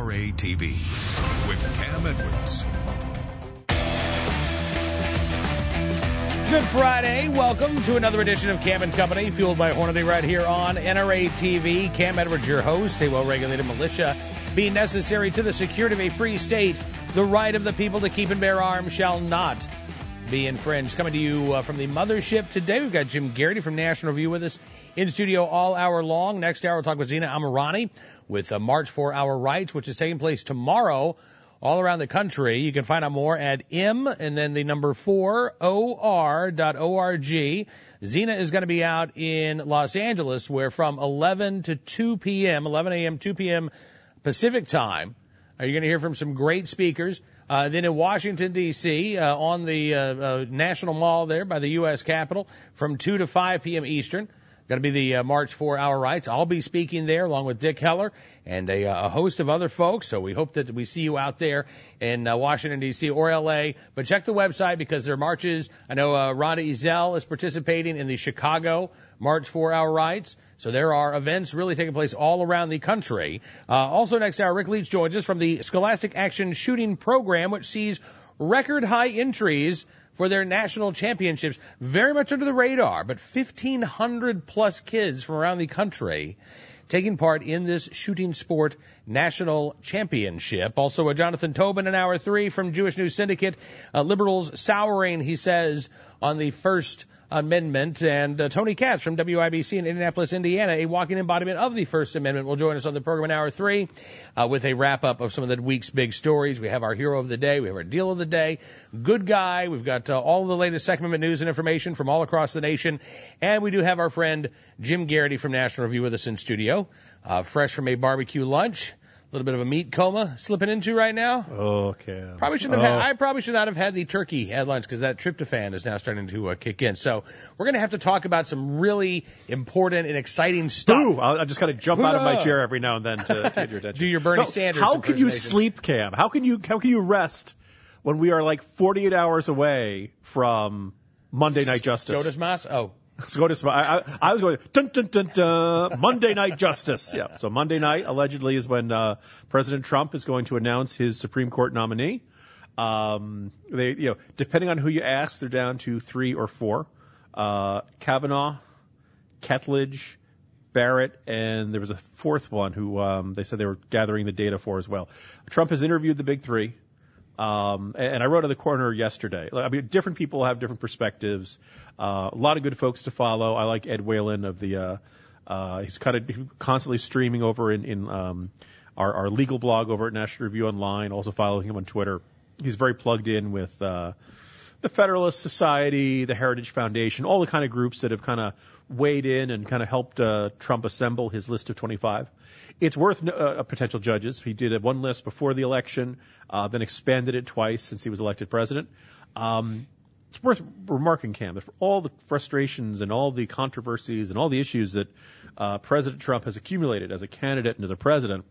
NRA TV with Cam Edwards. Good Friday. Welcome to another edition of Cam & Company, fueled by Hornady right here on NRA TV. Cam Edwards, your host. A well-regulated militia being necessary to the security of a free state. The right of the people to keep and bear arms shall not be infringed. Coming to you from the mothership today, we've got Jim Garrity from National Review with us in studio all hour long. Next hour, we'll talk with Zina Amirani with March for Our Rights, which is taking place tomorrow all around the country. You can find out more at M and then the number 4or.org. Zina is going to be out in Los Angeles, where from 11 to 2 p.m., 11 a.m., 2 p.m. Pacific time, you're going to hear from some great speakers. Then in Washington, D.C., on the National Mall there by the U.S. Capitol, from 2 to 5 p.m. Eastern. Going to be the March for Our Rights. I'll be speaking there along with Dick Heller and a host of other folks. So we hope that we see you out there in Washington, D.C. or L.A. But check the website because there are marches. I know Rhonda Ezell is participating in the Chicago March for Our Rights. So there are events really taking place all around the country. Also next hour, Rick Leach joins us from the Scholastic Action Shooting Program, which sees record high entries for their national championships, very much under the radar, but 1,500 plus kids from around the country taking part in this shooting sport national championship. Also, Jonathan Tobin in hour 3 from Jewish News Syndicate. Liberals souring, he says, on the First Amendment. And Tony Katz from WIBC in Indianapolis, Indiana, a walking embodiment of the First Amendment, will join us on the program in hour 3 with a wrap-up of some of the week's big stories. We have our hero of the day. We have our deal of the day. Good guy. We've got all of the latest Second Amendment news and information from all across the nation. And we do have our friend Jim Garrity from National Review with us in studio, fresh from a barbecue lunch. A little bit of a meat coma slipping into right now. Okay. I probably should not have had the turkey at lunch because that tryptophan is now starting to kick in. So we're going to have to talk about some really important and exciting stuff. Ooh, I just got to jump out of my chair every now and then to get your attention. Do your Bernie Sanders How can you sleep, Cam? How can you rest when we are like 48 hours away from Monday Night Justice? SCOTUS Mass? Oh. SCOTUS, I was going, dun, dun, dun, dun, Monday Night Justice. Yeah. So Monday night, allegedly, is when President Trump is going to announce his Supreme Court nominee. Depending on who you ask, they're down to 3 or 4. Kavanaugh, Ketledge, Barrett, and there was a fourth one who they said they were gathering the data for as well. Trump has interviewed the big 3. And I wrote on the corner yesterday. I mean, different people have different perspectives. A lot of good folks to follow. I like Ed Whalen of the, he's constantly streaming over in our legal blog over at National Review Online. Also following him on Twitter. He's very plugged in with, the Federalist Society, the Heritage Foundation, all the kind of groups that have kind of weighed in and kind of helped, Trump assemble his list of 25. It's worth potential judges. He did one list before the election, then expanded it twice since he was elected president. It's worth remarking, Cam, that for all the frustrations and all the controversies and all the issues that President Trump has accumulated as a candidate and as a president,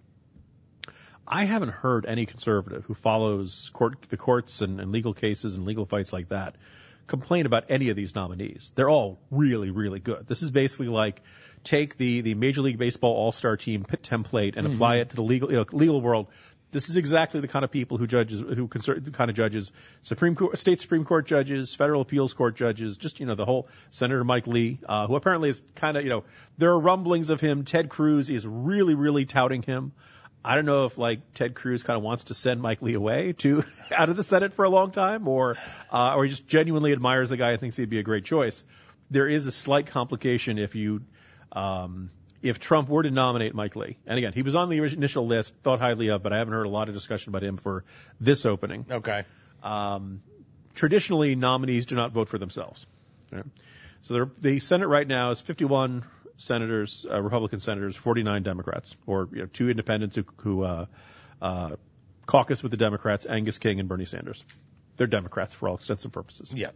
I haven't heard any conservative who follows the courts and legal cases and legal fights like that complain about any of these nominees. They're all really, really good. This is basically like take the Major League Baseball All-Star team template and apply it to the legal world. This is exactly the kind of people judges, state Supreme Court judges, federal appeals court judges, just, the whole Senator Mike Lee, who apparently is kind of, there are rumblings of him. Ted Cruz is really, really touting him. I don't know if Ted Cruz kind of wants to send Mike Lee away out of the Senate for a long time, or he just genuinely admires the guy and thinks he'd be a great choice. There is a slight complication if Trump were to nominate Mike Lee. And again, he was on the initial list, thought highly of, but I haven't heard a lot of discussion about him for this opening. Okay. Traditionally, nominees do not vote for themselves. Right? So the Senate right now is 51 senators, Republican senators, 49 Democrats, or 2 independents who caucus with the Democrats, Angus King and Bernie Sanders. They're Democrats for all extensive purposes. Yeah.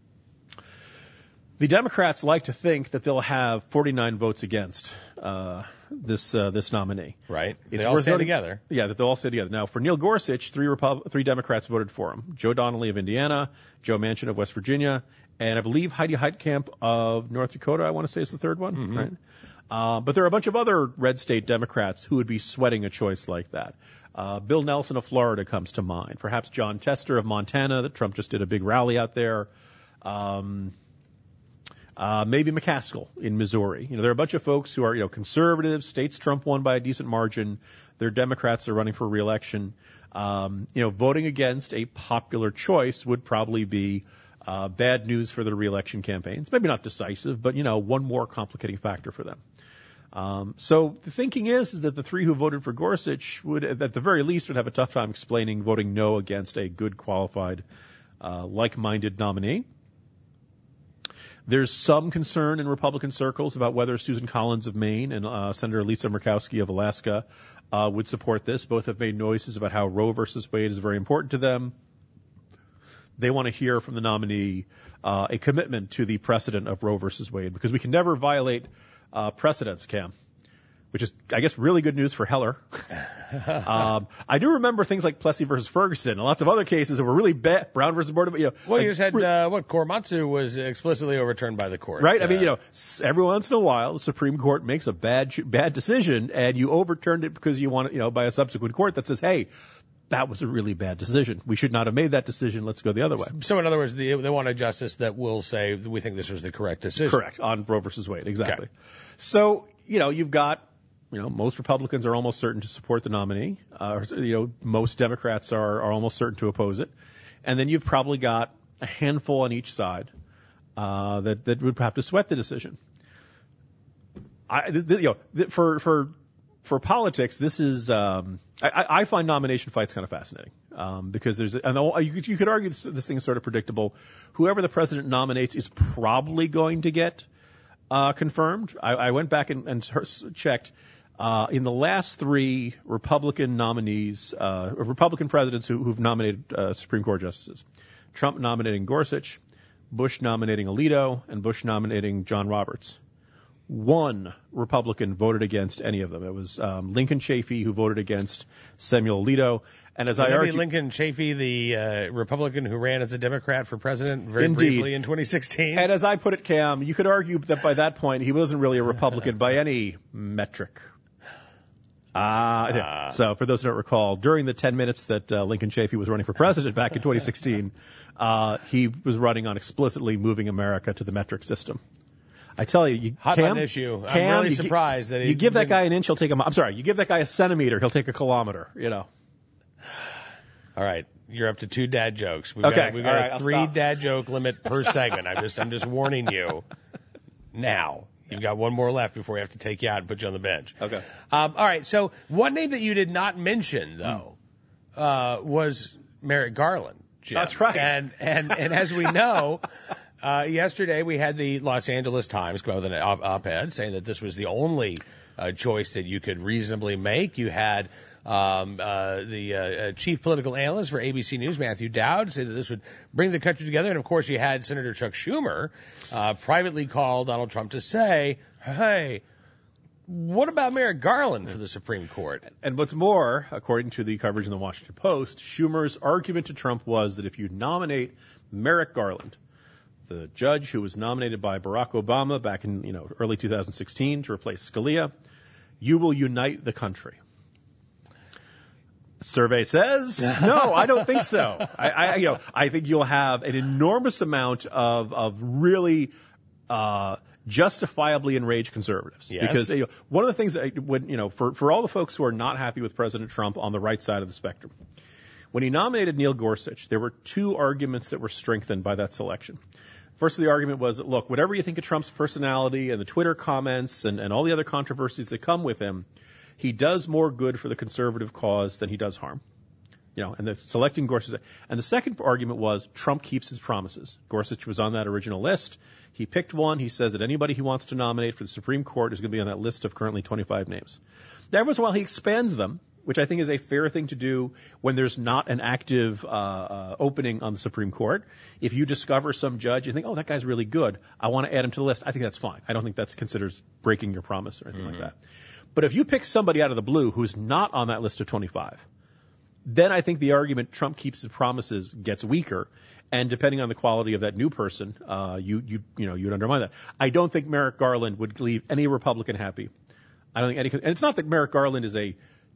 The Democrats like to think that they'll have 49 votes against this nominee. Right. They all stand together. Yeah, that they'll all stay together. Now, for Neil Gorsuch, 3 Democrats voted for him. Joe Donnelly of Indiana, Joe Manchin of West Virginia, and I believe Heidi Heitkamp of North Dakota, I want to say is the third one. Right? But there are a bunch of other red state Democrats who would be sweating a choice like that. Bill Nelson of Florida comes to mind. Perhaps John Tester of Montana, that Trump just did a big rally out there. Maybe McCaskill in Missouri. There are a bunch of folks who are, conservative. States Trump won by a decent margin. They're Democrats. They're running for re-election. Voting against a popular choice would probably be bad news for the re-election campaigns. Maybe not decisive, but, one more complicating factor for them. So the thinking is that the three who voted for Gorsuch would, at the very least, would have a tough time explaining voting no against a good, qualified, like-minded nominee. There's some concern in Republican circles about whether Susan Collins of Maine and Senator Lisa Murkowski of Alaska would support this. Both have made noises about how Roe versus Wade is very important to them. They want to hear from the nominee a commitment to the precedent of Roe versus Wade, because we can never violate precedents, Cam, which is, I guess, really good news for Heller. I do remember things like Plessy versus Ferguson and lots of other cases that were really bad. Brown versus Board of, Well, you just had, Korematsu was explicitly overturned by the court. Right? Every once in a while, the Supreme Court makes a bad decision, and you overturned it because you want it, by a subsequent court that says, hey, that was a really bad decision. We should not have made that decision. Let's go the other way. So, in other words, they want a justice that will say, we think this was the correct decision. Correct. On Roe versus Wade. Exactly. Okay. So, you've got, most Republicans are almost certain to support the nominee. Most Democrats are almost certain to oppose it. And then you've probably got a handful on each side that would have to sweat the decision. For politics, this is I find nomination fights kind of fascinating because you could argue this thing is sort of predictable. Whoever the president nominates is probably going to get confirmed. I went back and checked. In the last three Republican nominees, Republican presidents who've nominated Supreme Court justices, Trump nominating Gorsuch, Bush nominating Alito, and Bush nominating John Roberts. One Republican voted against any of them. It was Lincoln Chafee, who voted against Samuel Alito. And as I argued, Lincoln Chafee, the Republican who ran as a Democrat for president very briefly in 2016. And as I put it, Cam, you could argue that by that point he wasn't really a Republican by any metric. So for those who don't recall, during the 10 minutes that Lincoln Chafee was running for president back in 2016, he was running on explicitly moving America to the metric system. I tell you, hot Cam, button issue. I'm really surprised that you give that guy an inch, he'll take I'm sorry, you give that guy a centimeter, he'll take a kilometer. All right, you're up to 2 dad jokes. We've got a 3 dad joke limit per segment. I'm just warning you. Now, you've got one more left before we have to take you out and put you on the bench. Okay. All right. So one name that you did not mention though was Merrick Garland. Jim. That's right. And as we know. Yesterday, we had the Los Angeles Times come out with an op-ed saying that this was the only choice that you could reasonably make. You had the chief political analyst for ABC News, Matthew Dowd, say that this would bring the country together. And, of course, you had Senator Chuck Schumer privately call Donald Trump to say, hey, what about Merrick Garland for the Supreme Court? And what's more, according to the coverage in the Washington Post, Schumer's argument to Trump was that if you nominate Merrick Garland, the judge who was nominated by Barack Obama back in early 2016 to replace Scalia, you will unite the country. Survey says no. I don't think so. I think you'll have an enormous amount of really justifiably enraged conservatives. Yes. Because one of the things that for all the folks who are not happy with President Trump on the right side of the spectrum, when he nominated Neil Gorsuch, there were 2 arguments that were strengthened by that selection. First, the argument was that, look, whatever you think of Trump's personality and the Twitter comments and all the other controversies that come with him, he does more good for the conservative cause than he does harm. And the selecting Gorsuch. And the second argument was Trump keeps his promises. Gorsuch was on that original list. He picked one. He says that anybody he wants to nominate for the Supreme Court is going to be on that list of currently 25 names. Every once in a while, he expands them, which I think is a fair thing to do when there's not an active opening on the Supreme Court. If you discover some judge, you think, oh, that guy's really good, I want to add him to the list, I think that's fine. I don't think that's considered breaking your promise or anything like that. But if you pick somebody out of the blue who's not on that list of 25, then I think the argument Trump keeps his promises gets weaker. And depending on the quality of that new person, you'd undermine that. I don't think Merrick Garland would leave any Republican happy. I don't think and it's not that Merrick Garland is a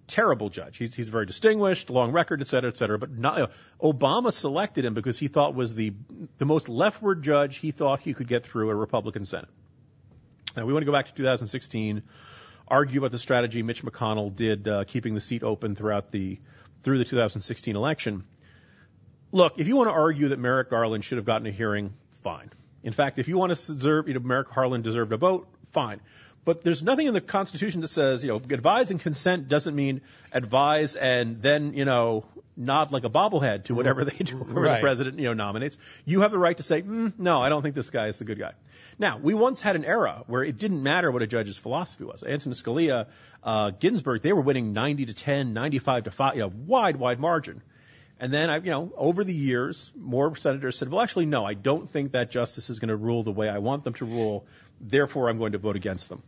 terrible judge. He's very distinguished, long record, et cetera, but not, Obama selected him because he thought was the most leftward judge he thought he could get through a Republican Senate. Now, we want to go back to 2016, argue about the strategy Mitch McConnell did keeping the seat open through the 2016 election. Look, if you want to argue that Merrick Garland should have gotten a hearing, fine. In fact, if you want to observe, Merrick Garland deserved a vote, fine. But there's nothing in the Constitution that says, advise and consent doesn't mean advise and then, nod like a bobblehead to whatever they do, whatever the president, nominates. You have the right to say, no, I don't think this guy is the good guy. Now, we once had an era where it didn't matter what a judge's philosophy was. Antonin Scalia, Ginsburg, they were winning 90-10, 95-5, wide margin. And then, over the years, more senators said, well, actually, no, I don't think that justice is going to rule the way I want them to rule. Therefore, I'm going to vote against them.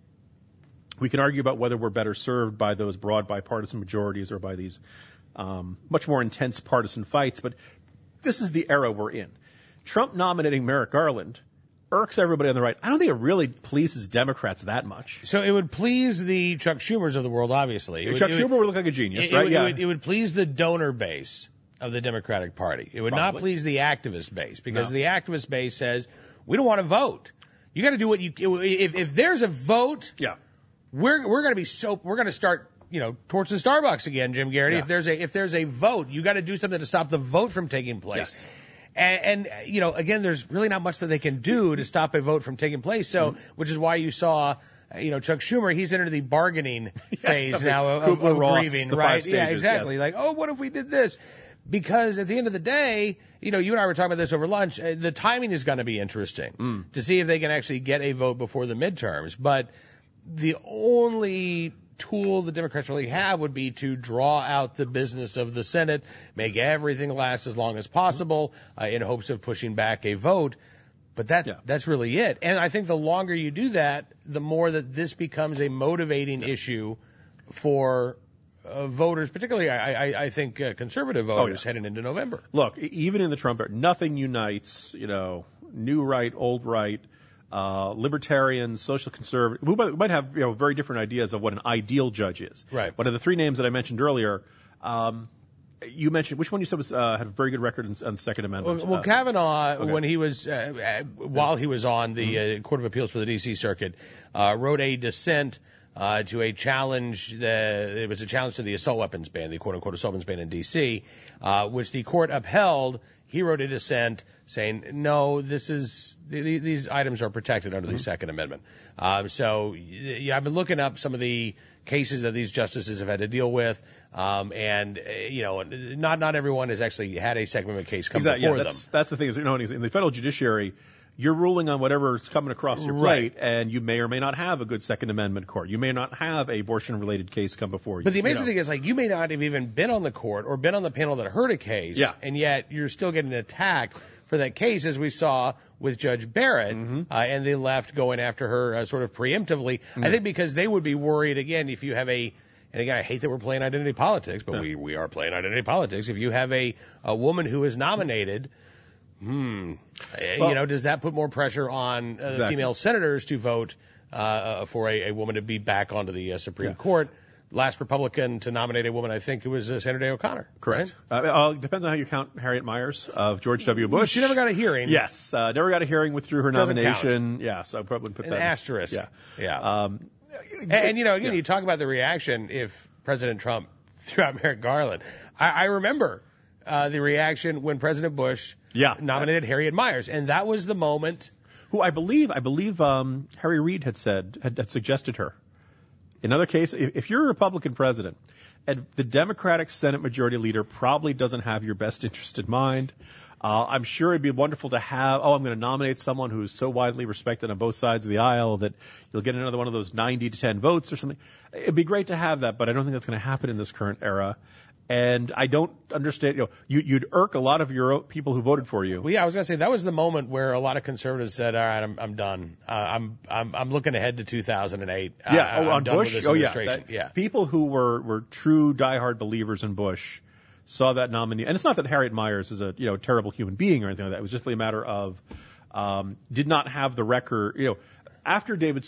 We can argue about whether we're better served by those broad bipartisan majorities or by these much more intense partisan fights, but this is the era we're in. Trump nominating Merrick Garland irks everybody on the right. I don't think it really pleases Democrats that much. So it would please the Chuck Schumers of the world, obviously. Chuck Schumer would look like a genius, right? It would please the donor base of the Democratic Party. It would not please the activist base, because the activist base says, we don't want to vote. You got to do what if there's a vote, we're going to start, torching Starbucks again, Jim Garrity. Yeah. If there's a vote, you got to do something to stop the vote from taking place. Yes. And again, there's really not much that they can do to stop a vote from taking place. So, which is why you saw, Chuck Schumer, he's entered the bargaining phase now of grieving, right? Stages, exactly. Yes. Like, what if we did this? Because at the end of the day, you and I were talking about this over lunch, the timing is going to be interesting to see if they can actually get a vote before the midterms. But the only tool the Democrats really have would be to draw out the business of the Senate, make everything last as long as possible in hopes of pushing back a vote. But that's really it. And I think the longer you do that, the more that this becomes a motivating issue for voters, particularly, I think, conservative voters heading into November. Look, even in the Trump era, nothing unites, new right, old right, libertarians, social conservative. We might have very different ideas of what an ideal judge is. Right. One of the three names that I mentioned earlier, you mentioned, which one you said had a very good record on the Second Amendment? Well, Kavanaugh, when he was, while he was on the Court of Appeals for the D.C. Circuit, wrote a dissent to a challenge. It was a challenge to the assault weapons ban, the quote-unquote assault weapons ban in D.C., which the court upheld. He wrote a dissent saying, no, these items are protected under the Second Amendment. So I've been looking up some of the cases that these justices have had to deal with, and not everyone has actually had a Second Amendment case come before them. That's the thing is, in the federal judiciary, you're ruling on whatever's coming across your plate, and you may or may not have a good Second Amendment court. You may not have a abortion-related case come before you. But the amazing thing is, you may not have even been on the court or been on the panel that heard a case, and yet you're still getting attacked for that case, as we saw with Judge Barrett, and they left going after her sort of preemptively. I think because they would be worried, again, if you have and again, I hate that we're playing identity politics, but we are playing identity politics. If you have a woman who is nominated, does that put more pressure on female senators to vote for a woman to be back onto the Supreme Court? Last Republican to nominate a woman, I think it was Sandra Day O'Connor. Correct. Right? Depends on how you count Harriet Miers of George W. Bush. She never got a hearing. Yes, never got a hearing, withdrew her nomination. Count. Yeah, so I probably put an that asterisk. Yeah. And you talk about the reaction if President Trump threw out Merrick Garland. I remember the reaction when President Bush nominated Harriet Miers, and that was the moment. Who I believe Harry Reid had suggested her. In other case, if you're a Republican president and the Democratic Senate Majority Leader probably doesn't have your best interest in mind, I'm sure it'd be wonderful to have, I'm going to nominate someone who's so widely respected on both sides of the aisle that you'll get another one of those 90-10 votes or something. It'd be great to have that, but I don't think that's going to happen in this current era. And I don't understand, you'd irk a lot of your people who voted for you. Well, yeah, I was going to say that was the moment where a lot of conservatives said, all right, I'm done. I'm looking ahead to 2008. On done Bush? With this administration. People who were true diehard believers in Bush saw that nominee. And it's not that Harriet Miers is a, terrible human being or anything like that. It was just a matter of, did not have the record, after David Souter,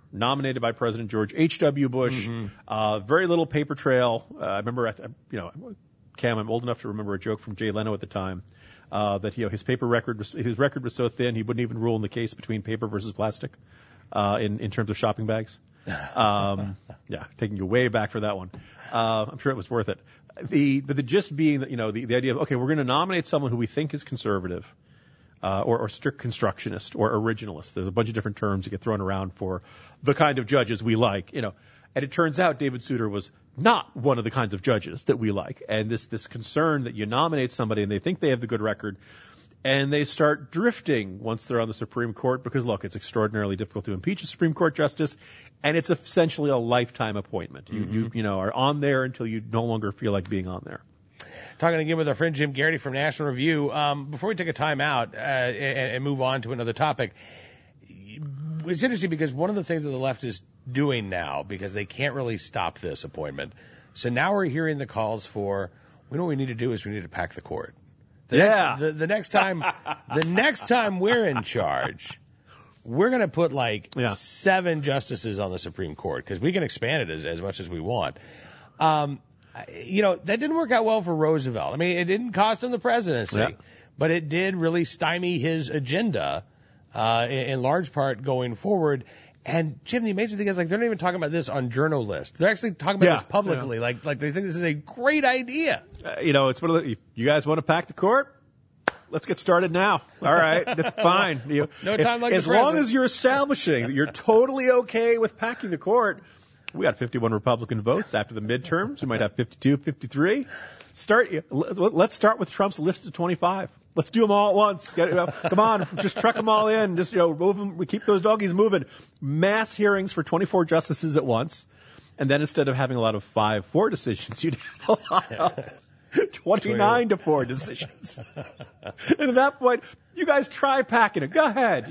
nominated by President George H.W. Bush. Very little paper trail. I remember, Cam, I'm old enough to remember a joke from Jay Leno at the time that his record was so thin he wouldn't even rule in the case between paper versus plastic in terms of shopping bags. Taking you way back for that one. I'm sure it was worth it. But the gist being that the idea of, okay, we're going to nominate someone who we think is conservative. Or strict constructionist or originalist. There's a bunch of different terms that get thrown around for the kind of judges we like, And it turns out David Souter was not one of the kinds of judges that we like. And this concern that you nominate somebody and they think they have the good record, and they start drifting once they're on the Supreme Court because, look, it's extraordinarily difficult to impeach a Supreme Court justice, and it's essentially a lifetime appointment. You are on there until you no longer feel like being on there. Talking again with our friend Jim Garrity from National Review. Before we take a time out and move on to another topic, it's interesting because one of the things that the left is doing now, because they can't really stop this appointment, so now we're hearing the calls for, what we need to do is we need to pack the court. The next time we're in charge, we're going to put 7 justices on the Supreme Court because we can expand it as much as we want. That didn't work out well for Roosevelt. I mean, it didn't cost him the presidency, but it did really stymie his agenda, in large part going forward. And Jim, the amazing thing is, they're not even talking about this on Journalist. They're actually talking about this publicly. Like they think this is a great idea. It's one of the, you guys want to pack the court? Let's get started now. All right, fine. No time like as long as you're establishing that you're totally okay with packing the court. We got 51 Republican votes after the midterms. We might have 52, 53. Let's start with Trump's list of 25. Let's do them all at once. Come on, just truck them all in. Just move them. We keep those doggies moving. Mass hearings for 24 justices at once, and then instead of having a lot of 5-4 decisions, you'd have a lot of 29-4 decisions. And at that point, you guys try packing it. Go ahead.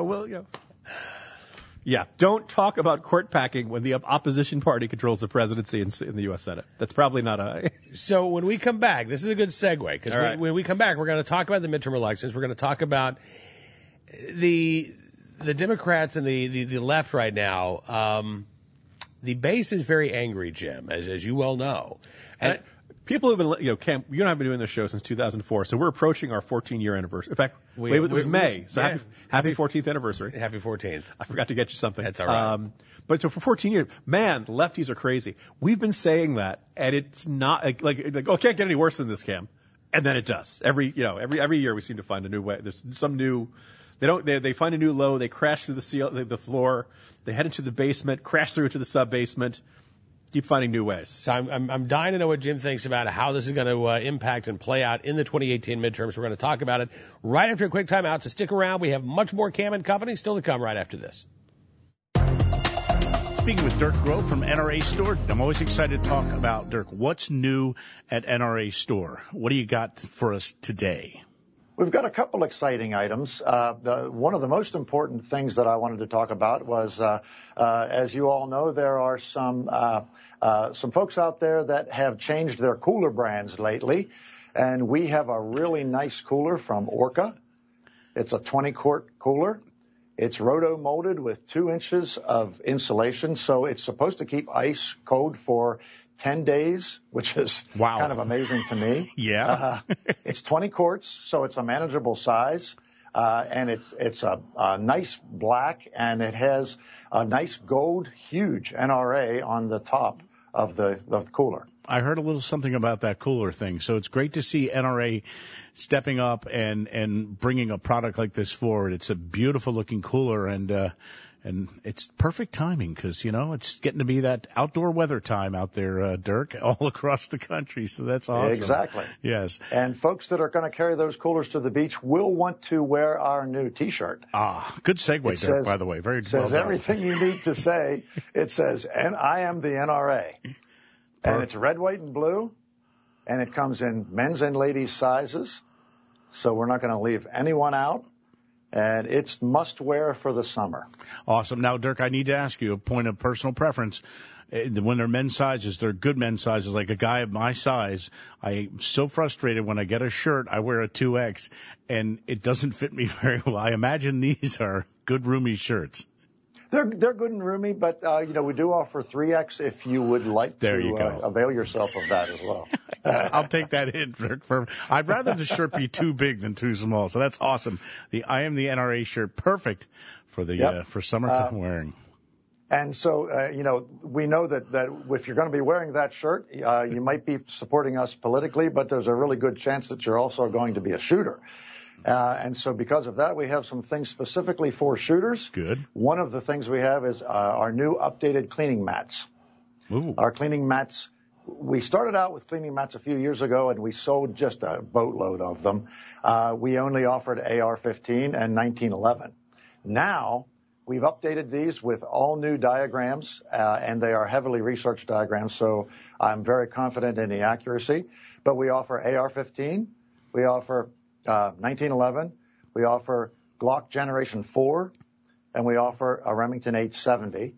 Yeah, don't talk about court packing when the opposition party controls the presidency in the U.S. Senate. That's probably not a... So when we come back, this is a good segue, because when we come back, we're going to talk about the midterm elections. We're going to talk about the Democrats and the left right now. The base is very angry, Jim, as you well know. And people have been, Cam, you and I have been doing this show since 2004, so we're approaching our 14-year anniversary. In fact, it was May, so happy 14th anniversrsary. Happy 14th. I forgot to get you something. That's all right. But so for 14 years, man, the lefties are crazy. We've been saying that, and it's not it can't get any worse than this, Cam. And then it does. Every year we seem to find a new way. There's some new. They find a new low. They crash through the floor. They head into the basement, crash through into the sub-basement. Keep finding new ways. So I'm dying to know what Jim thinks about how this is going to impact and play out in the 2018 midterms. We're going to talk about it right after a quick time out. So stick around. We have much more Cam and Company still to come right after this. Speaking with Dirk Grove from NRA Store. I'm always excited to talk about, Dirk, what's new at NRA Store? What do you got for us today? We've got a couple exciting items. One of the most important things that I wanted to talk about was, as you all know, there are some folks out there that have changed their cooler brands lately, and we have a really nice cooler from Orca. It's a 20-quart cooler. It's roto-molded with 2 inches of insulation, so it's supposed to keep ice cold for 10 days, which is kind of amazing to me. Yeah. It's 20 quarts, so it's a manageable size. And it's a nice black, and it has a nice gold, huge NRA on the top of the cooler. I heard a little something about that cooler thing. So it's great to see NRA stepping up and bringing a product like this forward. It's a beautiful looking cooler, and it's perfect timing because, it's getting to be that outdoor weather time out there, Dirk, all across the country. So that's awesome. Exactly. Yes. And folks that are going to carry those coolers to the beach will want to wear our new T-shirt. Good segue, Dirk, by the way. Very well done. It says everything you need to say. It says, and I am the NRA. And it's red, white, and blue. And it comes in men's and ladies' sizes. So we're not going to leave anyone out. And it's must-wear for the summer. Awesome. Now, Dirk, I need to ask you a point of personal preference. When they're men's sizes, they're good men's sizes. Like a guy of my size, I'm so frustrated when I get a shirt, I wear a 2X, and it doesn't fit me very well. I imagine these are good, roomy shirts. They're good and roomy, but we do offer 3X if you would like to avail yourself of that as well. I'll take that hint. I'd rather the shirt be too big than too small. So that's awesome. The I Am the NRA shirt, perfect for the for summertime wearing. And so, we know that if you're going to be wearing that shirt, you might be supporting us politically, but there's a really good chance that you're also going to be a shooter. And so because of that, we have some things specifically for shooters. Good. One of the things we have is our new updated cleaning mats. Ooh. Our cleaning mats, we started out with cleaning mats a few years ago, and we sold just a boatload of them. We only offered AR-15 and 1911. Now, we've updated these with all new diagrams, and they are heavily researched diagrams, so I'm very confident in the accuracy. But we offer AR-15, we offer 1911, we offer Glock Generation 4, and we offer a Remington 870.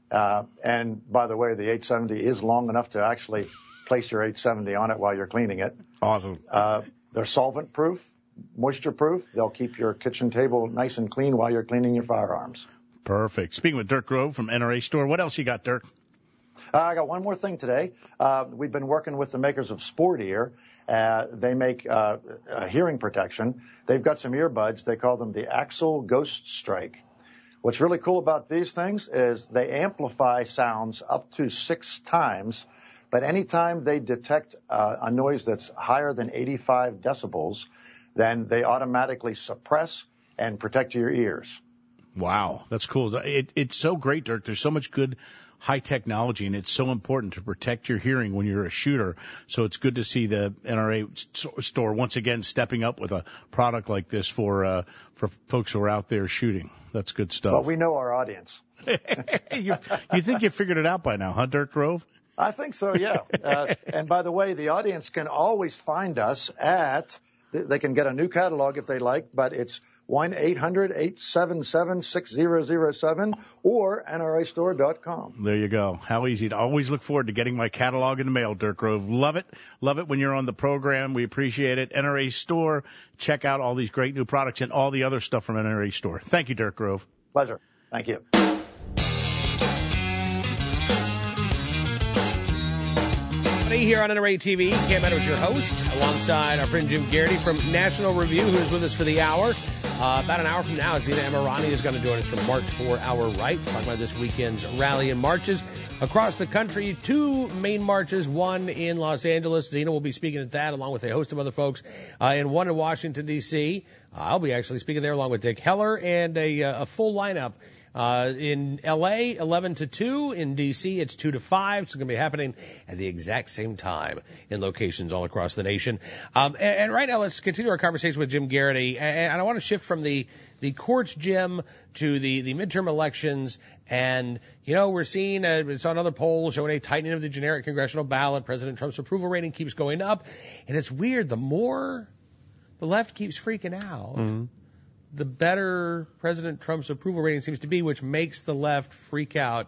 And by the way, the 870 is long enough to actually place your 870 on it while you're cleaning it. Awesome. They're solvent-proof, moisture-proof. They'll keep your kitchen table nice and clean while you're cleaning your firearms. Perfect. Speaking with Dirk Grove from NRA Store, what else you got, Dirk? I got one more thing today. We've been working with the makers of Sport Ear. They make hearing protection. They've got some earbuds. They call them the Axle Ghost Strike. What's really cool about these things is they amplify sounds up to 6 times, but anytime they detect a noise that's higher than 85 decibels, then they automatically suppress and protect your ears. Wow, that's cool. It's so great, Dirk. There's so much good high technology, and it's so important to protect your hearing when you're a shooter. So it's good to see the NRA store once again stepping up with a product like this for folks who are out there shooting. That's good stuff. Well, we know our audience. You think you figured it out by now, huh, Dirk Grove? I think so, yeah. And by the way, the audience can always find us they can get a new catalog if they like, but it's 1-800-877-6007 or NRAstore.com. There you go. How easy. I always look forward to getting my catalog in the mail, Dirk Grove. Love it. Love it when you're on the program. We appreciate it. NRA Store. Check out all these great new products and all the other stuff from NRA Store. Thank you, Dirk Grove. Pleasure. Thank you. Here on NRA TV, Cam Edwards, your host, alongside our friend Jim Garrity from National Review, who is with us for the hour. About an hour from now, Zena Emirani is going to join us from March for Our Right, talking about this weekend's rally and marches across the country. 2 main marches, one in Los Angeles. Zena will be speaking at that, along with a host of other folks, and one in Washington, D.C. I'll be actually speaking there along with Dick Heller and a full lineup. In L.A., 11 to 2. In D.C., it's 2 to 5. It's going to be happening at the exact same time in locations all across the nation. And right now, let's continue our conversation with Jim Garrity. And I want to shift from the courts, Jim, to the midterm elections. And, we're seeing, it's on other polls showing a tightening of the generic congressional ballot. President Trump's approval rating keeps going up. And it's weird. The more the left keeps freaking out, the better President Trump's approval rating seems to be, which makes the left freak out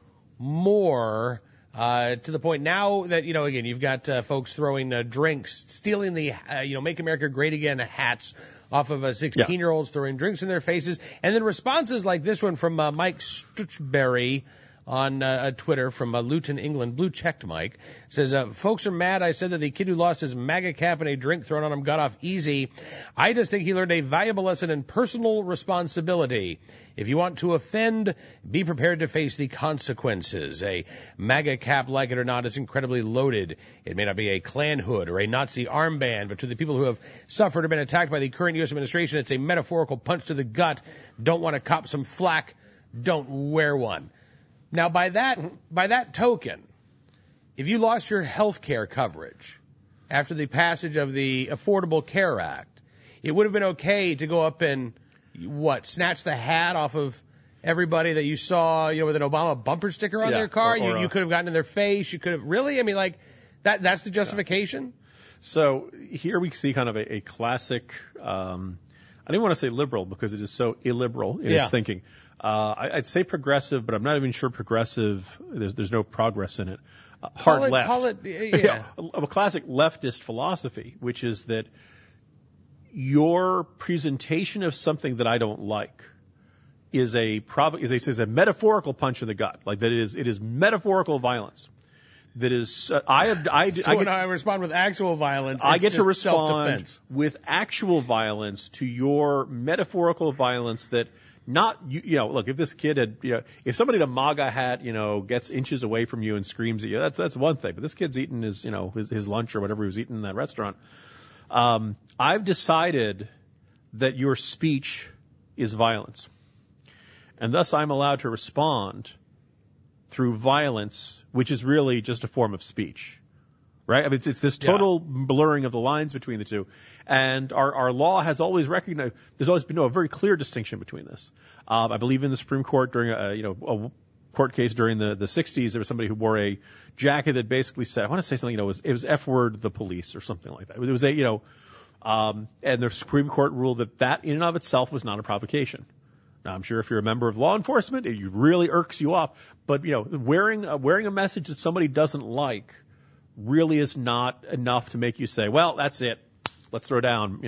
more, to the point now that, again, you've got folks throwing drinks, stealing the, Make America Great Again hats off of 16-year-olds, throwing drinks in their faces, and then responses like this one from Mike Stuchberry on Twitter from Luton, England. Blue checked Mike. Says, folks are mad. I said that the kid who lost his MAGA cap and a drink thrown on him got off easy. I just think he learned a valuable lesson in personal responsibility. If you want to offend, be prepared to face the consequences. A MAGA cap, like it or not, is incredibly loaded. It may not be a Klan hood or a Nazi armband, but to the people who have suffered or been attacked by the current U.S. administration, it's a metaphorical punch to the gut. Don't want to cop some flack. Don't wear one. Now, by that token, if you lost your health care coverage after the passage of the Affordable Care Act, it would have been okay to go up and, snatch the hat off of everybody that you saw, with an Obama bumper sticker on their car. You could have gotten in their face. You could have really, that's the justification. So here we see kind of a classic, I didn't want to say liberal because it is so illiberal in its thinking. I'd say progressive, but I'm not even sure progressive. There's no progress in it. Hard left. A classic leftist philosophy, which is that your presentation of something that I don't like is a metaphorical punch in the gut. Like that it is metaphorical violence. That is, So when I respond with actual violence, I it's get to just respond self-defense. with actual violence to your metaphorical violence that not, look, if this kid had, if somebody in a MAGA hat, gets inches away from you and screams at you, that's one thing. But this kid's eating his lunch or whatever he was eating in that restaurant. I've decided that your speech is violence. And thus I'm allowed to respond through violence, which is really just a form of speech, right? I mean, it's this total blurring of the lines between the two. And our law has always recognized, there's always been a very clear distinction between this. I believe in the Supreme Court during a court case during the 60s, there was somebody who wore a jacket that basically said, I want to say something, it was F word the police or something like that. It was and the Supreme Court ruled that in and of itself was not a provocation. Now, I'm sure if you're a member of law enforcement, it really irks you off. But, wearing a message that somebody doesn't like really is not enough to make you say, well, that's it. Let's throw down,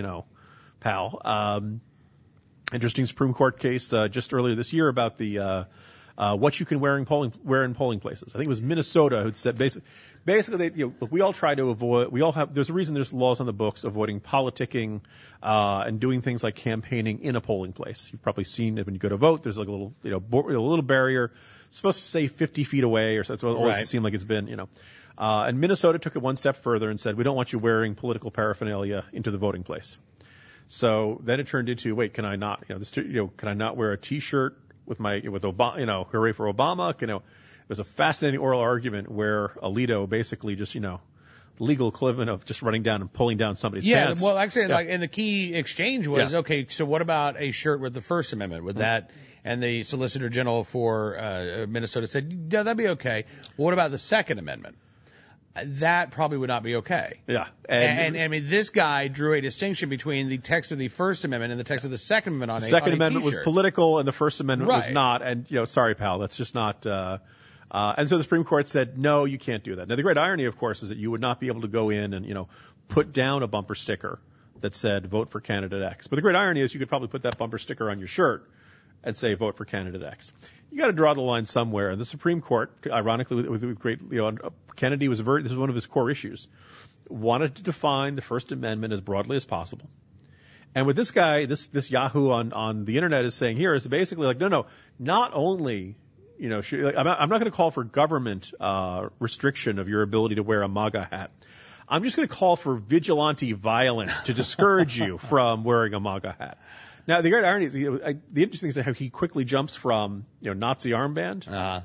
pal. Interesting Supreme Court case just earlier this year about the what you can wear in polling places. I think it was Minnesota who said basically look, we all try to avoid. There's a reason there's laws on the books avoiding politicking and doing things like campaigning in a polling place. You've probably seen it when you go to vote. There's like a little a little barrier. It's supposed to say 50 feet away, or so that's what it always seemed like it's been. And Minnesota took it one step further and said, we don't want you wearing political paraphernalia into the voting place. So then it turned into, wait, can I not? Can I not wear a T-shirt with Obama? Hooray for Obama. It was a fascinating oral argument where Alito basically just legal equivalent of just running down and pulling down somebody's pants. Well, actually, and the key exchange was, okay, so what about a shirt with the First Amendment? Would that, and the Solicitor General for Minnesota said, yeah, that'd be okay. Well, what about the Second Amendment? That probably would not be okay. Yeah. And I mean, this guy drew a distinction between the text of the First Amendment and the text of the Second Amendment on a Second Amendment T-shirt. was political and the First Amendment was not. And, sorry, pal, that's just not, and so the Supreme Court said, no, you can't do that. Now, the great irony, of course, is that you would not be able to go in and, put down a bumper sticker that said, vote for candidate X. But the great irony is you could probably put that bumper sticker on your shirt and say, vote for candidate X. You got to draw the line somewhere. And the Supreme Court, ironically, with great, Kennedy this was one of his core issues, wanted to define the First Amendment as broadly as possible. And what this guy, this Yahoo on the internet is saying here is basically like, no, not only, I'm not going to call for government restriction of your ability to wear a MAGA hat. I'm just going to call for vigilante violence to discourage you from wearing a MAGA hat. Now, the great irony is, the interesting thing is how he quickly jumps from, Nazi armband.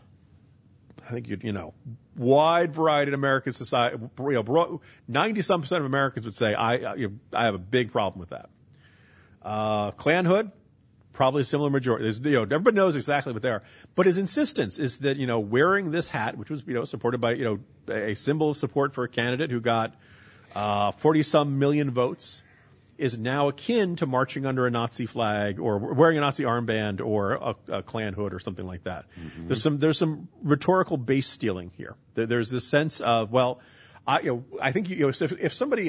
I think wide variety in American society, 90-some% of Americans would say, I have a big problem with that. Klan hood, probably a similar majority. Everybody knows exactly what they are. But his insistence is that, wearing this hat, which was, supported by, a symbol of support for a candidate who got 40-some million votes, is now akin to marching under a Nazi flag or wearing a Nazi armband or a Klan hood or something like that. Mm-hmm. There's some rhetorical base stealing here. There's this sense of, well, I think if somebody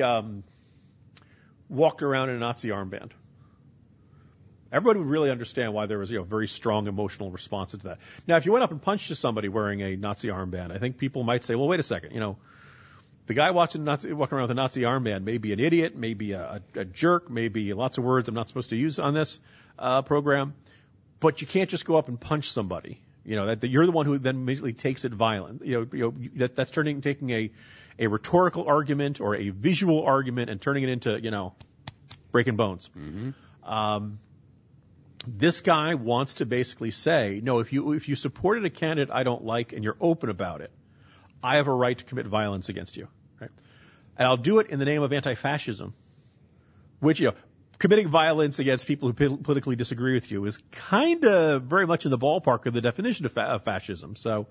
walked around in a Nazi armband, everybody would really understand why there was very strong emotional response to that. Now, if you went up and punched somebody wearing a Nazi armband, I think people might say, well, wait a second, the guy walking around with a Nazi armband may be an idiot, maybe a jerk, maybe lots of words I'm not supposed to use on this program, but you can't just go up and punch somebody. That you're the one who then immediately takes it violent. That's taking a rhetorical argument or a visual argument and turning it into breaking bones. Mm-hmm. This guy wants to basically say, no, if you supported a candidate I don't like and you're open about it, I have a right to commit violence against you, right? And I'll do it in the name of anti-fascism, which, committing violence against people who politically disagree with you is kind of very much in the ballpark of the definition of fascism. So,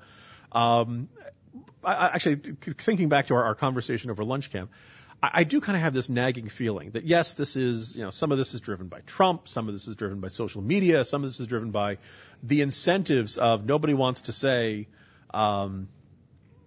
actually, thinking back to our conversation over lunch camp, I do kind of have this nagging feeling that, yes, this is, some of this is driven by Trump, some of this is driven by social media, some of this is driven by the incentives of nobody wants to say,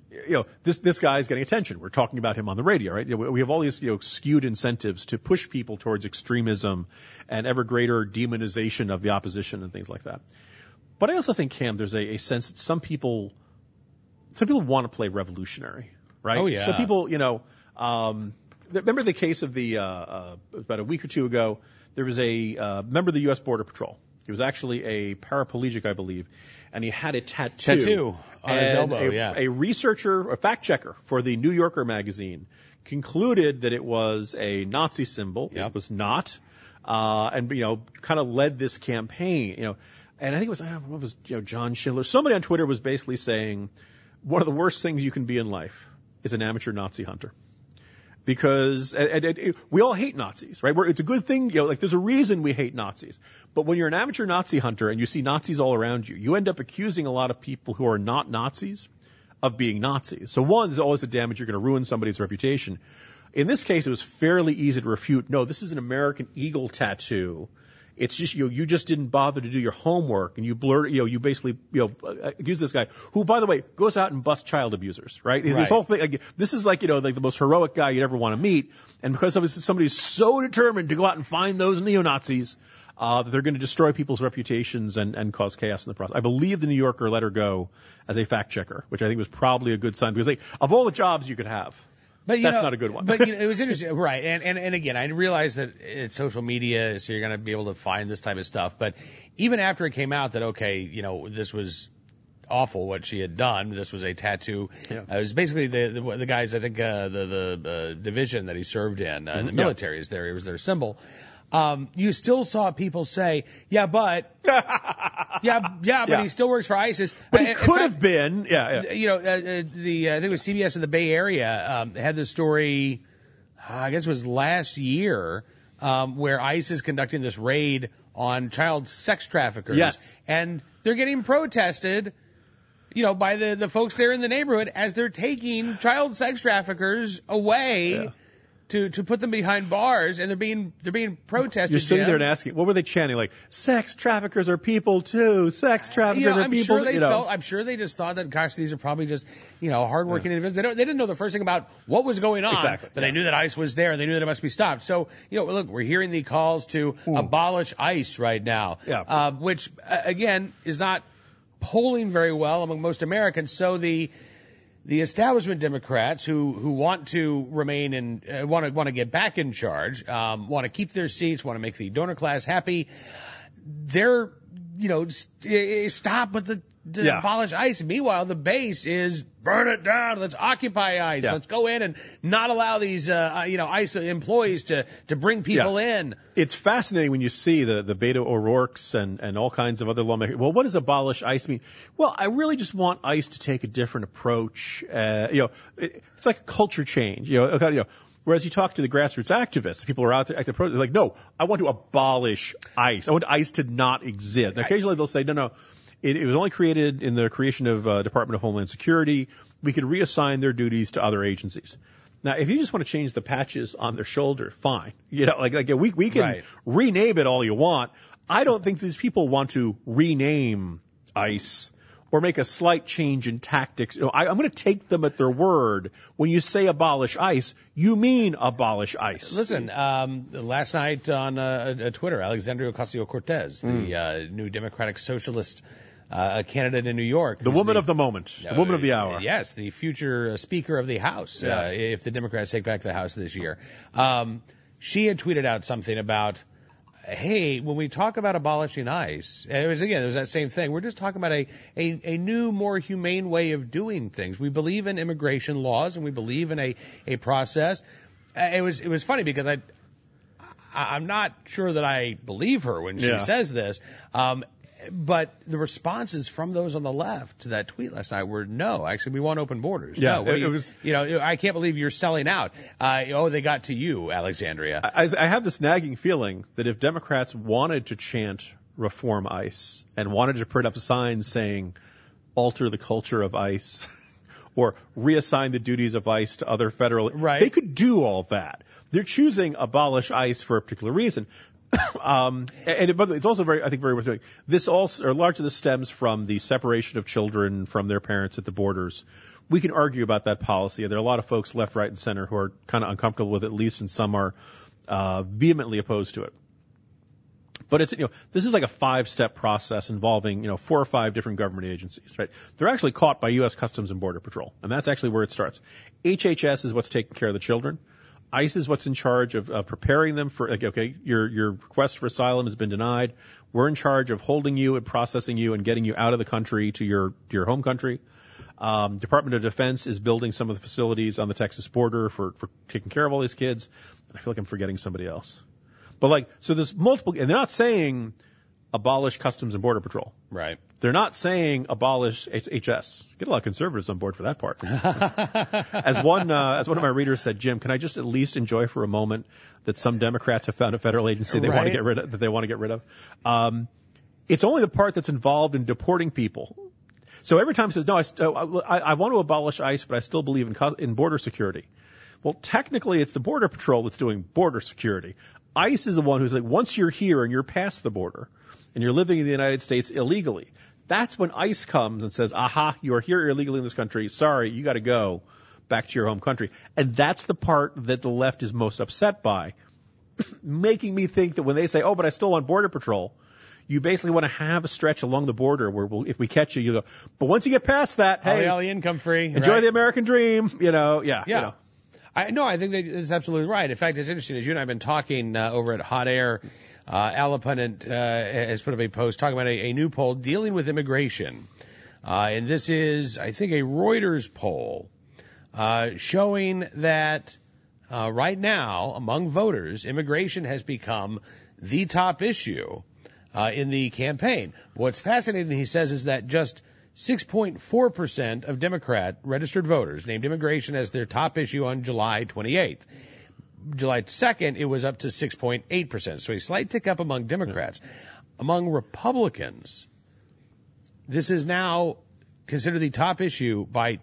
this guy is getting attention. We're talking about him on the radio, right? We have all these, skewed incentives to push people towards extremism and ever greater demonization of the opposition and things like that. But I also think, Cam, there's a sense that some people want to play revolutionary, right? Oh, yeah. So people, remember the case of about a week or two ago, there was a member of the U.S. Border Patrol. He was actually a paraplegic, I believe, and he had a tattoo on his elbow, A researcher, a fact checker for the New Yorker magazine concluded that it was a Nazi symbol. Yep. It was not. And kind of led this campaign, and I think it was, John Schindler. Somebody on Twitter was basically saying one of the worst things you can be in life is an amateur Nazi hunter. Because we all hate Nazis, right? It's a good thing, there's a reason we hate Nazis. But when you're an amateur Nazi hunter and you see Nazis all around you, you end up accusing a lot of people who are not Nazis of being Nazis. So one, there's always the damage, you're going to ruin somebody's reputation. In this case, it was fairly easy to refute. No, this is an American Eagle tattoo. It's just, you just didn't bother to do your homework, and you you basically, accuse this guy, who, by the way, goes out and busts child abusers, right? Right. This whole thing, this is like the most heroic guy you'd ever want to meet, and because somebody's so determined to go out and find those neo-Nazis, that they're going to destroy people's reputations and cause chaos in the process. I believe the New Yorker let her go as a fact checker, which I think was probably a good sign, because of all the jobs you could have, but that's not a good one. But it was interesting, right? And again, I realize that it's social media, so you're going to be able to find this type of stuff. But even after it came out that this was awful what she had done. This was a tattoo. Yeah. It was basically the guys, I think, the division that he served in the military is there. It was their symbol. You still saw people say, but he still works for ISIS. But he could have been, I think it was CBS in the Bay Area, had the story, I guess it was last year, where ICE is conducting this raid on child sex traffickers. Yes. And they're getting protested, by the folks there in the neighborhood as they're taking child sex traffickers away. Yeah. To put them behind bars, and they're being protested. You're sitting there and asking, what were they chanting? Like, sex traffickers are people too. Sex traffickers are people. I'm sure they just thought that, gosh, these are probably just, hardworking individuals. They didn't know the first thing about what was going on. Exactly. But they knew that ICE was there, and they knew that it must be stopped. So, look, we're hearing the calls to abolish ICE right now. Yeah. Which again is not polling very well among most Americans. So the establishment Democrats who want to remain and want to get back in charge, want to keep their seats, want to make the donor class happy, they're stop with the abolish ICE. Meanwhile, the base is burn it down. Let's occupy ICE. Yeah. Let's go in and not allow these ICE employees to bring people in. It's fascinating when you see the Beto O'Rourke's and all kinds of other lawmakers. Well, what does abolish ICE mean? Well, I really just want ICE to take a different approach. It's like a culture change. Whereas you talk to the grassroots activists, people who are out there, they're like, no, I want to abolish ICE. I want ICE to not exist. And occasionally they'll say, no, it was only created in the creation of Department of Homeland Security. We could reassign their duties to other agencies. Now, if you just want to change the patches on their shoulder, fine. We can rename it all you want. I don't think these people want to rename ICE or make a slight change in tactics. I'm going to take them at their word. When you say abolish ICE, you mean abolish ICE. Listen, last night on Twitter, Alexandria Ocasio-Cortez, the new Democratic Socialist candidate in New York. The woman of the moment. The woman of the hour. Yes, the future Speaker of the House, if the Democrats take back the House this year. She had tweeted out something about, hey, when we talk about abolishing ICE, and it was that same thing. We're just talking about a new, more humane way of doing things. We believe in immigration laws, and we believe in a process. It was funny because I'm not sure that I believe her when she says this. But the responses from those on the left to that tweet last night were, no, actually, we want open borders. Yeah, no, it was. I can't believe you're selling out. They got to you, Alexandria. I have this nagging feeling that if Democrats wanted to chant reform ICE and wanted to put up signs saying alter the culture of ICE or reassign the duties of ICE to other federal, they could do all that. They're choosing abolish ICE for a particular reason. And by the way, it's also very worth doing. This also, or largely this stems from the separation of children from their parents at the borders. We can argue about that policy. There are a lot of folks left, right, and center who are kind of uncomfortable with it, at least, and some are vehemently opposed to it. But it's, this is like a 5-step process involving, 4 or 5 different government agencies, right? They're actually caught by U.S. Customs and Border Patrol, and that's actually where it starts. HHS is what's taking care of the children. ICE is what's in charge of preparing them for, your request for asylum has been denied. We're in charge of holding you and processing you and getting you out of the country to your home country. Department of Defense is building some of the facilities on the Texas border for taking care of all these kids. I feel like I'm forgetting somebody else. But so there's multiple, and they're not saying abolish Customs and Border Patrol. Right. They're not saying abolish HS. Get a lot of conservatives on board for that part. As one of my readers said, Jim, can I just at least enjoy for a moment that some Democrats have found a federal agency they want to get rid of? It's only the part that's involved in deporting people. So every time it says, no, I want to abolish ICE, but I still believe in border security. Well, technically, it's the Border Patrol that's doing border security. ICE is the one who's like, once you're here and you're past the border and you're living in the United States illegally, that's when ICE comes and says, aha, you are here illegally in this country. Sorry, you got to go back to your home country. And that's the part that the left is most upset by, making me think that when they say, oh, but I still want Border Patrol, you basically want to have a stretch along the border where if we catch you, you go, but once you get past that, hey, all the income free, enjoy the American dream, yeah. I think that's absolutely right. In fact, it's interesting, as you and I have been talking over at Hot Air, Al Pundit has put up a post talking about a new poll dealing with immigration. And this is, I think, a Reuters poll showing that right now, among voters, immigration has become the top issue in the campaign. What's fascinating, he says, is that just 6.4% of Democrat registered voters named immigration as their top issue on July 28th. July 2nd, it was up to 6.8%. So a slight tick up among Democrats. Among Republicans, this is now considered the top issue by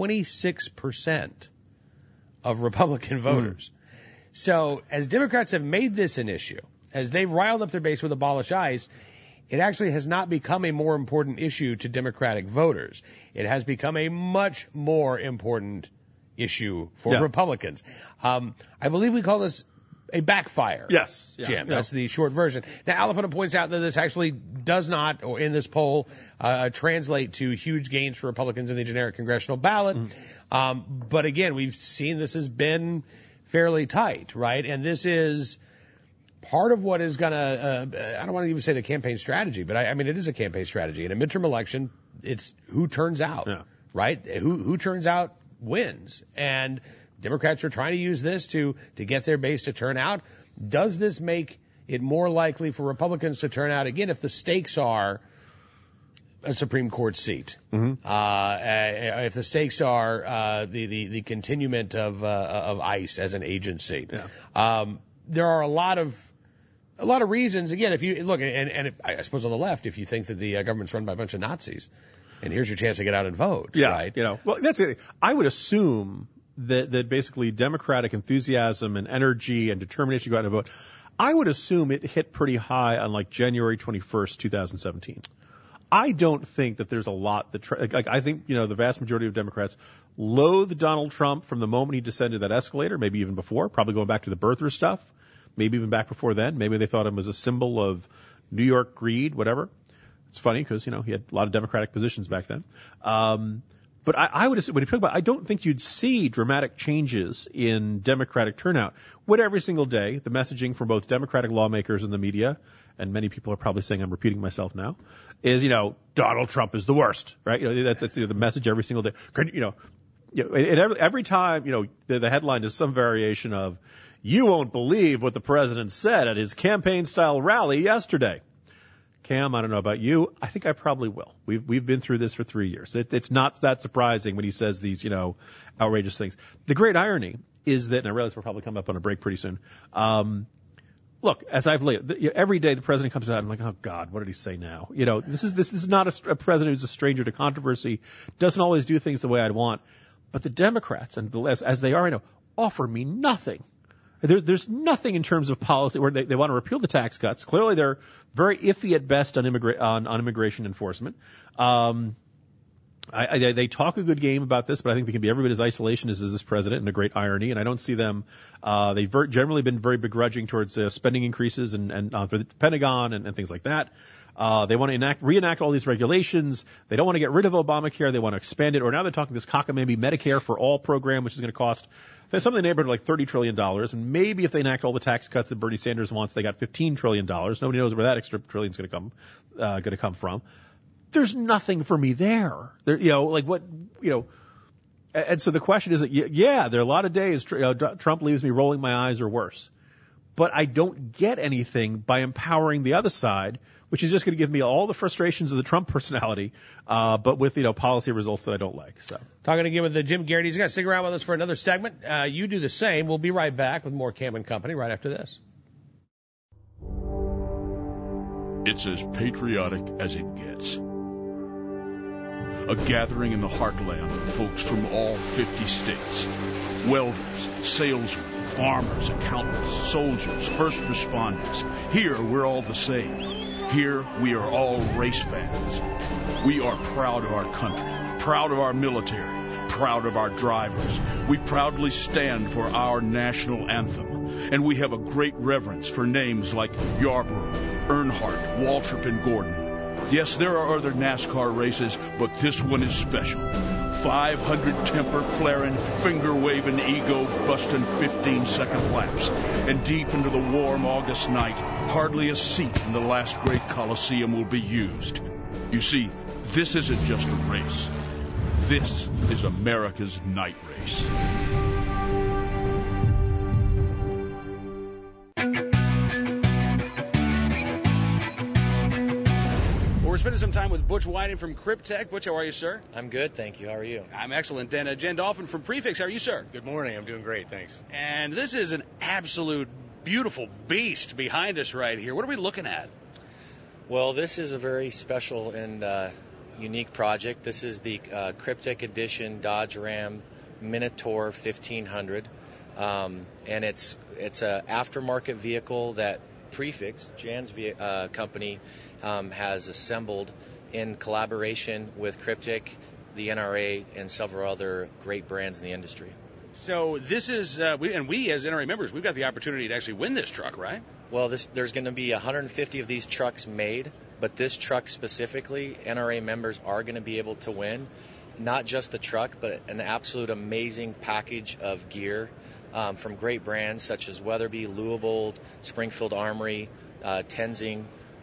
26% of Republican voters. So as Democrats have made this an issue, as they've riled up their base with abolish ICE, it actually has not become a more important issue to Democratic voters. It has become a much more important issue for Republicans. I believe we call this a backfire. Yes. Jim. That's the short version. Now, Al Pundit points out that this actually does not, or in this poll, translate to huge gains for Republicans in the generic congressional ballot. But again, we've seen this has been fairly tight, right? And this is part of what is going to, I don't want to even say the campaign strategy, but I mean, it is a campaign strategy. In a midterm election, it's who turns out, right? Who turns out wins. And Democrats are trying to use this to get their base to turn out. Does this make it more likely for Republicans to turn out again if the stakes are a Supreme Court seat? If the stakes are the continuement of ICE as an agency? There are a lot of reasons. Again, if you look, and I suppose on the left, if you think that the government's run by a bunch of Nazis, and here's your chance to get out and vote, right? Well, that's it. I would assume that basically Democratic enthusiasm and energy and determination to go out and vote, I would assume it hit pretty high on like January 21st, 2017. I don't think that there's a lot that, I think, the vast majority of Democrats loathe Donald Trump from the moment he descended that escalator, maybe even before, probably going back to the birther stuff, maybe even back before then. Maybe they thought him as a symbol of New York greed, whatever. It's funny because, he had a lot of Democratic positions back then. But I would assume, when you talk about, I don't think you'd see dramatic changes in Democratic turnout. What every single day, the messaging from both Democratic lawmakers and the media, and many people are probably saying I'm repeating myself now, is, Donald Trump is the worst, right? That's the message every single day. And every time, the headline is some variation of, you won't believe what the president said at his campaign-style rally yesterday. Cam, I don't know about you. I think I probably will. We've been through this for 3 years. It's not that surprising when he says these, outrageous things. The great irony is that, and I realize we'll probably come up on a break pretty soon. Look, as I've laid, every day the president comes out and I'm like, oh God, what did he say now? This is not a president who's a stranger to controversy, doesn't always do things the way I'd want. But the Democrats, and as they are, offer me nothing. There's nothing in terms of policy where they want to repeal the tax cuts. Clearly, they're very iffy at best on immigration enforcement. They talk a good game about this, but I think they can be every bit as isolationist as this president, and a great irony. And I don't see them. They've generally been very begrudging towards spending increases and for the Pentagon and things like that. They want to reenact all these regulations. They don't want to get rid of Obamacare. They want to expand it. Or now they're talking this cockamamie Medicare for All program, which is going to cost something in the neighborhood of like $30 trillion. And maybe if they enact all the tax cuts that Bernie Sanders wants, they got $15 trillion. Nobody knows where that extra trillion is going to come from. There's nothing for me there. And so the question is, there are a lot of days Trump leaves me rolling my eyes or worse. But I don't get anything by empowering the other side, which is just going to give me all the frustrations of the Trump personality, but with, policy results that I don't like. So, talking again with Jim Garrity. He's going to stick around with us for another segment. You do the same. We'll be right back with more Cam and Company right after this. It's as patriotic as it gets. A gathering in the heartland of folks from all 50 states. Welders, salesmen, farmers, accountants, soldiers, first responders. Here, we're all the same. Here, we are all race fans. We are proud of our country, proud of our military, proud of our drivers. We proudly stand for our national anthem. And we have a great reverence for names like Yarborough, Earnhardt, Waltrip, and Gordon. Yes, there are other NASCAR races, but this one is special. 500 temper flaring, finger waving, ego busting 15-second laps. And deep into the warm August night, hardly a seat in the last great Coliseum will be used. You see, this isn't just a race. This is America's night race. We're spending some time with Butch Whiting from Cryptek. Butch, how are you, sir? I'm good, thank you. How are you? I'm excellent. And Jen Dolphin from Prefix, how are you, sir? Good morning. I'm doing great, thanks. And this is an absolute beautiful beast behind us right here. What are we looking at? Well, this is a very special and unique project. This is the Cryptek Edition Dodge Ram Minotaur 1500. And it's an aftermarket vehicle that Prefix, Jan's company, has assembled in collaboration with Cryptek, the NRA, and several other great brands in the industry. So this is, we as NRA members, we've got the opportunity to actually win this truck, right? Well, there's going to be 150 of these trucks made, but this truck specifically, NRA members are going to be able to win. Not just the truck, but an absolute amazing package of gear from great brands such as Weatherby, Louisville, Springfield Armory, Tenzing,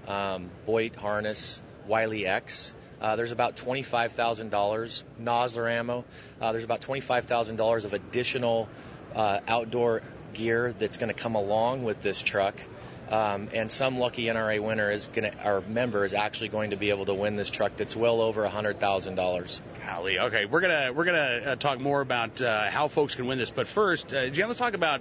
Boyd Harness, Wiley X. There's about $25,000 Nosler ammo. There's about $25,000 of additional outdoor gear that's going to come along with this truck. And some lucky NRA winner our member is actually going to be able to win this truck that's well over $100,000. Golly, okay, we're gonna talk more about how folks can win this, but first, Jan, let's talk about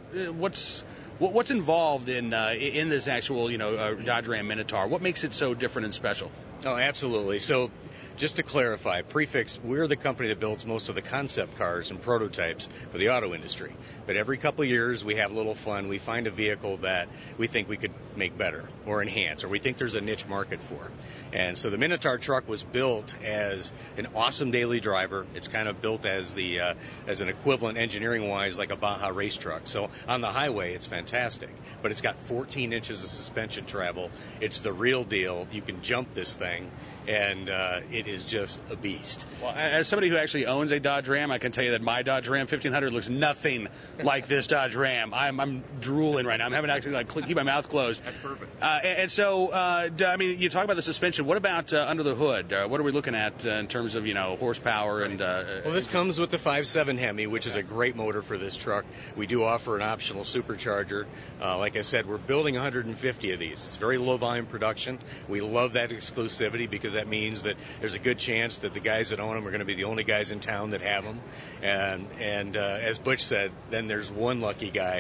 what's involved in this actual Dodge Ram Minotaur. What makes it so different and special? Oh, absolutely. So, just to clarify, Prefix, we're the company that builds most of the concept cars and prototypes for the auto industry. But every couple of years, we have a little fun. We find a vehicle that we think we could make better or enhance, or we think there's a niche market for. And so the Minotaur truck was built as an awesome daily driver. It's kind of built as an equivalent engineering-wise like a Baja race truck. So on the highway, it's fantastic. But it's got 14 inches of suspension travel. It's the real deal. You can jump this thing, and it is just a beast. Well, as somebody who actually owns a Dodge Ram, I can tell you that my Dodge Ram 1500 looks nothing like this Dodge Ram. I'm drooling right now. I'm having to actually keep my mouth closed. That's perfect. And so, you talk about the suspension. What about under the hood? What are we looking at in terms of horsepower and? Well, this comes with the 5.7 Hemi, which is a great motor for this truck. We do offer an optional supercharger. Like I said, we're building 150 of these. It's very low volume production. We love that exclusivity because that means that there's a good chance that the guys that own them are going to be the only guys in town that have them. And as Butch said, then there's one lucky guy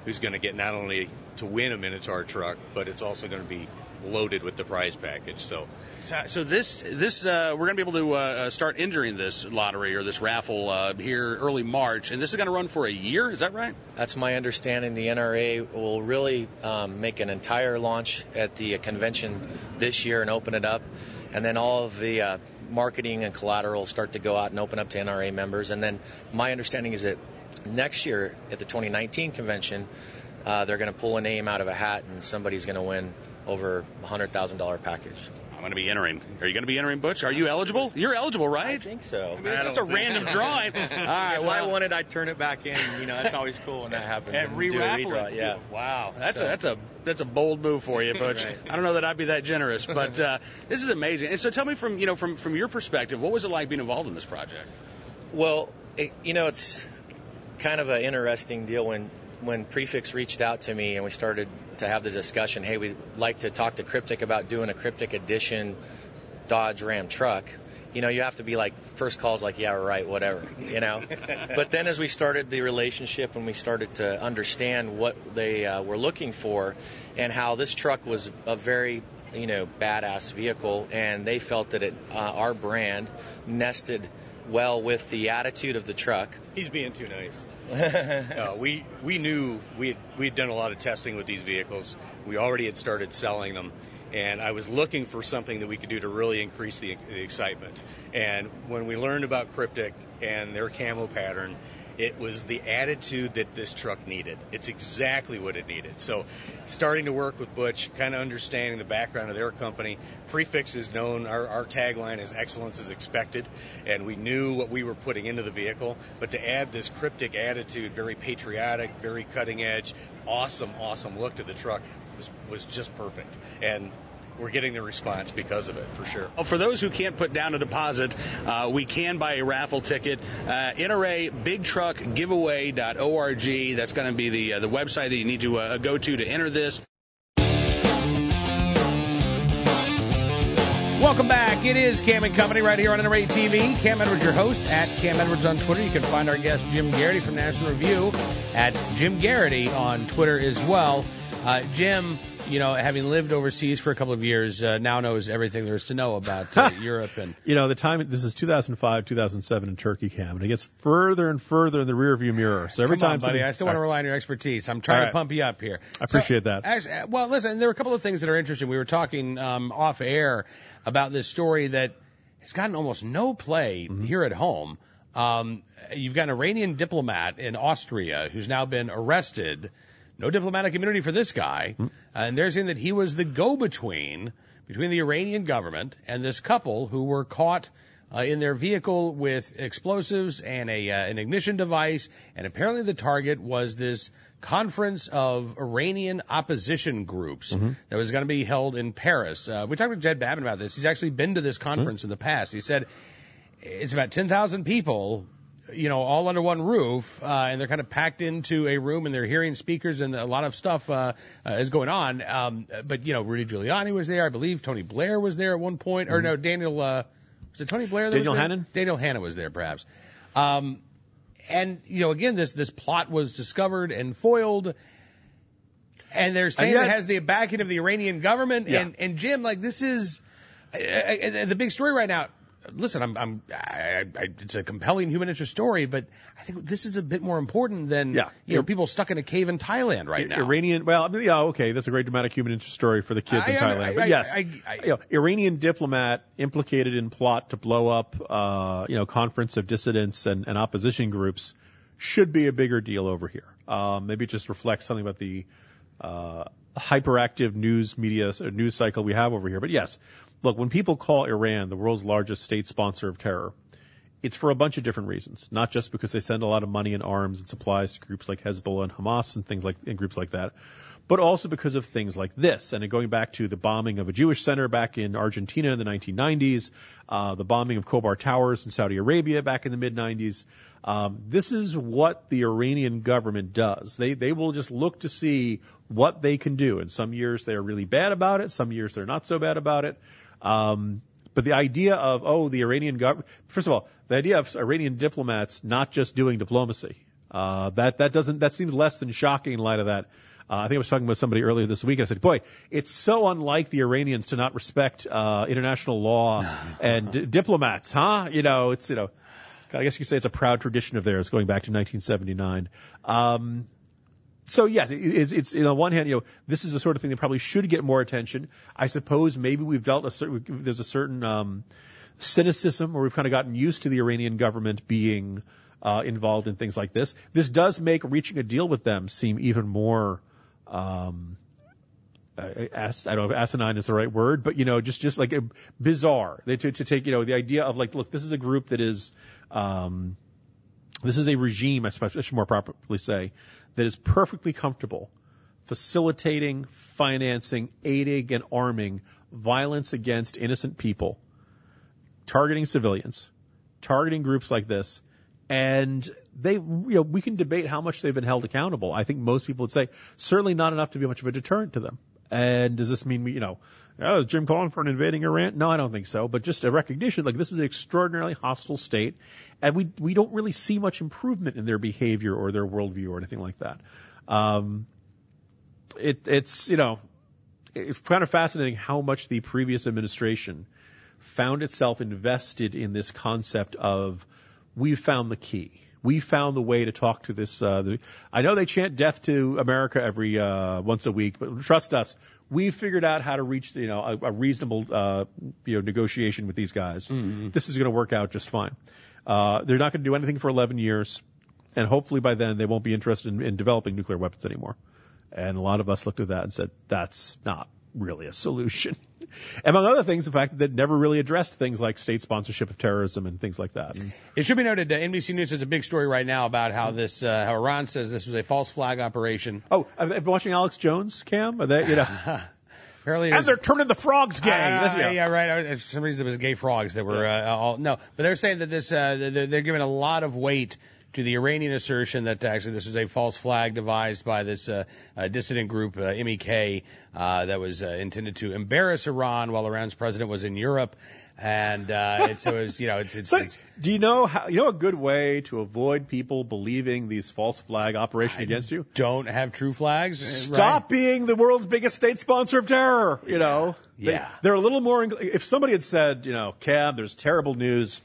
who's going to get not only to win a Minotaur truck, but it's also going to be loaded with the prize package. So this we're going to be able to start entering this lottery or this raffle here early March, and this is going to run for a year. Is that right? That's my understanding. The NRA will really make an entire launch at the convention this year and open it up, and then all of the marketing and collateral start to go out and open up to NRA members. And then my understanding is that next year at the 2019 convention, they're going to pull a name out of a hat and somebody's going to win over $100,000 package. I'm going to be entering. Are you going to be entering, Butch? Are you eligible? You're eligible, right? I think so. I mean, it's just a random drawing. All right. If I won it, I'd turn it back in. You know, that's always cool when that happens. And re-raffle it. Yeah. Wow. That's a bold move for you, Butch. Right. I don't know that I'd be that generous, but this is amazing. And so tell me from your perspective, what was it like being involved in this project? Well, it's kind of an interesting deal when Prefix reached out to me and we started to have the discussion, hey, we'd like to talk to Cryptic about doing a Cryptic edition Dodge Ram truck. You know, you have to be like, first call's like, yeah, right, whatever, you know. But then as we started the relationship and we started to understand what they were looking for and how this truck was a very, badass vehicle, and they felt that our brand nested well with the attitude of the truck. He's being too nice. We knew we'd done a lot of testing with these vehicles. We already had started selling them, and I was looking for something that we could do to really increase the excitement. And when we learned about Cryptic and their camo pattern, it was the attitude that this truck needed. It's exactly what it needed. So starting to work with Butch, kind of understanding the background of their company. Prefix is known, our tagline is excellence is expected, and we knew what we were putting into the vehicle. But to add this Cryptic attitude, very patriotic, very cutting edge, awesome look to the truck was just perfect. And we're getting the response because of it, for sure. Well, for those who can't put down a deposit, we can buy a raffle ticket. NRA BigTruckGiveaway.org. That's going to be the website that you need to go to enter this. Welcome back. It is Cam and Company right here on NRA TV. Cam Edwards, your host, at Cam Edwards on Twitter. You can find our guest, Jim Garrity from National Review, at Jim Garrity on Twitter as well. Jim, having lived overseas for a couple of years, now knows everything there is to know about Europe. And the time, this is 2005, 2007 in Turkey, Cam, and it gets further and further in the rearview mirror. So every time, buddy, I still want to rely on your expertise. I'm trying to pump you up here. I appreciate that. Actually, well, listen, there are a couple of things that are interesting. We were talking off air about this story that has gotten almost no play here at home. You've got an Iranian diplomat in Austria who's now been arrested. No diplomatic immunity for this guy. And they're saying that he was the go-between between the Iranian government and this couple who were caught in their vehicle with explosives and an ignition device. And apparently the target was this conference of Iranian opposition groups that was going to be held in Paris. We talked with Jed Babin about this. He's actually been to this conference in the past. He said it's about 10,000 people, all under one roof, and they're kind of packed into a room, and they're hearing speakers, and a lot of stuff is going on. But Rudy Giuliani was there. I believe Tony Blair was there at one point. Or no, Daniel, was it Tony Blair that Daniel was there? Hannan? Daniel Hannan was there, perhaps. And, again, this plot was discovered and foiled, and they're saying it has the backing of the Iranian government. Yeah. And Jim, this is the big story right now. Listen, it's a compelling human interest story, but I think this is a bit more important than people stuck in a cave in Thailand right now. That's a great dramatic human interest story for the kids in Thailand. But yes, Iranian diplomat implicated in plot to blow up, conference of dissidents and opposition groups should be a bigger deal over here. Maybe it just reflects something about the hyperactive news cycle we have over here. But yes, look, when people call Iran the world's largest state sponsor of terror, it's for a bunch of different reasons, not just because they send a lot of money and arms and supplies to groups like Hezbollah and Hamas and groups like that, but also because of things like this. And going back to the bombing of a Jewish center back in Argentina in the 1990s, the bombing of Khobar Towers in Saudi Arabia back in the mid-90s, this is what the Iranian government does. They will just look to see what they can do. And some years they're really bad about it. Some years they're not so bad about it. But the idea of, the Iranian government, first of all, the idea of Iranian diplomats not just doing diplomacy, That seems less than shocking in light of that. I think I was talking with somebody earlier this week. I said, boy, it's so unlike the Iranians to not respect international law and diplomats, huh? I guess you could say it's a proud tradition of theirs going back to 1979. So yes, it's on the one hand, this is the sort of thing that probably should get more attention. I suppose maybe there's a certain cynicism, or we've kind of gotten used to the Iranian government being involved in things like this. This does make reaching a deal with them seem even more, I don't know if asinine is the right word, but just like bizarre. To take the idea of like, look, this is a group that is, this is a regime, I should more properly say, that is perfectly comfortable facilitating, financing, aiding, and arming violence against innocent people, targeting civilians, targeting groups like this. And we can debate how much they've been held accountable. I think most people would say certainly not enough to be much of a deterrent to them. And does this mean is Jim calling for an invading Iran? No, I don't think so. But just a recognition, like this is an extraordinarily hostile state, and we don't really see much improvement in their behavior or their worldview or anything like that. It's kind of fascinating how much the previous administration found itself invested in this concept of, we've found the key. We found the way to talk to this. I know they chant death to America every once a week, but trust us, we figured out how to reach a reasonable negotiation with these guys. Mm-hmm. This is going to work out just fine. They're not going to do anything for 11 years, and hopefully by then they won't be interested in developing nuclear weapons anymore. And a lot of us looked at that and said, that's not really a solution. Among other things, the fact that they never really addressed things like state sponsorship of terrorism and things like that. It should be noted, NBC News has a big story right now about how how Iran says this was a false flag operation. Oh, I've been watching Alex Jones, Cam. Are they, Apparently and they're turning the frogs gay. Yeah, right. For some reason it was gay frogs that were no. But they're saying that this they're giving a lot of weight to the Iranian assertion that actually this was a false flag devised by this dissident group, MEK, that was intended to embarrass Iran while Iran's president was in Europe. And do you know a good way to avoid people believing these false flag operations against you? Don't have true flags. Stop being the world's biggest state sponsor of terror. Yeah. They're a little more. If somebody had said, Cab, there's terrible news.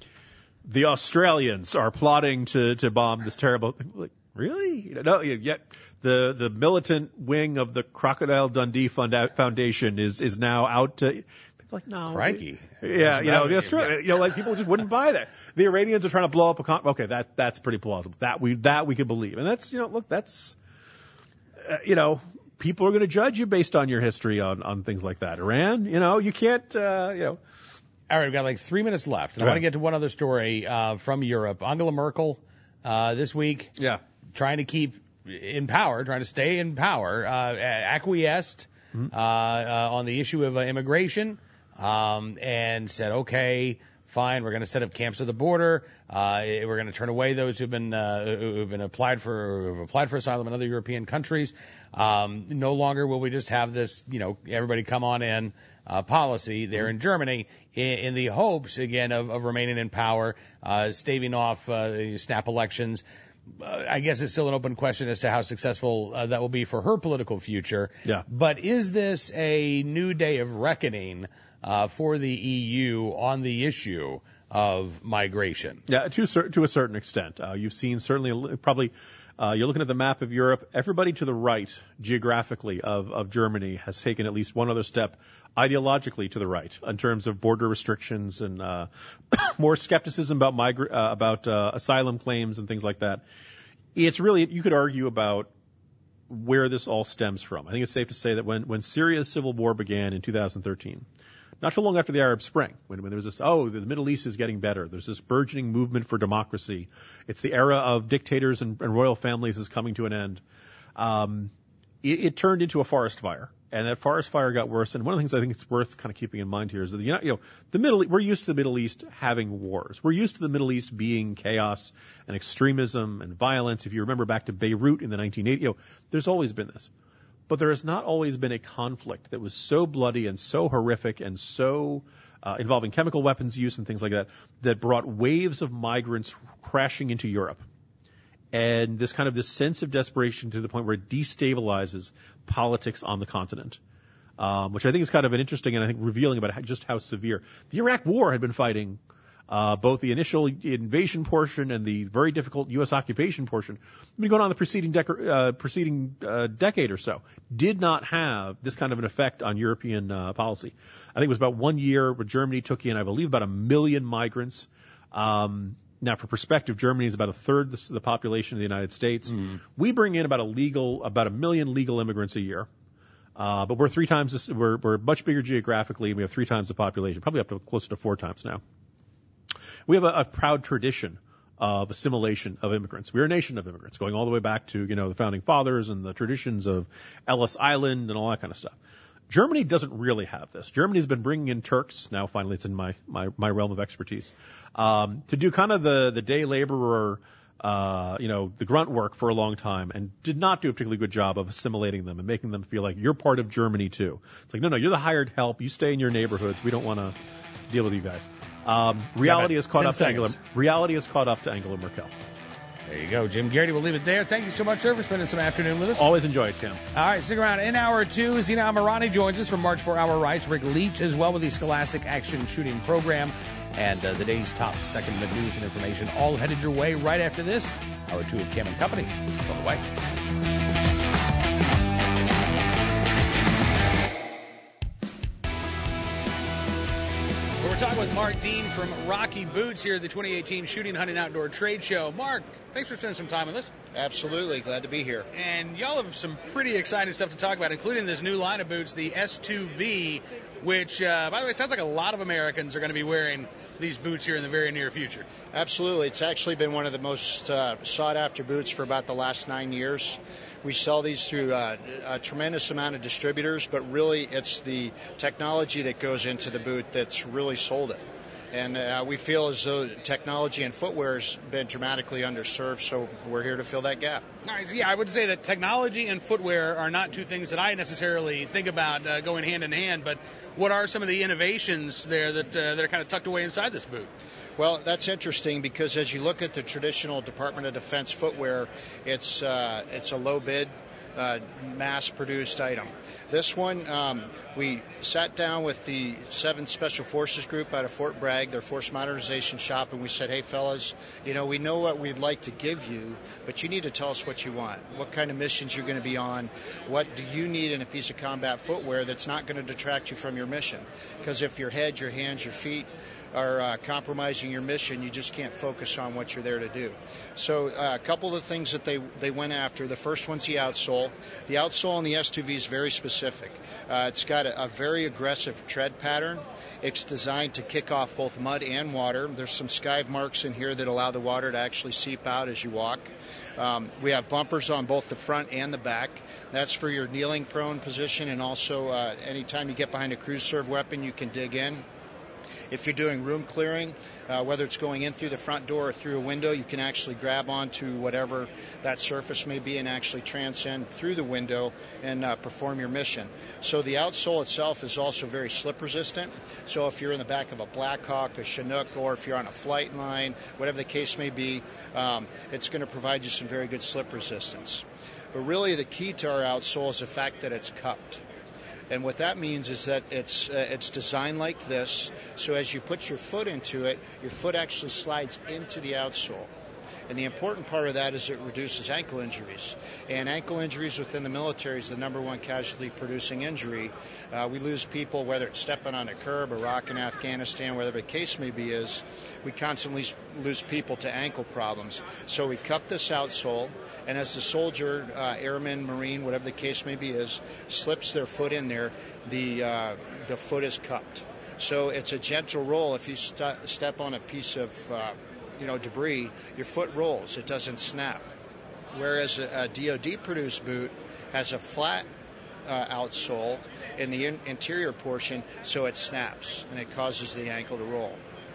The Australians are plotting to bomb this terrible thing. Like, really? No, yet the militant wing of the Crocodile Dundee Foundation is now out to. People like, no. Crikey. Yeah, the Australians, like people just wouldn't buy that. The Iranians are trying to blow up okay, that's pretty plausible. That we could believe. And that's, look, that's, people are going to judge you based on your history on things like that. Iran, you can't, All right, we've got like 3 minutes left. And I want to get to one other story from Europe. Angela Merkel this week, trying to keep in power, trying to stay in power, acquiesced on the issue of immigration, and said, okay, fine, we're going to set up camps at the border. We're going to turn away those who've applied for asylum in other European countries. No longer will we just have this, everybody come on in policy there in Germany in the hopes, again, of remaining in power, staving off snap elections. I guess it's still an open question as to how successful that will be for her political future. Yeah. But is this a new day of reckoning for the EU on the issue of migration? Yeah, to a certain extent. You've seen certainly probably you're looking at the map of Europe. Everybody to the right geographically of Germany has taken at least one other step ideologically to the right in terms of border restrictions and more skepticism about asylum claims and things like that. It's really, you could argue about where this all stems from. I think it's safe to say that when Syria's civil war began in 2013, not too long after the Arab Spring, when there was this, the Middle East is getting better. There's this burgeoning movement for democracy. It's the era of dictators and royal families is coming to an end. It turned into a forest fire, and that forest fire got worse. And one of the things I think it's worth kind of keeping in mind here is that we're used to the Middle East having wars. We're used to the Middle East being chaos and extremism and violence. If you remember back to Beirut in the 1980s, there's always been this. But there has not always been a conflict that was so bloody and so horrific and so involving chemical weapons use and things like that, that brought waves of migrants crashing into Europe. and this sense of desperation to the point where it destabilizes politics on the continent, which I think is kind of an interesting and I think revealing about just how severe. The Iraq War had been fighting both the initial invasion portion and the very difficult U.S. occupation portion. Been going on the preceding decade or so. Did not have this kind of an effect on European policy. I think it was about 1 year where Germany took in, I believe, about 1 million migrants. Now, for perspective, Germany is about a third the population of the United States. We bring in about 1 million legal immigrants a year. But we're 3 times this, we're much bigger geographically, and we have 3 times the population, probably up to closer to 4 times now. We have a proud tradition of assimilation of immigrants. We're a nation of immigrants, going all the way back to, the founding fathers and the traditions of Ellis Island and all that kind of stuff. Germany doesn't really have this. Germany's been bringing in Turks. Now, finally, it's in my realm of expertise, to do kind of the day laborer, the grunt work for a long time, and did not do a particularly good job of assimilating them and making them feel like you're part of Germany too. It's like, no, you're the hired help. You stay in your neighborhoods. We don't want to deal with you guys. Reality has caught up to Angela Merkel. There you go, Jim Garrity. We'll leave it there. Thank you so much, sir, for spending some afternoon with us. Always enjoyed, Tim. All right, stick around. In hour 2, Zena Amirani joins us from March for Our Rights. Rick Leach as well with the Scholastic Action Shooting Program. And the day's top second-minute news and information all headed your way right after this. Hour 2 of Cam and Company. It's on the way. We're talking with Mark Dean from Rocky Boots here at the 2018 Shooting, Hunting, Outdoor Trade Show. Mark, thanks for spending some time with us. Absolutely. Glad to be here. And y'all have some pretty exciting stuff to talk about, including this new line of boots, the S2V, which, by the way, sounds like a lot of Americans are going to be wearing these boots here in the very near future. Absolutely. It's actually been one of the most sought-after boots for about the last 9 years. We sell these through a tremendous amount of distributors, but really it's the technology that goes into the boot that's really sold it. And we feel as though technology and footwear has been dramatically underserved, so we're here to fill that gap. All right, yeah, I would say that technology and footwear are not 2 things that I necessarily think about going hand in hand, but what are some of the innovations there that are kind of tucked away inside this boot? Well, that's interesting because as you look at the traditional Department of Defense footwear, it's a low bid, mass-produced item. This one, we sat down with the 7th Special Forces Group out of Fort Bragg, their force modernization shop, and we said, hey, fellas, we know what we'd like to give you, but you need to tell us what you want, what kind of missions you're going to be on, what do you need in a piece of combat footwear that's not going to detract you from your mission. Because if your head, your hands, your feet are compromising your mission, you just can't focus on what you're there to do. So a couple of the things that they went after, the first one's the outsole. The outsole on the S2V is very specific. It's got a very aggressive tread pattern. It's designed to kick off both mud and water. There's some skive marks in here that allow the water to actually seep out as you walk. We have bumpers on both the front and the back. That's for your kneeling prone position, and also anytime you get behind a cruise serve weapon, you can dig in. If you're doing room clearing, whether it's going in through the front door or through a window, you can actually grab onto whatever that surface may be and actually transcend through the window and perform your mission. So the outsole itself is also very slip resistant. So if you're in the back of a Black Hawk, a Chinook, or if you're on a flight line, whatever the case may be, it's going to provide you some very good slip resistance. But really the key to our outsole is the fact that it's cupped. And what that means is that it's designed like this, so as you put your foot into it, your foot actually slides into the outsole. And the important part of that is it reduces ankle injuries. And ankle injuries within the military is the number 1 casualty-producing injury. We lose people, whether it's stepping on a curb, Iraq and Afghanistan, whatever the case may be is, we constantly lose people to ankle problems. So we cup this outsole, and as the soldier, airman, marine, whatever the case may be is, slips their foot in there, the foot is cupped. So it's a gentle roll. If you step on a piece of debris, your foot rolls. It doesn't snap. Whereas a DoD-produced boot has a flat outsole in the interior portion, so it snaps and it causes the ankle to roll.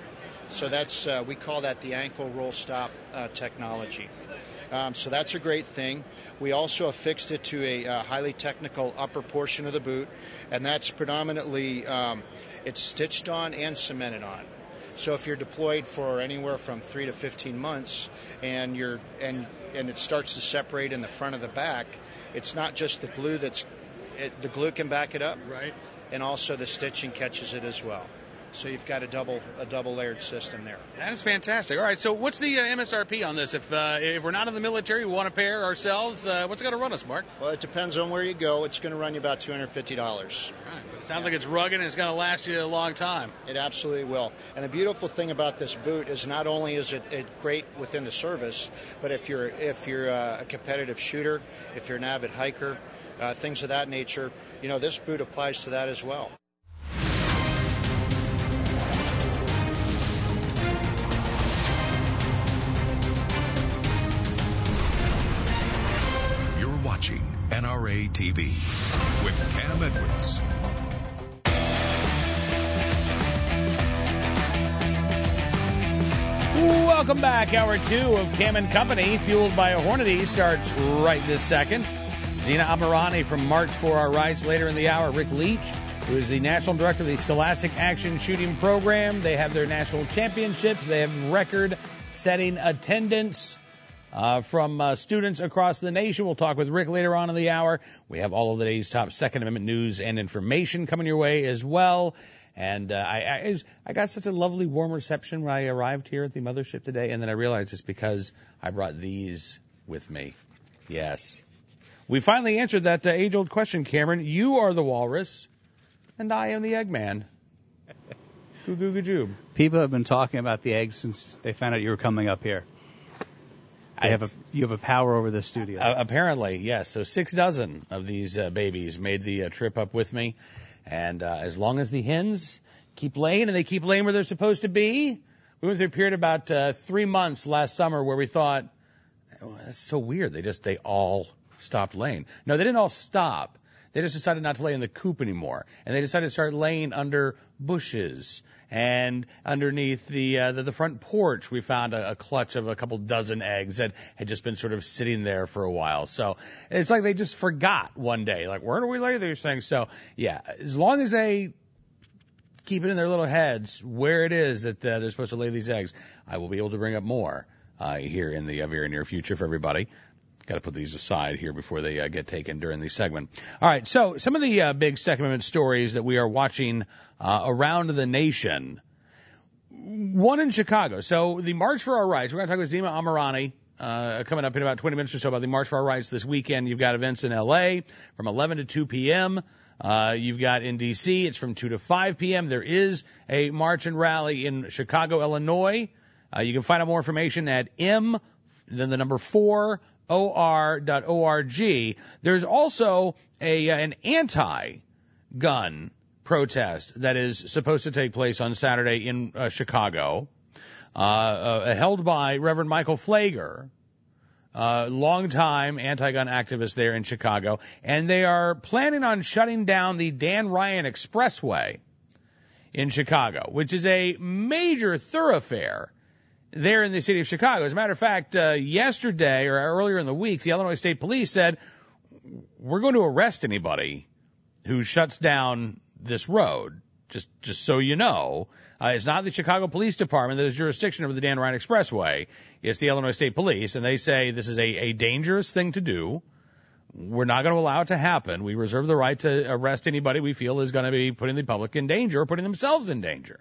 So that's we call that the ankle roll stop technology. So that's a great thing. We also affixed it to a highly technical upper portion of the boot, and that's predominantly it's stitched on and cemented on. So if you're deployed for anywhere from 3 to 15 months and it starts to separate in the front of the back, it's not just the glue the glue can back it up, right? And also the stitching catches it as well. So you've got a double layered system there. That is fantastic. All right, so what's the MSRP on this? If we're not in the military, we want a pair ourselves, what's it going to run us, Mark? Well, it depends on where you go. It's going to run you about $250. All right. It sounds like it's rugged and it's going to last you a long time. It absolutely will. And the beautiful thing about this boot is not only is it great within the service, but if you're a competitive shooter, if you're an avid hiker, things of that nature, this boot applies to that as well. Watching NRA TV with Cam Edwards. Welcome back. Hour 2 of Cam and Company, fueled by a Hornady, starts right this second. Zena Amirani from March for Our Rights. Later in the hour, Rick Leach, who is the National Director of the Scholastic Action Shooting Program. They have their national championships. They have record-setting attendance from students across the nation. We'll talk with Rick later on in the hour. We have all of the day's top Second Amendment news and information coming your way as well. And I got such a lovely, warm reception when I arrived here at the mothership today, and then I realized it's because I brought these with me. Yes. We finally answered that age-old question, Cameron. You are the walrus, and I am the Eggman. Goo goo goo joob. People have been talking about the eggs since they found out you were coming up here. You have a power over the studio. Apparently, yes. So 6 dozen of these babies made the trip up with me. And as long as the hens keep laying, and they keep laying where they're supposed to be, we went through a period about 3 months last summer where we thought, oh, that's so weird. They all stopped laying. No, they didn't all stop. They just decided not to lay in the coop anymore. And they decided to start laying under bushes. And underneath the front porch, we found a clutch of a couple dozen eggs that had just been sort of sitting there for a while. So it's like they just forgot one day, like, where do we lay these things? So, yeah, as long as they keep it in their little heads where it is that they're supposed to lay these eggs, I will be able to bring up more here in the very near future for everybody. Got to put these aside here before they get taken during the segment. All right, so some of the big Second Amendment stories that we are watching around the nation. One in Chicago. So the March for Our Rights, we're going to talk with Zena Amirani coming up in about 20 minutes or so about the March for Our Rights this weekend. You've got events in L.A. from 11 to 2 p.m. You've got in D.C., it's from 2 to 5 p.m. There is a march and rally in Chicago, Illinois. You can find out more information at then the number 4, or.org. There's also an anti-gun protest that is supposed to take place on Saturday in Chicago, held by Reverend Michael Flager, longtime anti-gun activist there in Chicago, and they are planning on shutting down the Dan Ryan Expressway in Chicago, which is a major thoroughfare there in the city of Chicago. As a matter of fact, yesterday or earlier in the week, the Illinois State Police said, we're going to arrest anybody who shuts down this road. Just so you know, it's not the Chicago Police Department that has jurisdiction over the Dan Ryan Expressway. It's the Illinois State Police, and they say this is a dangerous thing to do. We're not going to allow it to happen. We reserve the right to arrest anybody we feel is going to be putting the public in danger or putting themselves in danger.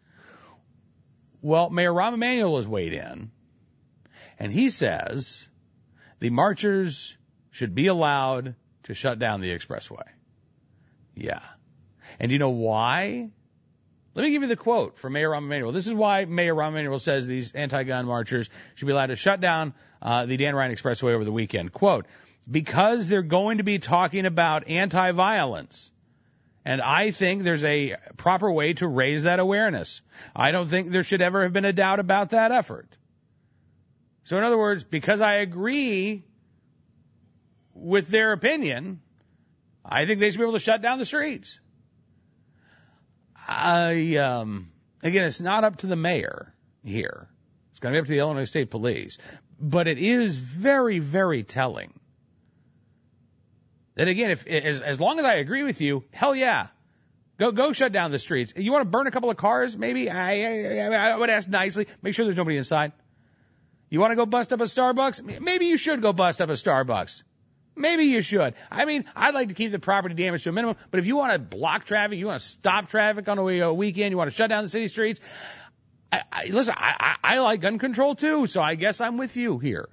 Well, Mayor Rahm Emanuel has weighed in, and he says the marchers should be allowed to shut down the expressway. Yeah. And do you know why? Let me give you the quote from Mayor Rahm Emanuel. This is why Mayor Rahm Emanuel says these anti-gun marchers should be allowed to shut down the Dan Ryan Expressway over the weekend. Quote, because they're going to be talking about anti-violence. And I think there's a proper way to raise that awareness. I don't think there should ever have been a doubt about that effort. So in other words, because I agree with their opinion, I think they should be able to shut down the streets. Again, it's not up to the mayor here. It's going to be up to the Illinois State Police. But it is very, very telling that, again, as long as I agree with you, hell yeah, Go shut down the streets. You want to burn a couple of cars? Maybe I would ask nicely. Make sure there's nobody inside. You want to go bust up a Starbucks? Maybe you should go bust up a Starbucks. Maybe you should. I mean, I'd like to keep the property damage to a minimum, but if you want to block traffic, you want to stop traffic on a weekend, you want to shut down the city streets, listen, I like gun control too, so I guess I'm with you here.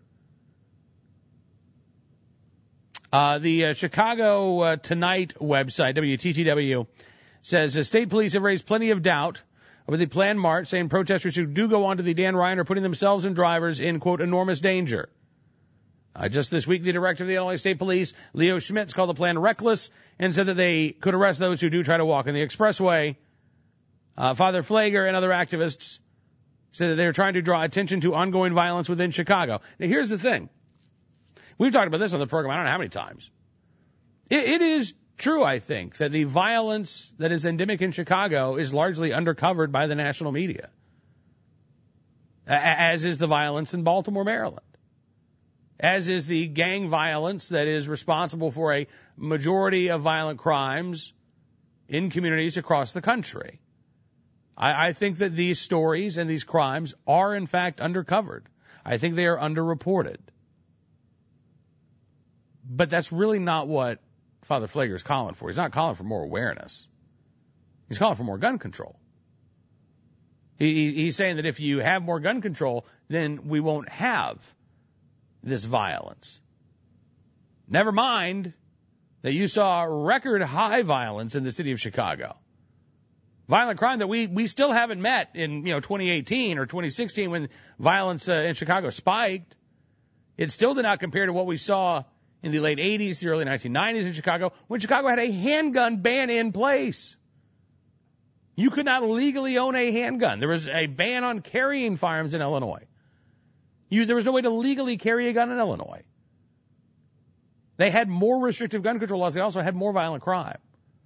The Chicago Tonight website, WTTW, says the state police have raised plenty of doubt over the planned march, saying protesters who do go onto the Dan Ryan are putting themselves and drivers in, quote, enormous danger. Just this week, the director of the Illinois State Police, Leo Schmitz, called the plan reckless and said that they could arrest those who do try to walk on the expressway. Father Pfleger and other activists said that they are trying to draw attention to ongoing violence within Chicago. Now, here's the thing. We've talked about this on the program I don't know how many times. It is true, I think, that the violence that is endemic in Chicago is largely undercovered by the national media, as is the violence in Baltimore, Maryland, as is the gang violence that is responsible for a majority of violent crimes in communities across the country. I think that these stories and these crimes are, in fact, undercovered. I think they are underreported. But that's really not what Father Pfleger is calling for. He's not calling for more awareness. He's calling for more gun control. He's saying that if you have more gun control, then we won't have this violence. Never mind that you saw record high violence in the city of Chicago. Violent crime that we still haven't met in 2018 or 2016 when violence in Chicago spiked. It still did not compare to what we saw in the late 80s, the early 1990s in Chicago, when Chicago had a handgun ban in place. You could not legally own a handgun. There was a ban on carrying firearms in Illinois. There was no way to legally carry a gun in Illinois. They had more restrictive gun control laws. They also had more violent crime.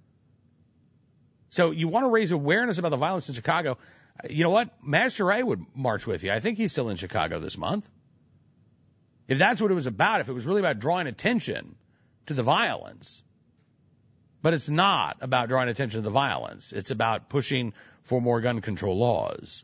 So you want to raise awareness about the violence in Chicago. You know what? Master Ray would march with you. I think he's still in Chicago this month. If that's what it was about, if it was really about drawing attention to the violence. But it's not about drawing attention to the violence. It's about pushing for more gun control laws.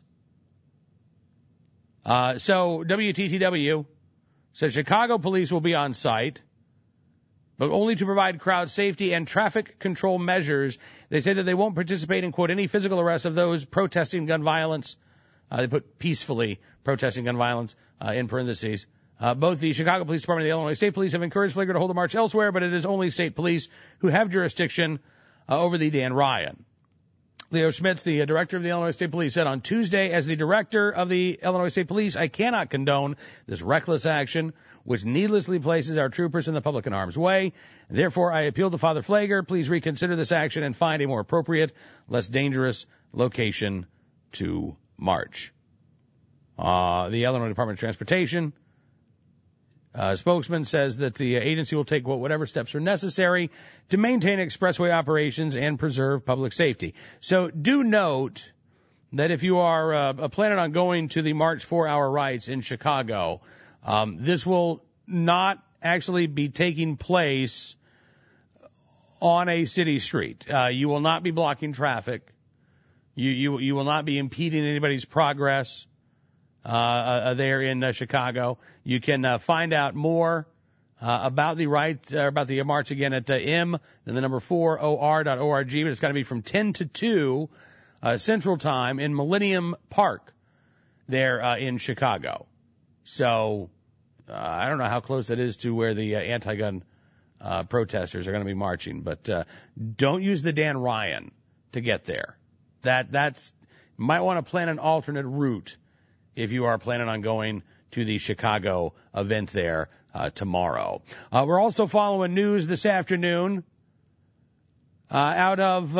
So WTTW says Chicago police will be on site, but only to provide crowd safety and traffic control measures. They say that they won't participate in, quote, any physical arrests of those protesting gun violence. They put peacefully protesting gun violence in parentheses. Both the Chicago Police Department and the Illinois State Police have encouraged Pfleger to hold a march elsewhere, but it is only state police who have jurisdiction over the Dan Ryan. Leo Schmitz, the director of the Illinois State Police, said on Tuesday, as the director of the Illinois State Police, I cannot condone this reckless action, which needlessly places our troopers in the public in harm's way. Therefore, I appeal to Father Pfleger, please reconsider this action and find a more appropriate, less dangerous location to march. The Illinois Department of Transportation spokesman says that the agency will take whatever steps are necessary to maintain expressway operations and preserve public safety. So do note that if you are planning on going to the March for Our Rights in Chicago, this will not actually be taking place on a city street. You will not be blocking traffic. You will not be impeding anybody's progress there in Chicago. You can find out more about the about the march again at m and the number 4or.org, but it's got to be from 10 to 2 Central Time in Millennium Park there in Chicago. So I don't know how close that is to where the anti-gun protesters are going to be marching, but don't use the Dan Ryan to get there. That's might want to plan an alternate route if you are planning on going to the Chicago event there tomorrow. We're also following news this afternoon out of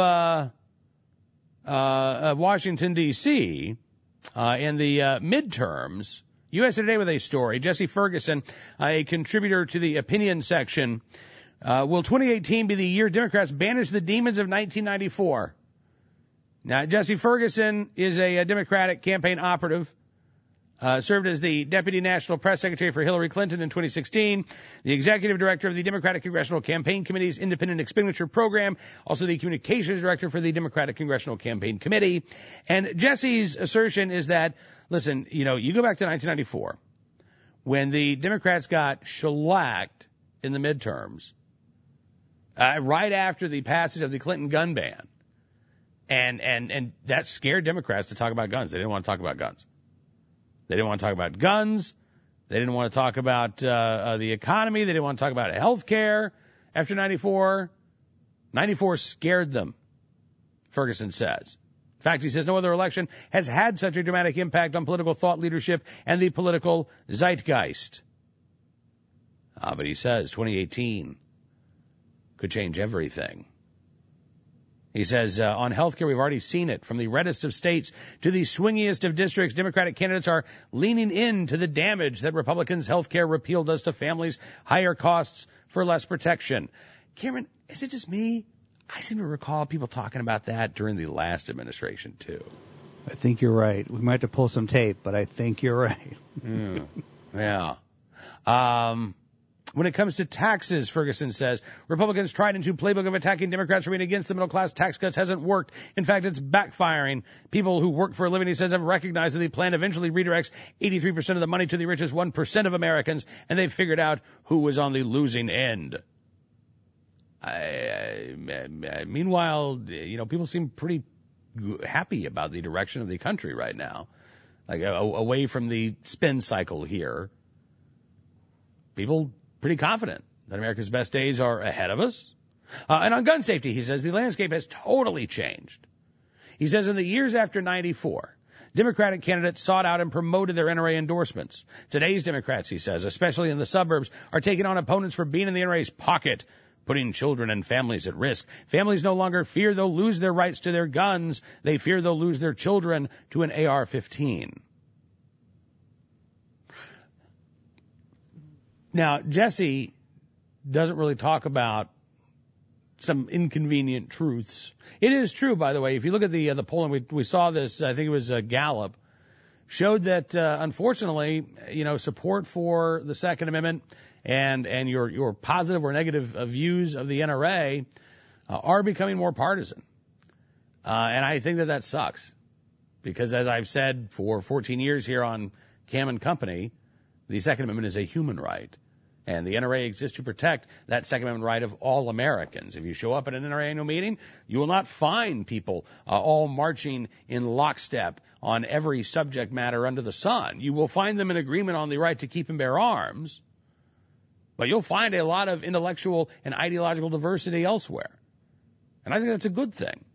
Washington, D.C. In the midterms. USA Today with a story. Jesse Ferguson, a contributor to the opinion section. Will 2018 be the year Democrats banish the demons of 1994? Now, Jesse Ferguson is a Democratic campaign operative served as the Deputy National Press Secretary for Hillary Clinton in 2016, the Executive Director of the Democratic Congressional Campaign Committee's Independent Expenditure Program, also the Communications Director for the Democratic Congressional Campaign Committee. And Jesse's assertion is that, listen, you go back to 1994, when the Democrats got shellacked in the midterms, right after the passage of the Clinton gun ban, and that scared Democrats to talk about guns. They didn't want to talk about guns. They didn't want to talk about guns. They didn't want to talk about the economy. They didn't want to talk about health care after 94. 94 scared them, Ferguson says. In fact, he says no other election has had such a dramatic impact on political thought leadership and the political zeitgeist. But he says 2018 could change everything. He says, on healthcare, we've already seen it. From the reddest of states to the swingiest of districts, Democratic candidates are leaning into the damage that Republicans' healthcare repeal does to families, higher costs for less protection. Cameron, is it just me? I seem to recall people talking about that during the last administration, too. I think you're right. We might have to pull some tape, but I think you're right. Yeah. When it comes to taxes, Ferguson says, Republicans' tried and true playbook of attacking Democrats running against the middle class tax cuts hasn't worked. In fact, it's backfiring. People who work for a living, he says, have recognized that the plan eventually redirects 83% of the money to the richest 1% of Americans, and they've figured out who was on the losing end. Meanwhile, people seem pretty happy about the direction of the country right now, like away from the spin cycle here. People pretty confident that America's best days are ahead of us. And on gun safety, he says, the landscape has totally changed. He says in the years after 94, Democratic candidates sought out and promoted their NRA endorsements. Today's Democrats, he says, especially in the suburbs, are taking on opponents for being in the NRA's pocket, putting children and families at risk. Families no longer fear they'll lose their rights to their guns. They fear they'll lose their children to an AR-15. Now, Jesse doesn't really talk about some inconvenient truths. It is true, by the way, if you look at the polling, we saw this, I think it was Gallup, showed that, unfortunately, support for the Second Amendment and your positive or negative views of the NRA are becoming more partisan. And I think that sucks. Because as I've said for 14 years here on Cam and Company, the Second Amendment is a human right. And the NRA exists to protect that Second Amendment right of all Americans. If you show up at an NRA annual meeting, you will not find people all marching in lockstep on every subject matter under the sun. You will find them in agreement on the right to keep and bear arms, but you'll find a lot of intellectual and ideological diversity elsewhere. And I think that's a good thing.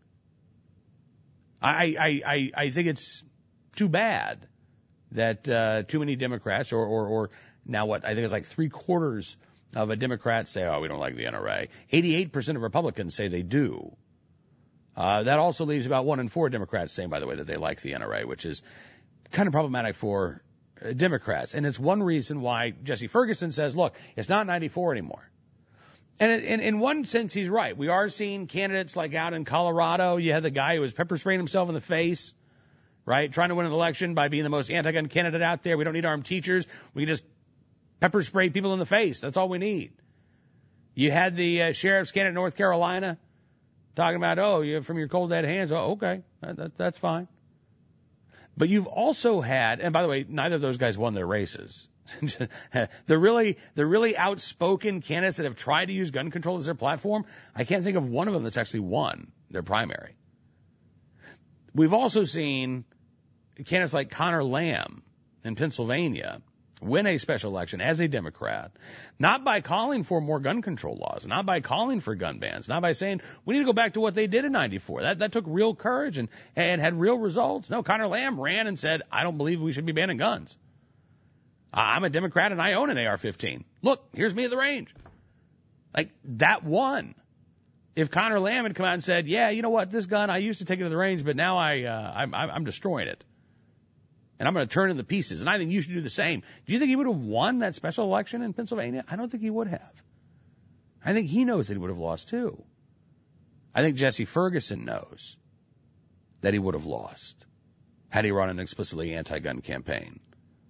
I think it's too bad that too many Democrats or now what I think is like 3/4 of a Democrats say, oh, we don't like the NRA. 88% of Republicans say they do. That also leaves about 1 in 4 Democrats saying, by the way, that they like the NRA, which is kind of problematic for Democrats. And it's one reason why Jesse Ferguson says, look, it's not 94 anymore. And in one sense, he's right. We are seeing candidates like out in Colorado. You had the guy who was pepper spraying himself in the face, right? Trying to win an election by being the most anti-gun candidate out there. We don't need armed teachers. We can just pepper spray people in the face. That's all we need. You had the sheriff's candidate in North Carolina talking about, oh, you're from your cold dead hands. Oh, okay. That's fine. But you've also had, and by the way, neither of those guys won their races. The really outspoken candidates that have tried to use gun control as their platform, I can't think of one of them that's actually won their primary. We've also seen candidates like Connor Lamb in Pennsylvania win a special election as a Democrat, not by calling for more gun control laws, not by calling for gun bans, not by saying we need to go back to what they did in 94. That took real courage and had real results. No, Connor Lamb ran and said, I don't believe we should be banning guns. I'm a Democrat and I own an AR-15. Look, here's me at the range. Like, that won. If Connor Lamb had come out and said, yeah, you know what, this gun, I used to take it to the range, but now I'm destroying it. And I'm going to turn it into pieces. And I think you should do the same. Do you think he would have won that special election in Pennsylvania? I don't think he would have. I think he knows that he would have lost too. I think Jesse Ferguson knows that he would have lost had he run an explicitly anti-gun campaign.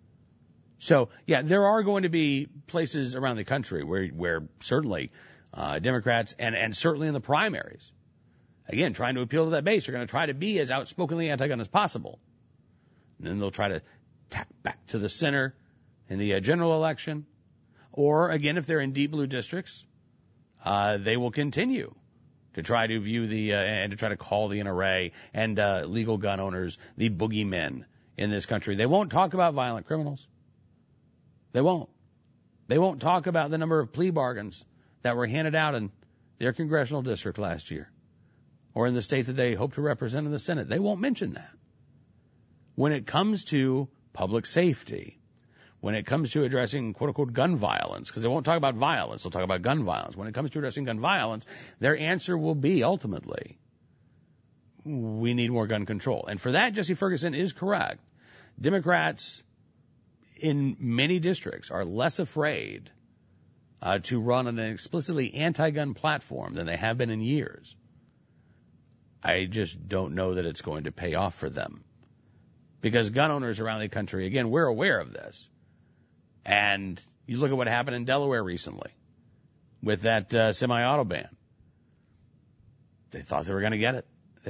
So, yeah, there are going to be places around the country where certainly Democrats and certainly in the primaries, again, trying to appeal to that base, are going to try to be as outspokenly anti-gun as possible. And then they'll try to tack back to the center in the general election. Or, again, if they're in deep blue districts, they will continue to try to view and to try to call the NRA and legal gun owners the boogeymen in this country. They won't talk about violent criminals. They won't. They won't talk about the number of plea bargains that were handed out in their congressional district last year or in the state that they hope to represent in the Senate. They won't mention that. When it comes to public safety, when it comes to addressing quote-unquote gun violence, because they won't talk about violence, they'll talk about gun violence. When it comes to addressing gun violence, their answer will be ultimately, we need more gun control. And for that, Jesse Ferguson is correct. Democrats in many districts are less afraid to run on an explicitly anti-gun platform than they have been in years. I just don't know that it's going to pay off for them. Because gun owners around the country, again, we're aware of this. And you look at what happened in Delaware recently with that semi-auto ban. They thought they were going to get it.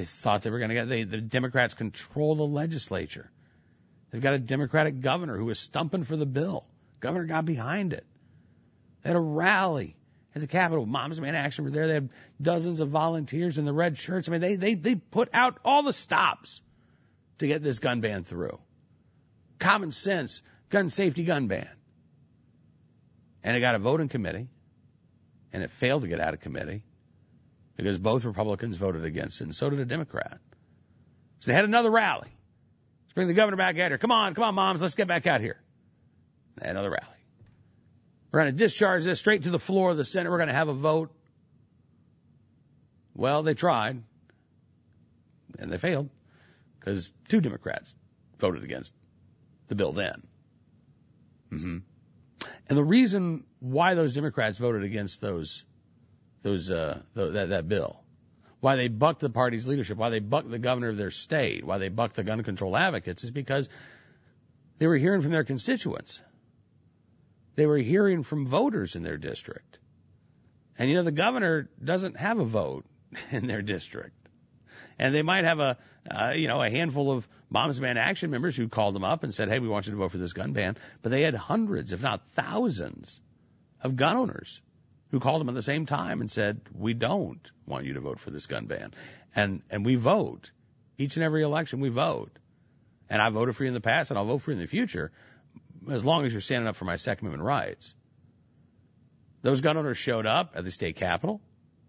The Democrats control the legislature. They've got a Democratic governor who was stumping for the bill. Governor got behind it. They had a rally at the Capitol. Moms Man Action were there. They had dozens of volunteers in the red shirts. I mean, they put out all the stops to get this gun ban through. Common sense, gun safety gun ban. And it got a vote in committee, and it failed to get out of committee because both Republicans voted against it, and so did a Democrat. So they had another rally. Let's bring the governor back out here. Come on, moms, let's get back out here. They had another rally. We're going to discharge this straight to the floor of the Senate. We're going to have a vote. Well, they tried, and they failed because 2 Democrats voted against the bill then. Mm-hmm. And the reason why those Democrats voted against that bill, why they bucked the party's leadership, why they bucked the governor of their state, why they bucked the gun control advocates, is because they were hearing from their constituents. They were hearing from voters in their district. And, the governor doesn't have a vote in their district. And they might have a handful of Moms Man Action members who called them up and said, hey, we want you to vote for this gun ban. But they had hundreds, if not thousands, of gun owners who called them at the same time and said, we don't want you to vote for this gun ban. And we vote. Each and every election we vote. And I voted for you in the past and I'll vote for you in the future as long as you're standing up for my Second Amendment rights. Those gun owners showed up at the state capitol.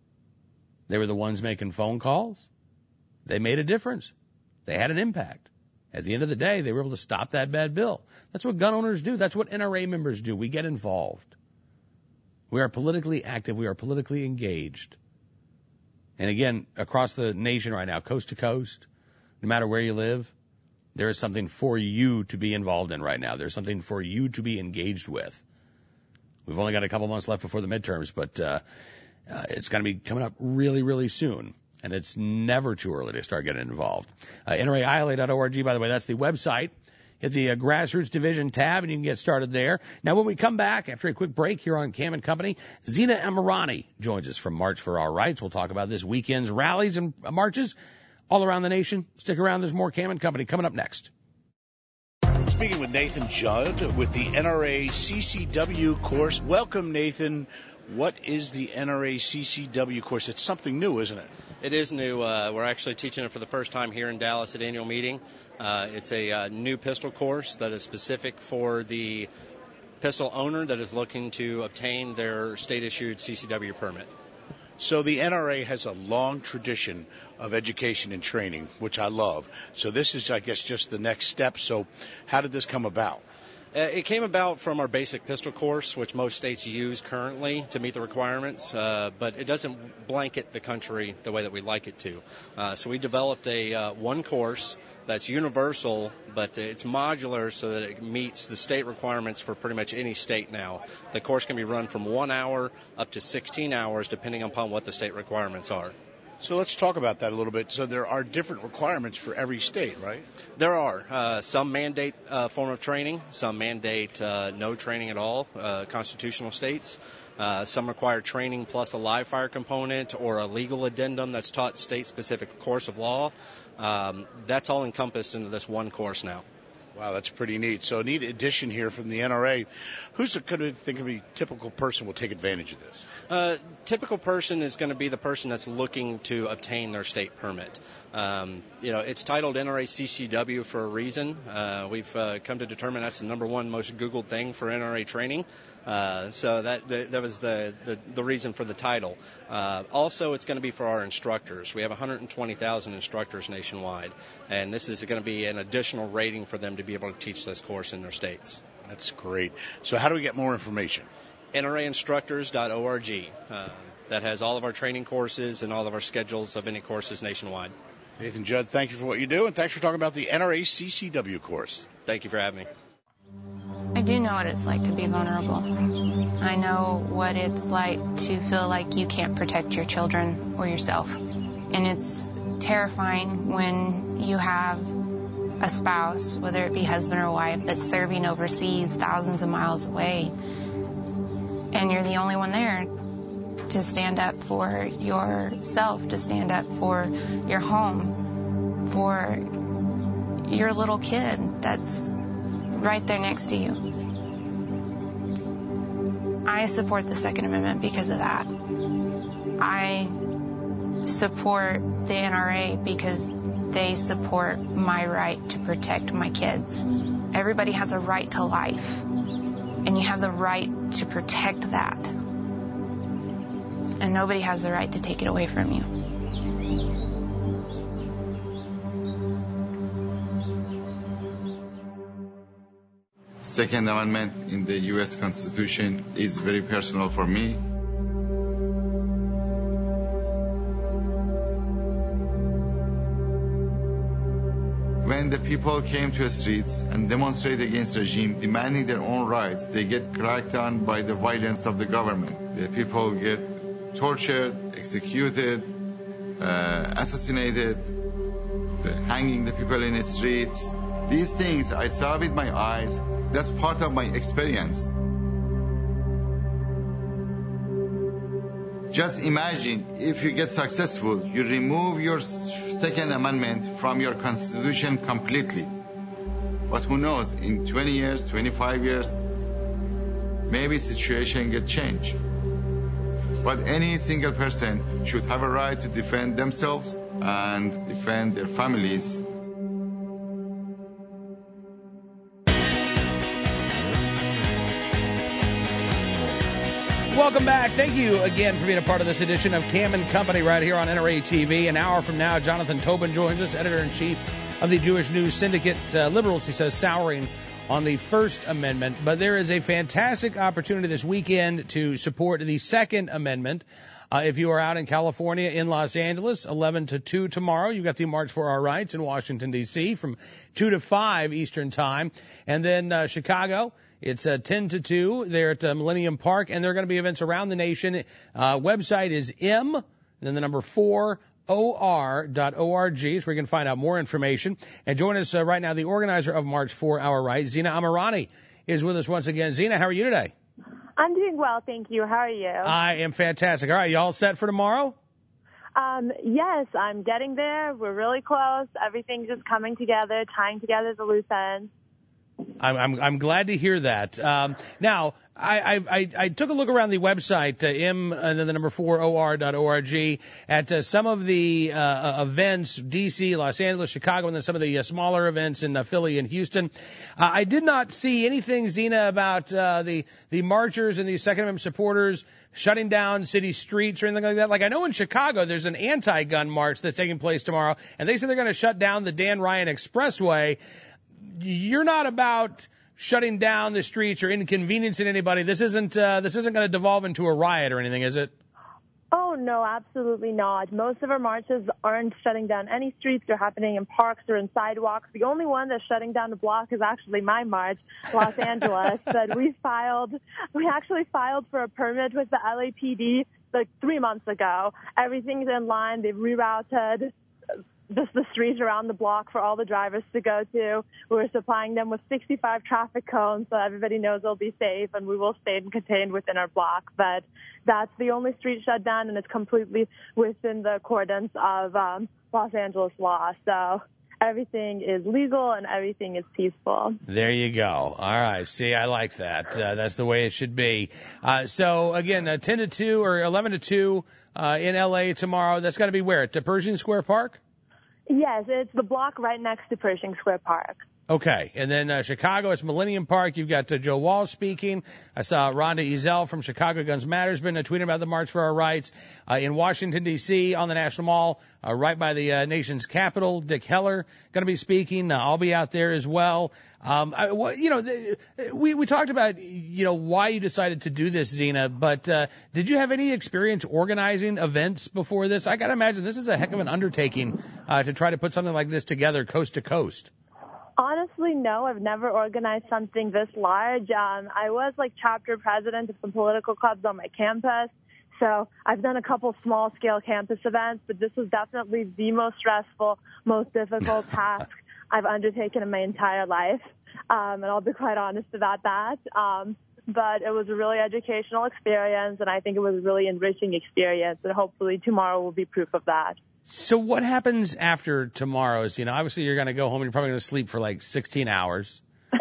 They were the ones making phone calls. They made a difference. They had an impact. At the end of the day, they were able to stop that bad bill. That's what gun owners do. That's what NRA members do. We get involved. We are politically active. We are politically engaged. And again, across the nation right now, coast to coast, no matter where you live, there is something for you to be involved in right now. There's something for you to be engaged with. We've only got a couple months left before the midterms, but it's going to be coming up really, really soon. And it's never too early to start getting involved. NRAILA.org, by the way, that's the website. Hit the Grassroots Division tab, and you can get started there. Now, when we come back, after a quick break here on Cam & Company, Zina Amirani joins us from March for Our Rights. We'll talk about this weekend's rallies and marches all around the nation. Stick around. There's more Cam & Company coming up next. Speaking with Nathan Judd with the NRA CCW course. Welcome, Nathan. What is the NRA CCW course? It's something new, isn't it? It is new. We're actually teaching it for the first time here in Dallas at annual meeting. It's a new pistol course that is specific for the pistol owner that is looking to obtain their state-issued CCW permit. So the NRA has a long tradition of education and training, which I love. So this is, I guess, just the next step. So how did this come about? It came about from our basic pistol course, which most states use currently to meet the requirements, but it doesn't blanket the country the way that we like it to. So we developed a one course that's universal, but it's modular so that it meets the state requirements for pretty much any state now. The course can be run from 1 hour up to 16 hours, depending upon what the state requirements are. So let's talk about that a little bit. So there are different requirements for every state, right? There are. Some mandate form of training. Some mandate no training at all, constitutional states. Some require training plus a live fire component or a legal addendum that's taught state-specific course of law. That's all encompassed into this one course now. Wow, that's pretty neat. So a neat addition here from the NRA. Who's going to think of a typical person will take advantage of this? Typical person is going to be the person that's looking to obtain their state permit. It's titled NRA CCW for a reason. We've come to determine that's the number one most Googled thing for NRA training. So that was the reason for the title. Also, it's going to be for our instructors. We have 120,000 instructors nationwide, and this is going to be an additional rating for them to be able to teach this course in their states. That's great. So how do we get more information? NRAinstructors.org. That has all of our training courses and all of our schedules of any courses nationwide. Nathan Judd, thank you for what you do, and thanks for talking about the NRA CCW course. Thank you for having me. I do know what it's like to be vulnerable. I know what it's like to feel like you can't protect your children or yourself. And it's terrifying when you have a spouse, whether it be husband or wife, that's serving overseas thousands of miles away. And you're the only one there to stand up for yourself, to stand up for your home, for your little kid that's right there next to you. I support the Second Amendment because of that. I support the NRA because they support my right to protect my kids. Everybody has a right to life, and you have the right to protect that. And nobody has the right to take it away from you. Second Amendment in the U.S. Constitution is very personal for me. When the people came to the streets and demonstrated against the regime, demanding their own rights, they get cracked on by the violence of the government. The people get tortured, executed, assassinated, hanging the people in the streets. These things I saw with my eyes. That's part of my experience. Just imagine if you get successful, you remove your Second Amendment from your Constitution completely. But who knows, in 20 years, 25 years, maybe situation get changed. But any single person should have a right to defend themselves and defend their families. Welcome back. Thank you again for being a part of this edition of Cam and Company right here on NRA TV. An hour from now, Jonathan Tobin joins us, editor-in-chief of the Jewish News Syndicate. Liberals, he says, souring on the First Amendment. But there is a fantastic opportunity this weekend to support the Second Amendment. If you are out in California, in Los Angeles, 11 to 2 tomorrow, you've got the March for Our Rights in Washington, D.C. from 2 to 5 Eastern Time. And then Chicago, it's 10 to 2 there at Millennium Park, and there are going to be events around the nation. Website is M, and then the number 4, OR.org, is where you can find out more information. And join us right now, the organizer of March for Our Rights, Zina Amirani, is with us once again. Zina, how are you today? I'm doing well, thank you. How are you? I am fantastic. All right, you all set for tomorrow? Yes, I'm getting there. We're really close. Everything's just coming together, tying together the loose ends. I'm glad to hear that. Now, I took a look around the website, M and then the number 4, OR.org, at some of the events, D.C., Los Angeles, Chicago, and then some of the smaller events in Philly and Houston. I did not see anything, Zina, about the marchers and the Second Amendment supporters shutting down city streets or anything like that. Like, I know in Chicago there's an anti-gun march that's taking place tomorrow, and they say they're going to shut down the Dan Ryan Expressway. You're not about shutting down the streets or inconveniencing anybody. This isn't going to devolve into a riot or anything, is it? Oh, no, absolutely not. Most of our marches aren't shutting down any streets. They're happening in parks or in sidewalks. The only one that's shutting down the block is actually my march, Los Angeles. But we actually filed for a permit with the LAPD like 3 months ago. Everything's in line. They've rerouted just the streets around the block for all the drivers to go to. We're supplying them with 65 traffic cones so everybody knows they'll be safe, and we will stay contained within our block. But that's the only street shut down, and it's completely within the accordance of Los Angeles law. So everything is legal and everything is peaceful. There you go. All right. See, I like that. That's the way it should be. So, again, 10 to 2 or 11 to 2 in L.A. tomorrow. That's got to be where? At Pershing Square Park? Yes, it's the block right next to Pershing Square Park. Okay. And then Chicago, it's Millennium Park. You've got Joe Walsh speaking. I saw Rhonda Ezell from Chicago Guns Matter has been tweeting about the March for Our Rights. In Washington, D.C., on the National Mall, right by the nation's capital, Dick Heller going to be speaking. I'll be out there as well. We talked about, why you decided to do this, Zena, but did you have any experience organizing events before this? I got to imagine this is a heck of an undertaking to try to put something like this together coast to coast. Honestly, no. I've never organized something this large. I was chapter president of some political clubs on my campus. So I've done a couple small-scale campus events, but this was definitely the most stressful, most difficult task I've undertaken in my entire life. And I'll be quite honest about that. But it was a really educational experience, and I think it was a really enriching experience. And hopefully tomorrow will be proof of that. So what happens after tomorrow? Obviously you're going to go home and you're probably going to sleep for 16 hours,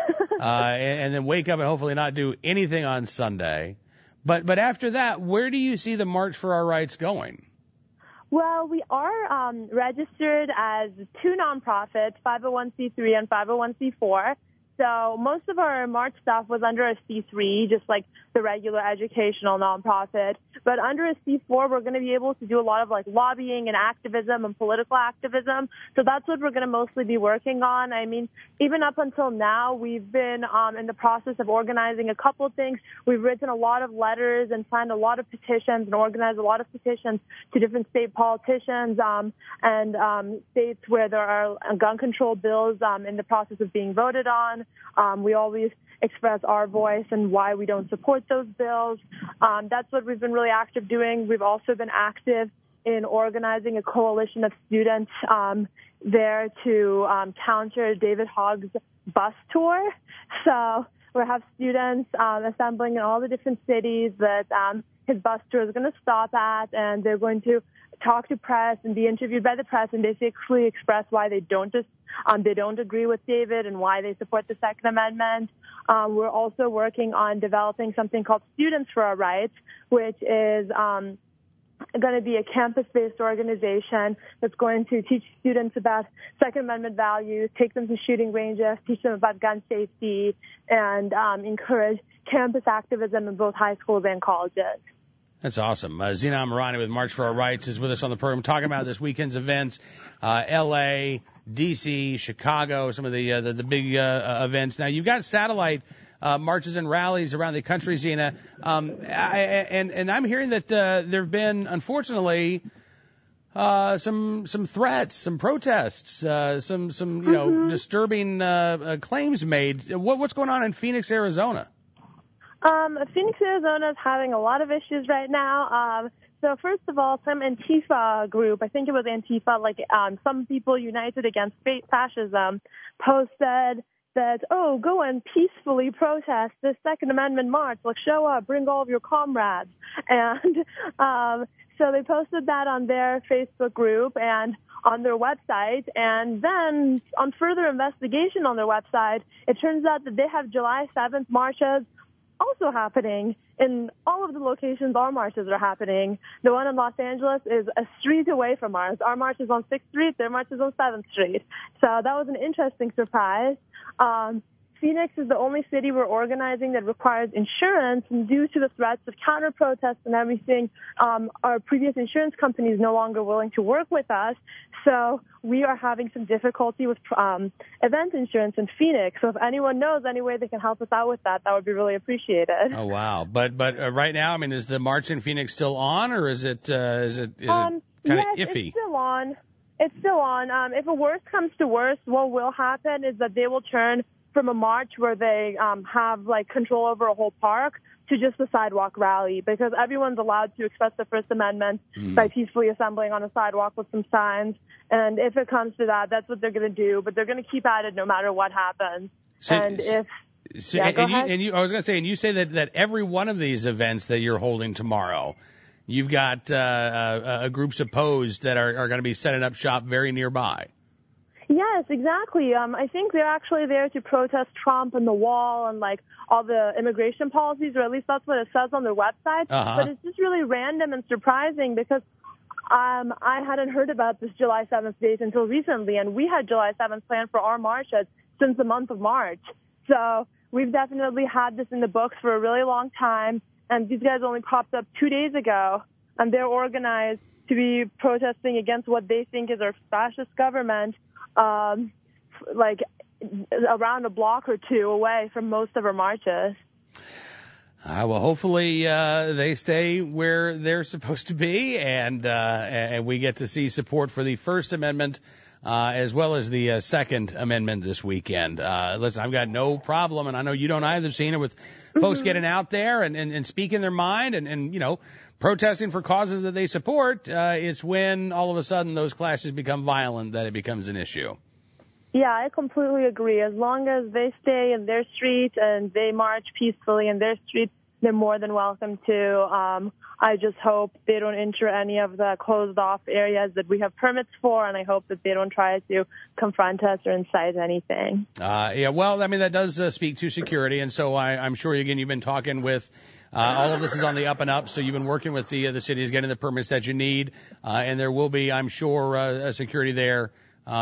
and then wake up and hopefully not do anything on Sunday. But after that, where do you see the March for Our Rights going? Well, we are registered as two nonprofits, 501c3 and 501c4. So most of our March stuff was under a C3, just like the regular educational nonprofit. But under a C4, we're going to be able to do a lot of lobbying and activism and political activism. So that's what we're going to mostly be working on. I mean, even up until now, we've been in the process of organizing a couple of things. We've written a lot of letters and signed a lot of petitions and organized a lot of petitions to different state politicians and states where there are gun control bills in the process of being voted on. We always express our voice and why we don't support those bills. That's what we've been really active doing. We've also been active in organizing a coalition of students there to counter David Hogg's bus tour. So we have students assembling in all the different cities that his bus tour is going to stop at, and they're going to talk to press and be interviewed by the press and basically express why they don't agree with David and why they support the Second Amendment. We're also working on developing something called Students for Our Rights, which is going to be a campus-based organization that's going to teach students about Second Amendment values, take them to shooting ranges, teach them about gun safety, and encourage campus activism in both high schools and colleges. That's awesome. Zena Amirani with March for Our Rights is with us on the program talking about this weekend's events, L.A., D.C., Chicago, some of the big events. Now, you've got satellite marches and rallies around the country, Zena, and I'm hearing that there have been, unfortunately, some threats, some protests, some disturbing claims made. What's going on in Phoenix, Arizona? Phoenix, Arizona is having a lot of issues right now. So first of all, some Antifa group, I think it was Antifa, some people united against fascism, posted that, go and peacefully protest this Second Amendment march. Show up, bring all of your comrades. And so they posted that on their Facebook group and on their website. And then on further investigation on their website, it turns out that they have July 7th marches also happening in all of the locations our marches are happening. The one in Los Angeles is a street away from ours. Our march is on 6th Street, their march is on 7th Street. So that was an interesting surprise. Phoenix is the only city we're organizing that requires insurance, and due to the threats of counter-protests and everything, our previous insurance company is no longer willing to work with us. So we are having some difficulty with event insurance in Phoenix. So if anyone knows any way they can help us out with that, that would be really appreciated. Oh, wow. But right now, I mean, is the march in Phoenix still on, or is it kind of iffy? It's still on. It's still on. If a worst comes to worst, what will happen is that they will turn from a march where they have like control over a whole park to just a sidewalk rally, because everyone's allowed to express the First Amendment by peacefully assembling on a sidewalk with some signs. And if it comes to that, that's what they're going to do. But they're going to keep at it no matter what happens. So, and if so, yeah, go ahead. I was going to say, and you say that every one of these events that you're holding tomorrow, you've got groups opposed that are going to be setting up shop very nearby. Yes, exactly. I think they're actually there to protest Trump and the wall and like all the immigration policies, or at least that's what it says on their website. But it's just really random and surprising because I hadn't heard about this July 7th date until recently, and we had July 7th planned for our marches since the month of March. So we've definitely had this in the books for a really long time, and these guys only popped up 2 days ago, and they're organized to be protesting against what they think is our fascist government, like around a block or two away from most of our marches. Well, hopefully they stay where they're supposed to be, and we get to see support for the First Amendment as well as the Second Amendment this weekend. Listen, I've got no problem, and I know you don't either, Zena, with folks getting out there and speaking their mind and, you know, protesting for causes that they support. It's when all of a sudden those clashes become violent that it becomes an issue. Yeah, I completely agree. As long as they stay in their street and they march peacefully in their street, they're more than welcome to. I just hope they don't enter any of the closed-off areas that we have permits for, and I hope that they don't try to confront us or incite anything. Yeah, well, I mean, that does speak to security, and so I'm sure, again, you've been talking with all of this is on the up and up, so you've been working with the cities, getting the permits that you need, and there will be, I'm sure, security there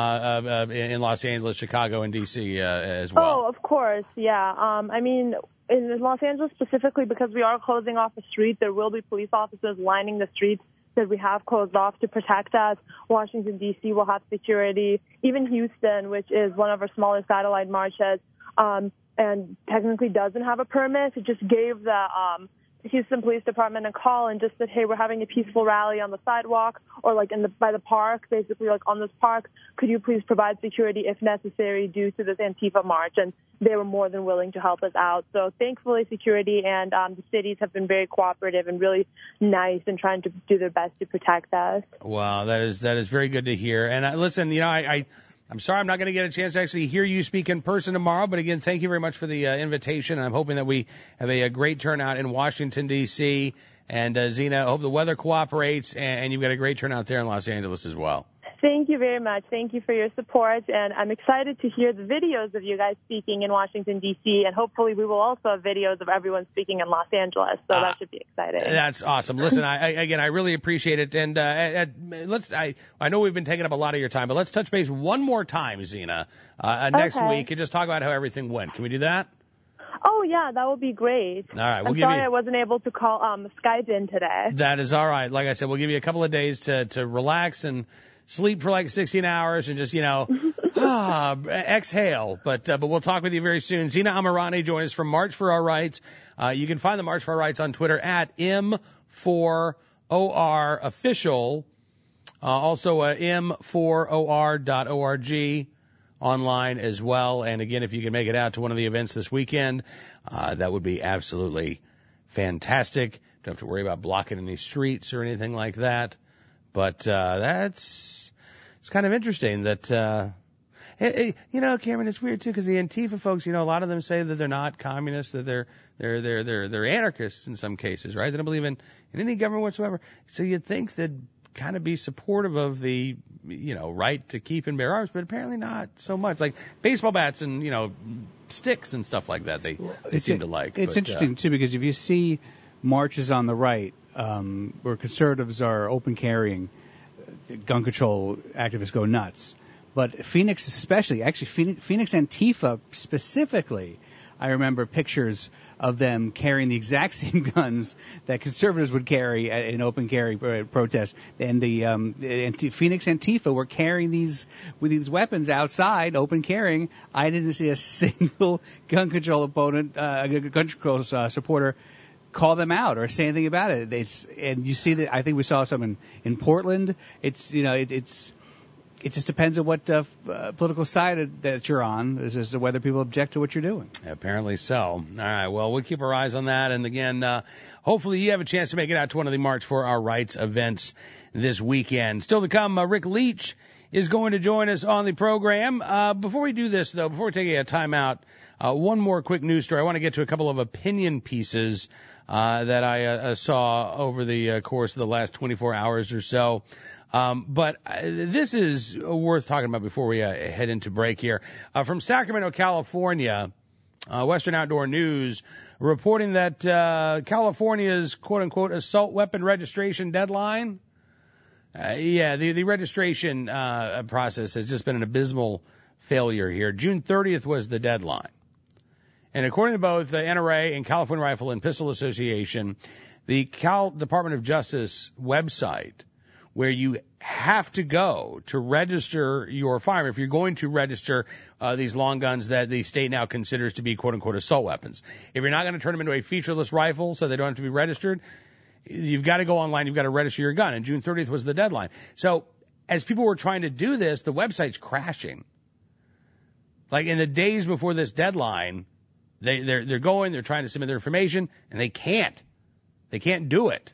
in Los Angeles, Chicago, and D.C. As well. Oh, of course, yeah. I mean, in Los Angeles specifically, because we are closing off a street, there will be police officers lining the streets that we have closed off to protect us. Washington, D.C. will have security. Even Houston, which is one of our smaller satellite marches, and technically doesn't have a permit, it just gave the Houston Police Department a call and just said, hey, we're having a peaceful rally on the sidewalk or like by the park, basically like on this park. Could you please provide security if necessary due to this Antifa march? And they were more than willing to help us out. So thankfully, security and the cities have been very cooperative and really nice and trying to do their best to protect us. Wow, that is very good to hear. And listen, you know, I'm sorry I'm not going to get a chance to actually hear you speak in person tomorrow, but again, thank you very much for the invitation. I'm hoping that we have a great turnout in Washington, D.C. And Zena, I hope the weather cooperates and you've got a great turnout there in Los Angeles as well. Thank you very much. Thank you for your support, and I'm excited to hear the videos of you guys speaking in Washington, D.C., and hopefully we will also have videos of everyone speaking in Los Angeles, so that should be exciting. That's awesome. Listen, I really appreciate it, and I know we've been taking up a lot of your time, but let's touch base one more time, Zena, next week, and just talk about how everything went. Can we do that? Oh, yeah, that would be great. All right. I'm sorry I wasn't able to call Skype in today. That is all right. Like I said, we'll give you a couple of days to relax and sleep for like 16 hours and just, you know, exhale. But we'll talk with you very soon. Zena Amirani joined us from March for Our Rights. You can find the March for Our Rights on Twitter at M4OR official. Also M4OR.org online as well. And again, if you can make it out to one of the events this weekend, that would be absolutely fantastic. Don't have to worry about blocking any streets or anything like that. But it's kind of interesting that you know, Cameron, it's weird too because the Antifa folks, you know, a lot of them say that they're not communists, that they're anarchists in some cases, right? They don't believe in any government whatsoever. So you'd think they'd kind of be supportive of the, you know, right to keep and bear arms, but apparently not so much. Like baseball bats and, you know, sticks and stuff like that. They seem to like. It's interesting too because if you see marches on the right where conservatives are open carrying, gun control activists go nuts. But Phoenix especially, actually Phoenix Antifa specifically, I remember pictures of them carrying the exact same guns that conservatives would carry in open carry protests. And the Phoenix Antifa were carrying these weapons outside, open carrying. I didn't see a single gun control opponent, gun control supporter call them out or say anything about it. And you see that, I think we saw some in Portland. It's, you know, it's it just depends on what political side that you're on as to whether people object to what you're doing. Apparently so. All right. Well, we'll keep our eyes on that. And again, hopefully you have a chance to make it out to one of the March for Our Rights events this weekend. Still to come, Rick Leach is going to join us on the program. Before we do this, though, before we take a timeout, one more quick news story. I want to get to a couple of opinion pieces that I saw over the course of the last 24 hours or so. But this is worth talking about before we head into break here. From Sacramento, California, Western Outdoor News reporting that California's quote-unquote assault weapon registration deadline, the registration process has just been an abysmal failure here. June 30th was the deadline. And according to both the NRA and California Rifle and Pistol Association, the Cal Department of Justice website, where you have to go to register your firearm, if you're going to register these long guns that the state now considers to be quote-unquote assault weapons. If you're not going to turn them into a featureless rifle so they don't have to be registered, you've got to go online, you've got to register your gun, and June 30th was the deadline. So as people were trying to do this, the website's crashing. Like in the days before this deadline, they're trying to submit their information, and they can't do it.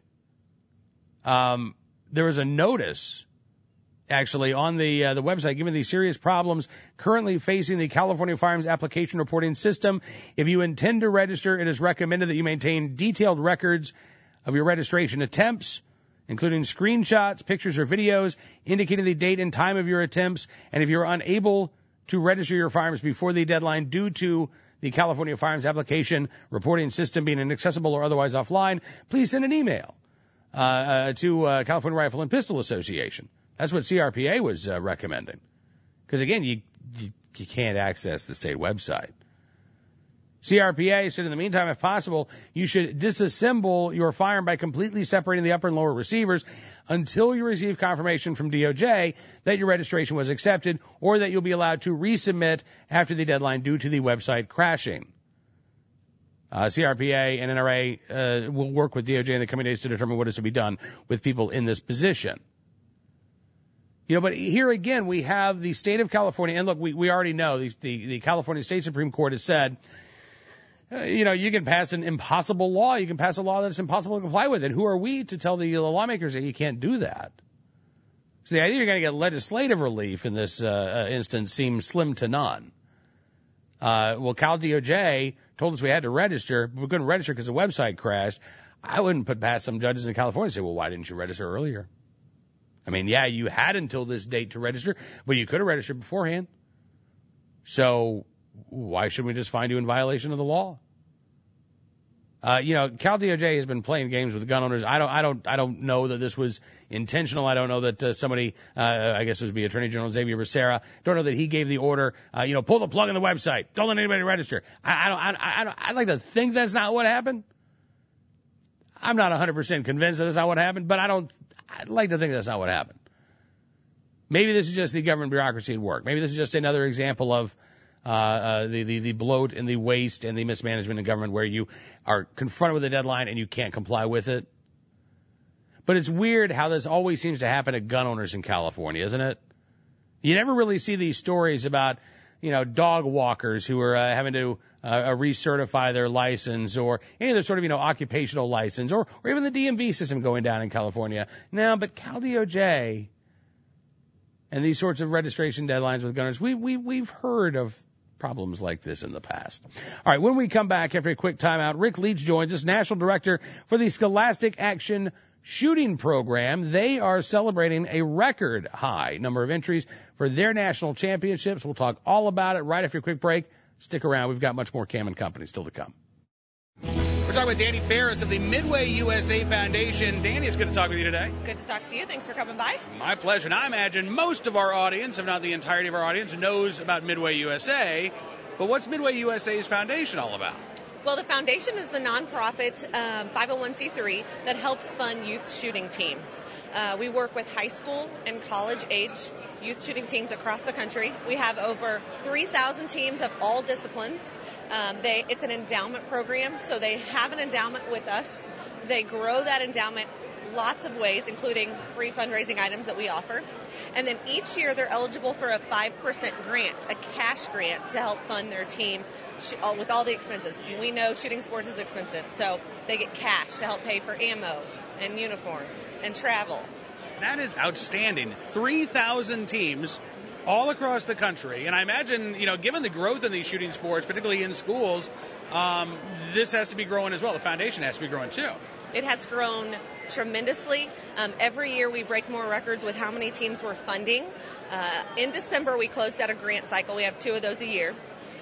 There was a notice actually on the website given the serious problems currently facing the California Firearms Application Reporting System. If you intend to register, it is recommended that you maintain detailed records of your registration attempts, including screenshots, pictures, or videos indicating the date and time of your attempts. And if you're unable to register your firearms before the deadline due to the California Firearms Application Reporting System being inaccessible or otherwise offline, please send an email to California Rifle and Pistol Association. That's what CRPA was recommending. Because, again, you can't access the state website. CRPA said in the meantime, if possible, you should disassemble your firearm by completely separating the upper and lower receivers until you receive confirmation from DOJ that your registration was accepted or that you'll be allowed to resubmit after the deadline due to the website crashing. CRPA and NRA will work with DOJ in the coming days to determine what is to be done with people in this position. But here again, we have the state of California, and look, we already know the California State Supreme Court has said, you can pass an impossible law. You can pass a law that's impossible to comply with. And who are we to tell the lawmakers that you can't do that? So the idea you're going to get legislative relief in this instance seems slim to none. Well, Cal DOJ told us we had to register, but we couldn't register because the website crashed. I wouldn't put past some judges in California and say, well, why didn't you register earlier? I mean, yeah, you had until this date to register, but you could have registered beforehand. So why shouldn't we just find you in violation of the law? Cal DOJ has been playing games with gun owners. I don't know that this was intentional. I don't know that somebody, I guess it would be Attorney General Xavier Becerra, don't know that he gave the order, pull the plug on the website. Don't let anybody register. I'd like to think that's not what happened. I'm not 100% convinced that that's not what happened, but I'd like to think that's not what happened. Maybe this is just the government bureaucracy at work. Maybe this is just another example of the bloat and the waste and the mismanagement in government where you are confronted with a deadline and you can't comply with it. But it's weird how this always seems to happen to gun owners in California, isn't it? You never really see these stories about, dog walkers who are having to recertify their license or any other sort of, occupational license or even the DMV system going down in California. No, but Cal DOJ and these sorts of registration deadlines with gunners, we've heard of problems like this in the past. All right, when we come back after a quick timeout, Rick Leach joins us, National Director for the Scholastic Action Shooting Program. They are celebrating a record high number of entries for their national championships. We'll talk all about it right after a quick break. Stick around. We've got much more Cam and Company still to come. We're talking with Danny Ferris of the Midway USA Foundation. Danny, it's good to talk with you today. Good to talk to you. Thanks for coming by. My pleasure. And I imagine most of our audience, if not the entirety of our audience, knows about Midway USA. But what's Midway USA's foundation all about? Well, the foundation is the nonprofit 501c3 that helps fund youth shooting teams. We work with high school and college age youth shooting teams across the country. We have over 3,000 teams of all disciplines. It's an endowment program, so they have an endowment with us. They grow that endowment lots of ways, including free fundraising items that we offer. And then each year they're eligible for a 5% grant, a cash grant to help fund their team with all the expenses. We know shooting sports is expensive, so they get cash to help pay for ammo and uniforms and travel. That is outstanding. 3,000 teams all across the country. And I imagine, given the growth in these shooting sports, particularly in schools, this has to be growing as well. The foundation has to be growing too. It has grown tremendously. Every year we break more records with how many teams we're funding. In December we closed out a grant cycle. We have 2 of those a year.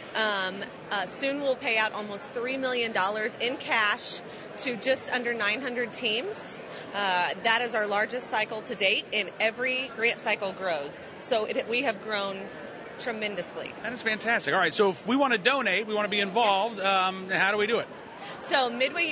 Soon we'll pay out almost $3 million in cash to just under 900 teams. That is our largest cycle to date, and every grant cycle grows. So we have grown tremendously. That is fantastic. All right, so if we want to donate, we want to be involved, how do we do it? So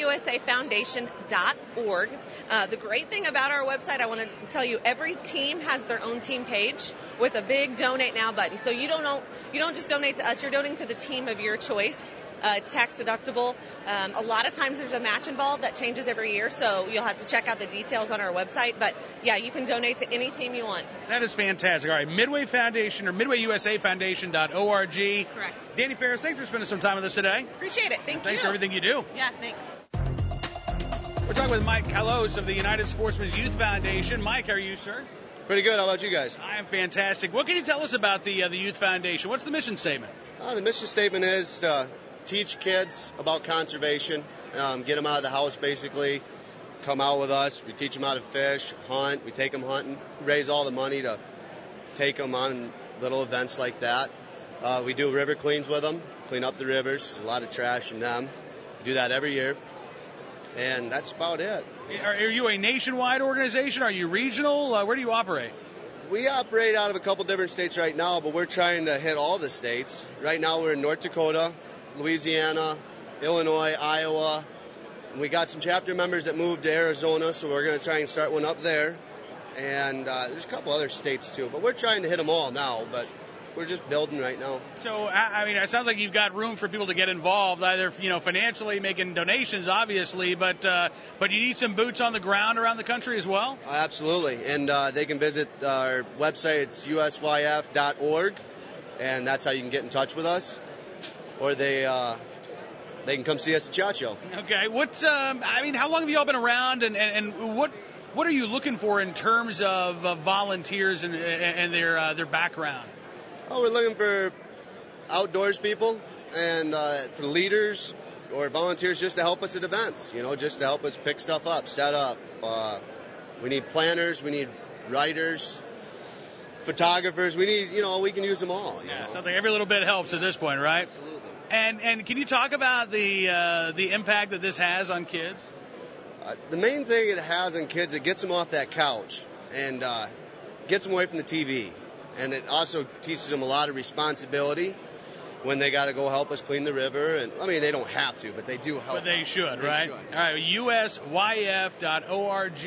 MidwayUSAFoundation.org. The great thing about our website, I want to tell you, every team has their own team page with a big donate now button. So you don't just donate to us, you're donating to the team of your choice. It's tax deductible. A lot of times there's a match involved that changes every year, so you'll have to check out the details on our website. But yeah, you can donate to any team you want. That is fantastic. All right, Midway Foundation or MidwayUSAFoundation.org. Correct. Danny Ferris, thanks for spending some time with us today. Appreciate it. Thanks for everything you do. Yeah, thanks. We're talking with Mike Kalos of the United Sportsmen's Youth Foundation. Mike, how are you, sir? Pretty good. How about you guys? I am fantastic. What can you tell us about the Youth Foundation? What's the mission statement? The mission statement is to teach kids about conservation, get them out of the house basically, come out with us. We teach them how to fish, hunt. We take them hunting, raise all the money to take them on little events like that. We do river cleans with them, clean up the rivers, a lot of trash in them. We do that every year, and that's about it. Are you a nationwide organization? Are you regional? Where do you operate? We operate out of a couple different states right now, but we're trying to hit all the states. Right now we're in North Dakota, Louisiana, Illinois, Iowa. And we got some chapter members that moved to Arizona, so we're going to try and start one up there. And there's a couple other states too, but we're trying to hit them all now, but we're just building right now. So, I mean, it sounds like you've got room for people to get involved, either, financially, making donations, obviously, but you need some boots on the ground around the country as well? Absolutely. And they can visit our website. It's usyf.org, and that's how you can get in touch with us. Or they can come see us at SHOT Show. Okay. How long have you all been around, and what are you looking for in terms of volunteers and their background? Oh, we're looking for outdoors people and for leaders or volunteers just to help us at events, just to help us pick stuff up, set up. We need planners, we need writers, photographers. We need, we can use them all. Yeah, sounds like every little bit helps at this point, right? Absolutely. And can you talk about the impact that this has on kids? The main thing it has on kids, it gets them off that couch and gets them away from the TV. And it also teaches them a lot of responsibility when they got to go help us clean the river. And I mean, they don't have to, but they do help. But they should, right? All right, usyf.org.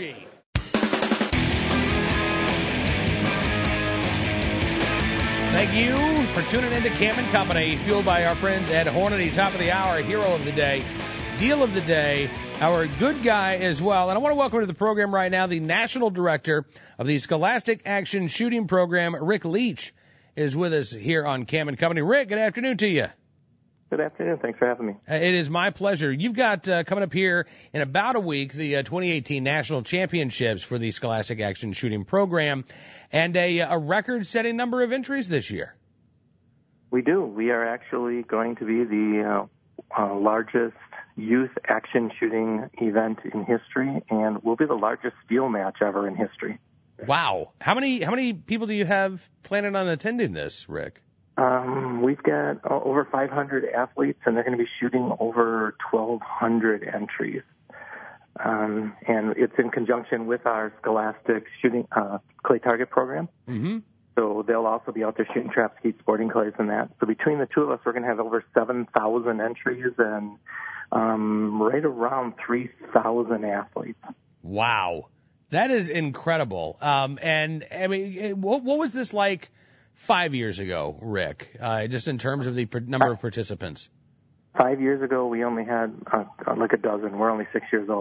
Thank you for tuning in to Cam & Company, fueled by our friends at Hornady. Top of the hour, hero of the day, deal of the day, our good guy as well. And I want to welcome to the program right now the National Director of the Scholastic Action Shooting Program, Rick Leach, is with us here on Cam & Company. Rick, good afternoon to you. Good afternoon. Thanks for having me. It is my pleasure. You've got coming up here in about a week the 2018 National Championships for the Scholastic Action Shooting Program and a record-setting number of entries this year. We do. We are actually going to be the largest youth action shooting event in history, and we'll be the largest steel match ever in history. Wow. How many people do you have planning on attending this, Rick? We've got over 500 athletes, and they're going to be shooting over 1,200 entries. And it's in conjunction with our Scholastic shooting clay target program. Mm-hmm. So they'll also be out there shooting trap skeet, sporting clays, and that. So between the two of us, we're going to have over 7,000 entries and right around 3,000 athletes. Wow. That is incredible. And, I mean, what was this like 5 years ago, Rick, just in terms of the number of participants? 5 years ago, we only had like a dozen. We're only 6 years old.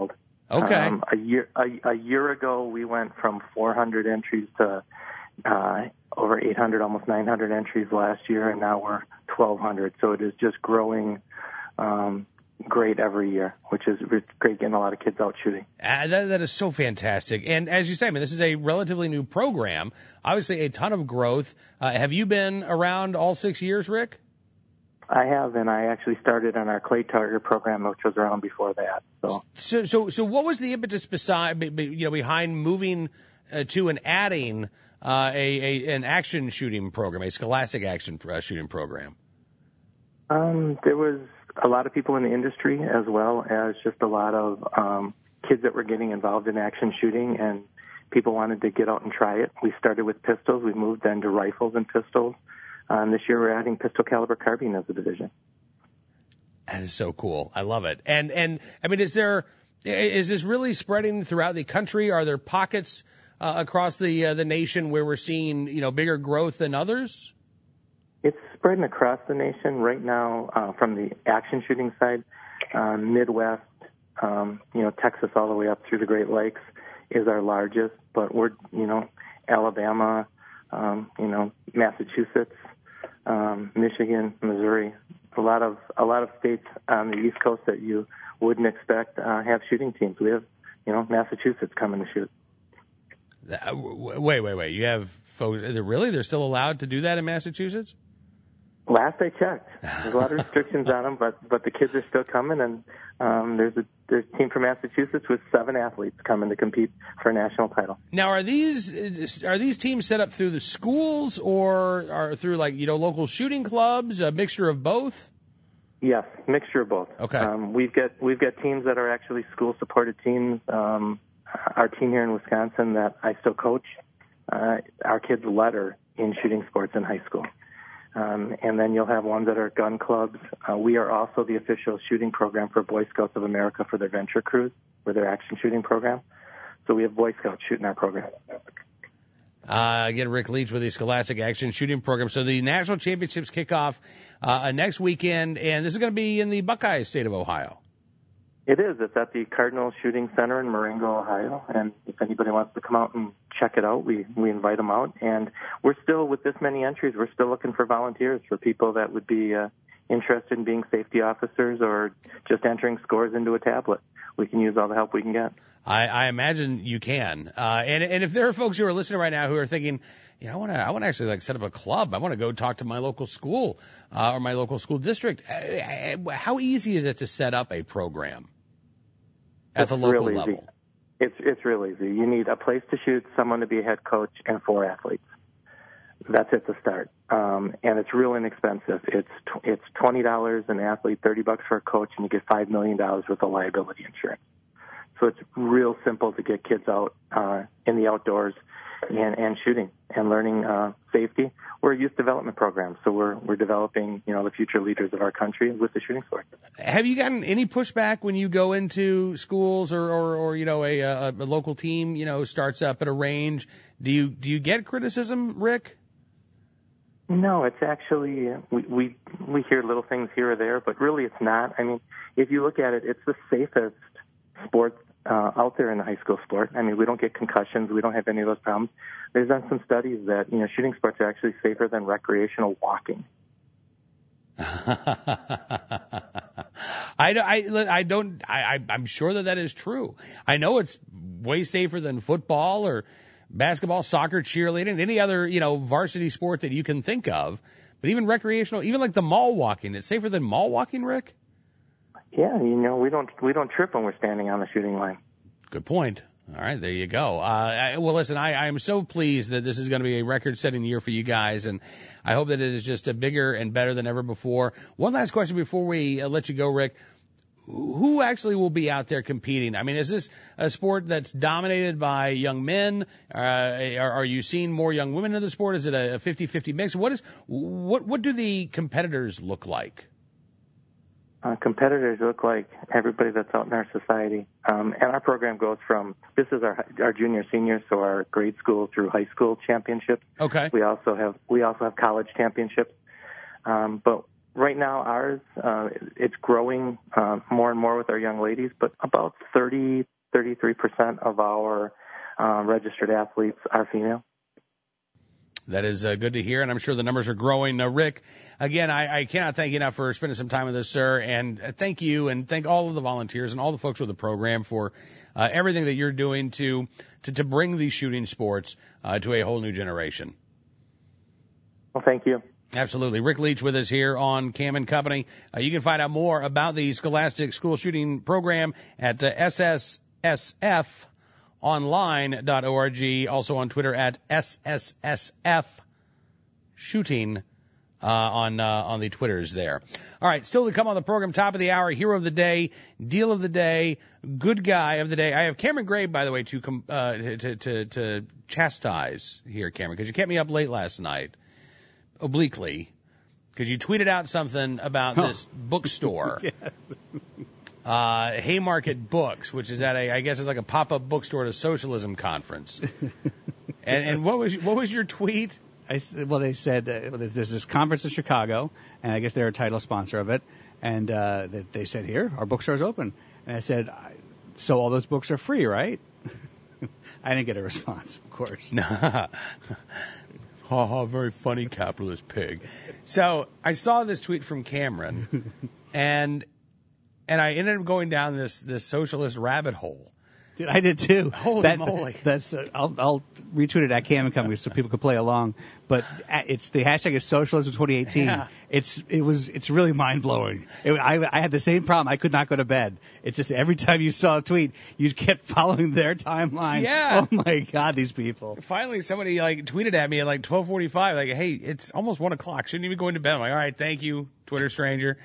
Okay. A year ago, we went from 400 entries to over 800, almost 900 entries last year, and now we're 1,200. So it is just growing great every year, which is great, getting a lot of kids out shooting. That is so fantastic. And as you say, I mean, this is a relatively new program. Obviously, a ton of growth. Have you been around all 6 years, Rick? I have, and I actually started on our clay target program, which was around before that. So what was the impetus behind moving to and adding an action shooting program, a scholastic action shooting program? There was a lot of people in the industry, as well as just a lot of kids that were getting involved in action shooting, and people wanted to get out and try it. We started with pistols. We moved then to rifles and pistols. This year we're adding pistol caliber carbine as a division. That is so cool. I love it. And I mean, is this really spreading throughout the country? Are there pockets across the nation where we're seeing, bigger growth than others? It's spreading across the nation right now, from the action shooting side. Midwest, Texas all the way up through the Great Lakes is our largest, but we're, Alabama, Massachusetts, Michigan, Missouri, a lot of states on the East Coast that you wouldn't expect have shooting teams. We have, Massachusetts coming to shoot. Wait. You have folks, they're still allowed to do that in Massachusetts? Last I checked, there's a lot of restrictions on them, but the kids are still coming, and there's a team from Massachusetts with 7 athletes coming to compete for a national title. Now, are these teams set up through the schools or are through local shooting clubs? A mixture of both? Yes, mixture of both. Okay. We've got teams that are actually school supported teams. Our team here in Wisconsin that I still coach, our kids letter in shooting sports in high school. And then you'll have ones that are gun clubs. We are also the official shooting program for Boy Scouts of America for their Venture Cruise, for their action shooting program. So we have Boy Scouts shooting our program. Again, Rick Leach with the Scholastic Action Shooting Program. So the national championships kick off next weekend, and this is going to be in the Buckeye State of Ohio. It is. It's at the Cardinal Shooting Center in Marengo, Ohio. And if anybody wants to come out and check it out, we invite them out. And we're still, with this many entries, we're still looking for volunteers, for people that would be interested in being safety officers or just entering scores into a tablet. We can use all the help we can get. I imagine you can. And if there are folks who are listening right now who are thinking, I want to actually set up a club. I want to go talk to my local school or my local school district. How easy is it to set up a program at the local level? It's real easy. You need a place to shoot, someone to be a head coach, and 4 athletes. That's it to start. And it's real inexpensive. It's $20 an athlete, $30 for a coach, and you get $5 million worth of liability insurance. So it's real simple to get kids out in the outdoors and shooting and learning safety. We're a youth development program, so we're developing the future leaders of our country with the shooting sport. Have you gotten any pushback when you go into schools or a local team starts up at a range? Do you get criticism, Rick? No, it's actually we hear little things here or there, but really it's not. I mean, if you look at it, it's the safest sport out there in the high school sport. I mean, we don't get concussions. We don't have any of those problems. There's been some studies that, shooting sports are actually safer than recreational walking. I'm sure that is true. I know it's way safer than football or basketball, soccer, cheerleading, any other, varsity sport that you can think of. But even recreational, even like the mall walking, it's safer than mall walking, Rick? Yeah, we don't trip when we're standing on the shooting line. Good point. All right, there you go. Well, listen, I am so pleased that this is going to be a record-setting year for you guys, and I hope that it is just bigger and better than ever before. One last question before we let you go, Rick. Who actually will be out there competing? I mean, is this a sport that's dominated by young men? Are you seeing more young women in the sport? Is it a 50-50 mix? What do the competitors look like? Competitors look like everybody that's out in our society. And our program goes from, this is our junior, senior, so our grade school through high school championships. Okay. We also have college championships. But right now ours, it's growing more and more with our young ladies, but about 30% 33% of our registered athletes are female. That is good to hear, and I'm sure the numbers are growing. Rick, again, I cannot thank you enough for spending some time with us, sir, and thank you, and thank all of the volunteers and all the folks with the program for everything that you're doing to bring these shooting sports to a whole new generation. Well, thank you. Absolutely. Rick Leach with us here on Cam and Company. You can find out more about the Scholastic School Shooting Program at SSSFonline.org, also on Twitter at SSSF Shooting on the Twitters there. All right, still to come on the program, top of the hour, hero of the day, deal of the day, good guy of the day. I have Cameron Gray, by the way, to chastise here, Cameron, because you kept me up late last night. Obliquely, because you tweeted out something about this bookstore, Haymarket Books, which is at I guess it's like a pop-up bookstore at a socialism conference. and what was your tweet? They said there's this conference in Chicago, and I guess they're a title sponsor of it, and they said, here, our bookstore's open. And I said, so all those books are free, right? I didn't get a response, of course. Ha ha, very funny capitalist pig. So I saw this tweet from Cameron, and I ended up going down this socialist rabbit hole. Dude, I did too. Holy moly! That's I'll retweet it at Cam and Company so people can play along. But it's the hashtag is socialism 2018. Yeah. It's really mind blowing. I had the same problem. I could not go to bed. It's just every time you saw a tweet, you kept following their timeline. Yeah. Oh my God, these people. Finally, somebody tweeted at me at 12:45, like, "Hey, it's almost 1 o'clock. Shouldn't you be going to bed?" I'm like, "All right, thank you, Twitter stranger."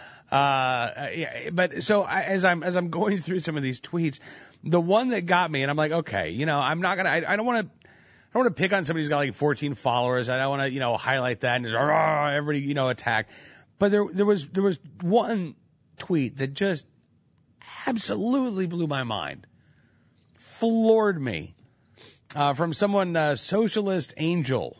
But so as I'm going through some of these tweets, the one that got me, and I'm like, okay, I'm not gonna, I don't want to pick on somebody who's got 14 followers. I don't want to, highlight that and just everybody, attack. But there was one tweet that just absolutely blew my mind, floored me, from someone, Socialist Angel.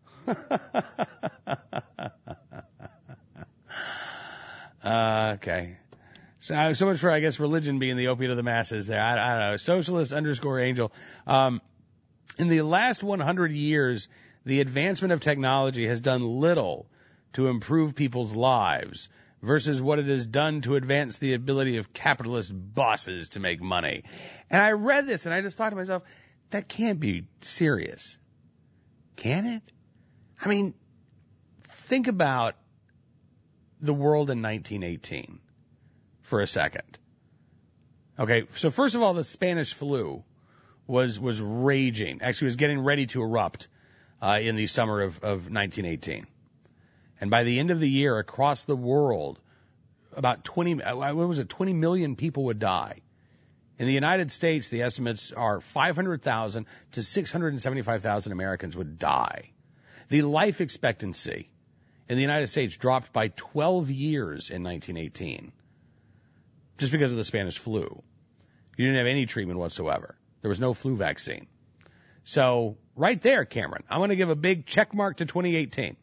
Okay. So much for, I guess, religion being the opiate of the masses there. I don't know. Socialist_Angel. In the last 100 years, the advancement of technology has done little to improve people's lives versus what it has done to advance the ability of capitalist bosses to make money. And I read this and I just thought to myself, that can't be serious. Can it? I mean, think about the world in 1918 for a second. Okay, so first of all, the Spanish flu was raging. Actually, was getting ready to erupt in the summer of 1918. And by the end of the year, across the world, about 20 million people would die. In the United States, the estimates are 500,000 to 675,000 Americans would die. The life expectancy in the United States dropped by 12 years in 1918 just because of the Spanish flu. You didn't have any treatment whatsoever. There was no flu vaccine. So right there, Cameron, I'm going to give a big check mark to 2018.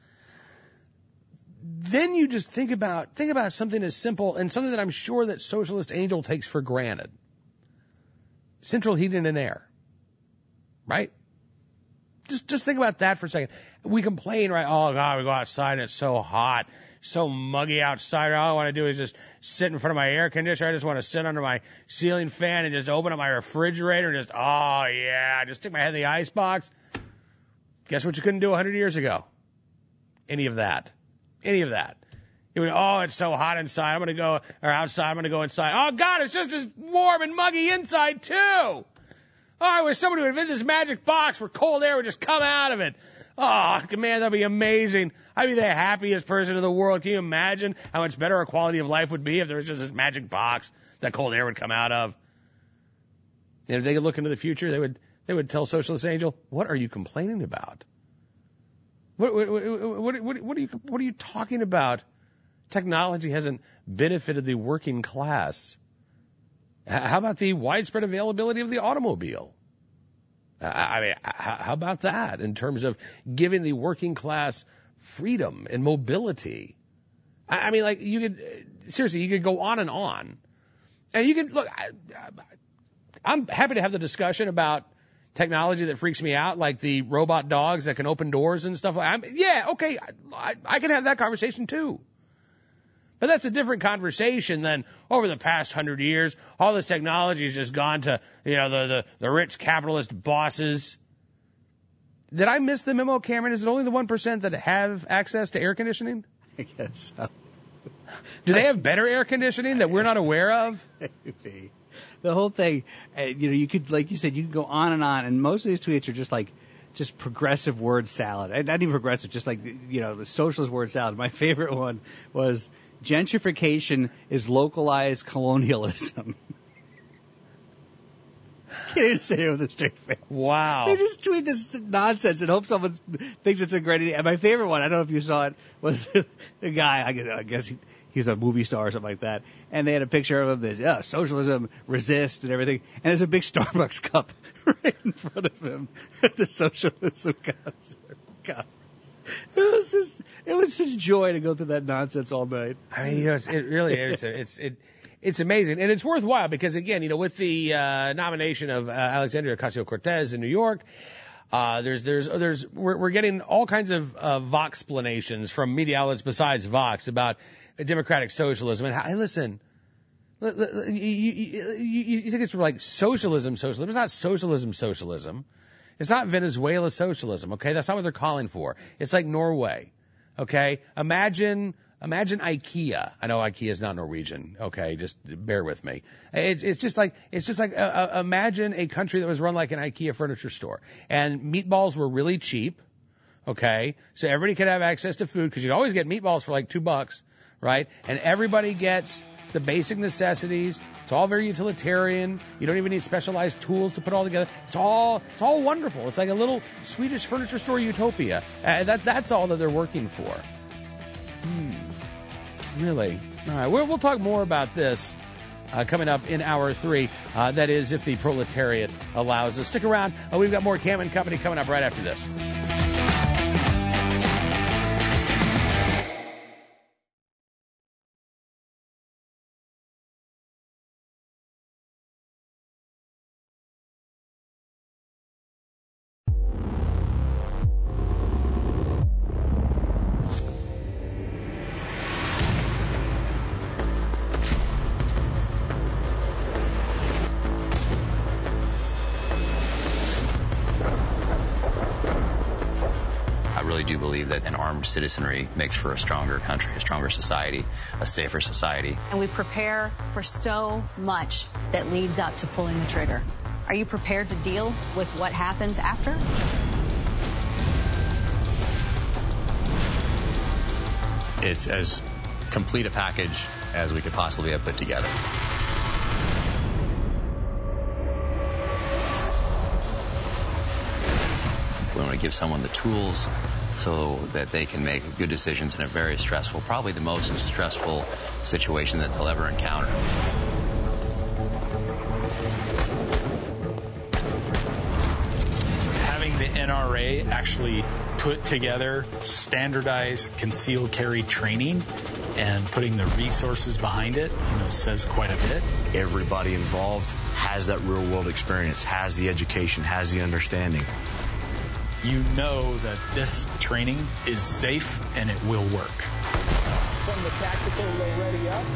Then you just think about something as simple and something that I'm sure that Socialist Angel takes for granted. Central heating and air. Right? Just think about that for a second. We complain, right? Oh, God, we go outside and it's so hot, so muggy outside. All I want to do is just sit in front of my air conditioner. I just want to sit under my ceiling fan and just open up my refrigerator and just stick my head in the icebox. Guess what you couldn't do 100 years ago? Any of that. It would, it's so hot inside. I'm going to go, or outside, I'm going to go inside. Oh, God, it's just as warm and muggy inside, too. Oh, I wish somebody would invent this magic box where cold air would just come out of it. Oh, man, that'd be amazing. I'd be the happiest person in the world. Can you imagine how much better our quality of life would be if there was just this magic box that cold air would come out of? And if they could look into the future, they would tell Socialist Angel, what are you complaining about? What are you talking about? Technology hasn't benefited the working class. How about the widespread availability of the automobile? I mean, how about that in terms of giving the working class freedom and mobility? I mean, you could go on and on. And you could, look, I'm happy to have the discussion about technology that freaks me out, like the robot dogs that can open doors and stuff. Okay, I can have that conversation too. But that's a different conversation than over the past 100 years, all this technology has just gone to, the rich capitalist bosses. Did I miss the memo, Cameron? Is it only the 1% that have access to air conditioning? I guess so. Do they have better air conditioning that we're not aware of? Maybe. The whole thing, you could, like you said, you could go on, and most of these tweets are just progressive word salad. Not even progressive, just like, the socialist word salad. My favorite one was gentrification is localized colonialism. Can't even say it with a straight face. Wow. They just tweet this nonsense and hope someone thinks it's a great idea. And my favorite one, I don't know if you saw it, was the guy, I guess he's a movie star or something like that. And they had a picture of him, socialism, resist, and everything. And there's a big Starbucks cup right in front of him at the socialism concert. God. It was such joy to go through that nonsense all night. I mean, it really is. It's amazing, and it's worthwhile because, again, with the nomination of Alexandria Ocasio-Cortez in New York, we're getting all kinds of Vox-planations from media outlets besides Vox about democratic socialism. And listen, you think it's like socialism? It's not socialism. It's not Venezuela socialism. Okay, that's not what they're calling for. It's like Norway. Okay, imagine IKEA. I know IKEA is not Norwegian. Okay, just bear with me. It's just like imagine a country that was run like an IKEA furniture store, and meatballs were really cheap. Okay, so everybody could have access to food because you can always get meatballs for like $2, right? And everybody gets the basic necessities. It's all very utilitarian. You don't even need specialized tools to put it all together. It's all wonderful. It's like a little Swedish furniture store utopia. That's all that they're working for. Really? All right. We'll talk more about this coming up in hour 3. That is, if the proletariat allows us. Stick around. We've got more Cam and Company coming up right after this. Citizenry makes for a stronger country, a stronger society, a safer society. And we prepare for so much that leads up to pulling the trigger. Are you prepared to deal with what happens after? It's as complete a package as we could possibly have put together. We want to give someone the tools so that they can make good decisions in a very stressful, probably the most stressful situation that they'll ever encounter. Having the NRA actually put together standardized concealed carry training and putting the resources behind it, says quite a bit. Everybody involved has that real world experience, has the education, has the understanding. You know that this training is safe and it will work. From the tactical, we're ready up.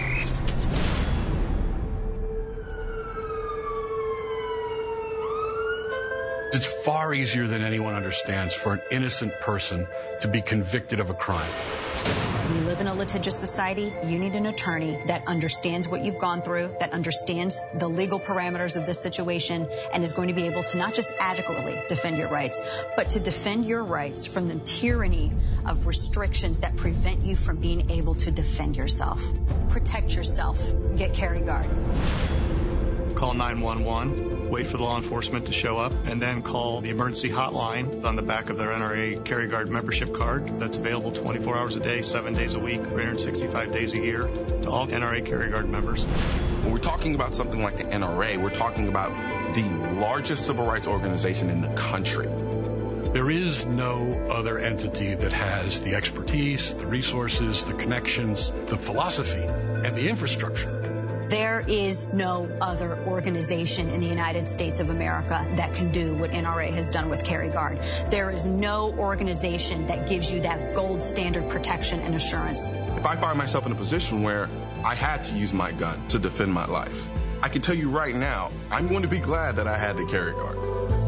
It's far easier than anyone understands for an innocent person to be convicted of a crime. We live in a litigious society. You need an attorney that understands what you've gone through, that understands the legal parameters of this situation, and is going to be able to not just adequately defend your rights, but to defend your rights from the tyranny of restrictions that prevent you from being able to defend yourself. Protect yourself. Get Carry Guard. Call 911, wait for the law enforcement to show up, and then call the emergency hotline on the back of their NRA Carry Guard membership card that's available 24 hours a day, 7 days a week, 365 days a year to all NRA Carry Guard members. When we're talking about something like the NRA, we're talking about the largest civil rights organization in the country. There is no other entity that has the expertise, the resources, the connections, the philosophy, and the infrastructure There is no other organization in the United States of America that can do what NRA has done with CareGuard. There is no organization that gives you that gold standard protection and assurance. If I find myself in a position where I had to use my gun to defend my life, I can tell you right now, I'm going to be glad that I had the CareGuard.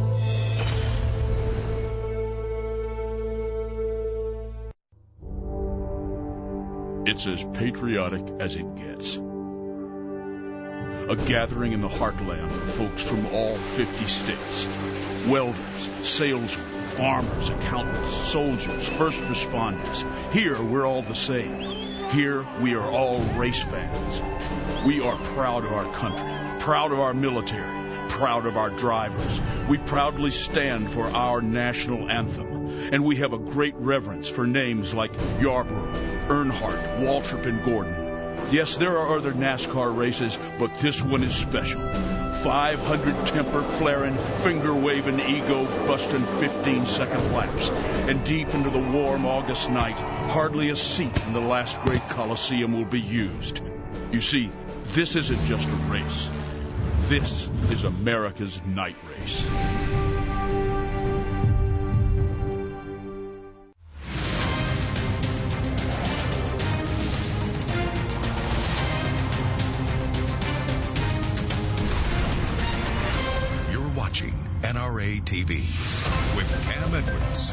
It's as patriotic as it gets. A gathering in the heartland of folks from all 50 states. Welders, salesmen, farmers, accountants, soldiers, first responders. Here, we're all the same. Here, we are all race fans. We are proud of our country, proud of our military, proud of our drivers. We proudly stand for our national anthem. And we have a great reverence for names like Yarborough, Earnhardt, Waltrip, and Gordon. Yes, there are other NASCAR races, but this one is special. 500 temper flaring, finger waving, ego busting 15-second laps. And deep into the warm August night, hardly a seat in the last great Coliseum will be used. You see, this isn't just a race. This is America's night race. NRA TV with Cam Edwards.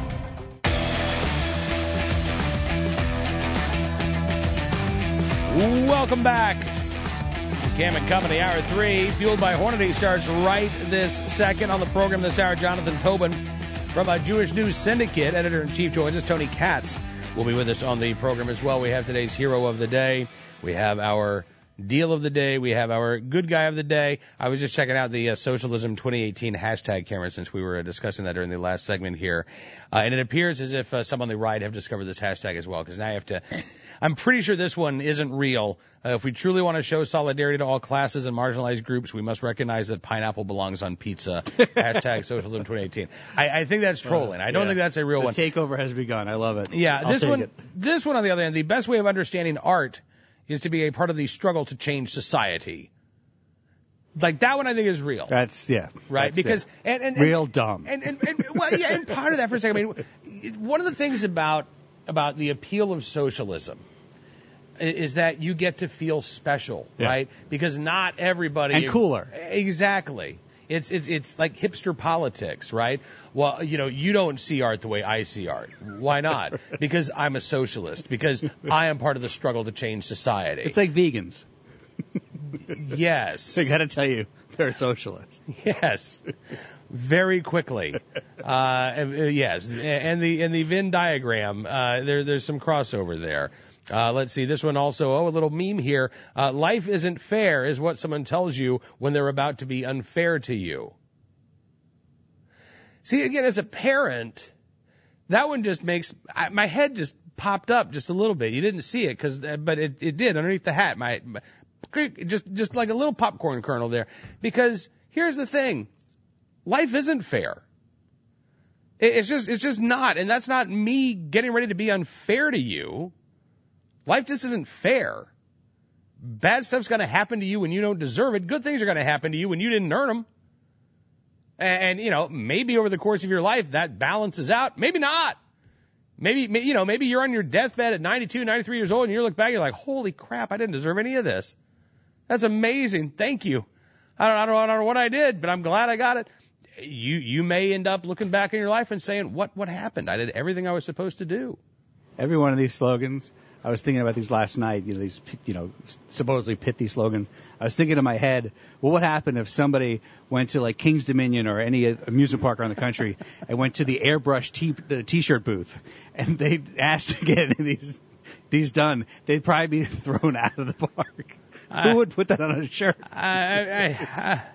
Welcome back. Cam and Company, Hour 3, fueled by Hornady, starts right this second. On the program this hour, Jonathan Tobin from Jewish News Syndicate, editor-in-chief, joins us. Tony Katz will be with us on the program as well. We have today's Hero of the Day. We have our Deal of the Day. We have our Good Guy of the Day. I was just checking out the Socialism 2018 hashtag, Cameron, since we were discussing that during the last segment here. And it appears as if some on the right have discovered this hashtag as well, because now you have to... I'm pretty sure this one isn't real. If we truly want to show solidarity to all classes and marginalized groups, we must recognize that pineapple belongs on pizza. Hashtag Socialism 2018. I think that's trolling. I don't think that's a real one. The takeover has begun. I love it. Yeah, this one, on the other hand, the best way of understanding art is to be a part of the struggle to change society. Like, that one I think is real. That's, yeah. Right? That's, because, yeah. and real dumb. And well, yeah, and part of that for a second, I mean, one of the things about the appeal of socialism is that you get to feel special, right? Because not everybody... And cooler. Exactly. It's like hipster politics, right? Well, you don't see art the way I see art. Why not? Because I'm a socialist. Because I am part of the struggle to change society. It's like vegans. Yes. I got to tell you, they're socialists. Yes. Very quickly. Yes. And the Venn diagram, there's some crossover there. Let's see, this one also, a little meme here. Life isn't fair is what someone tells you when they're about to be unfair to you. See, again, as a parent, that one just makes, my head just popped up just a little bit. You didn't see it, but it did underneath the hat. Just like a little popcorn kernel there. Because here's the thing. Life isn't fair. It's just not. And that's not me getting ready to be unfair to you. Life just isn't fair. Bad stuff's going to happen to you when you don't deserve it. Good things are going to happen to you when you didn't earn them. And maybe over the course of your life that balances out. Maybe not. Maybe you're on your deathbed at 92, 93 years old and you look back and you're like, holy crap, I didn't deserve any of this. That's amazing. Thank you. I don't know what I did, but I'm glad I got it. You may end up looking back in your life and saying, what happened? I did everything I was supposed to do. Every one of these slogans, I was thinking about these last night, these, supposedly pithy slogans. I was thinking in my head, well, what happened if somebody went to like King's Dominion or any amusement park around the country and went to the airbrush t-shirt booth and they asked to get these done? They'd probably be thrown out of the park. Who would put that on a shirt? I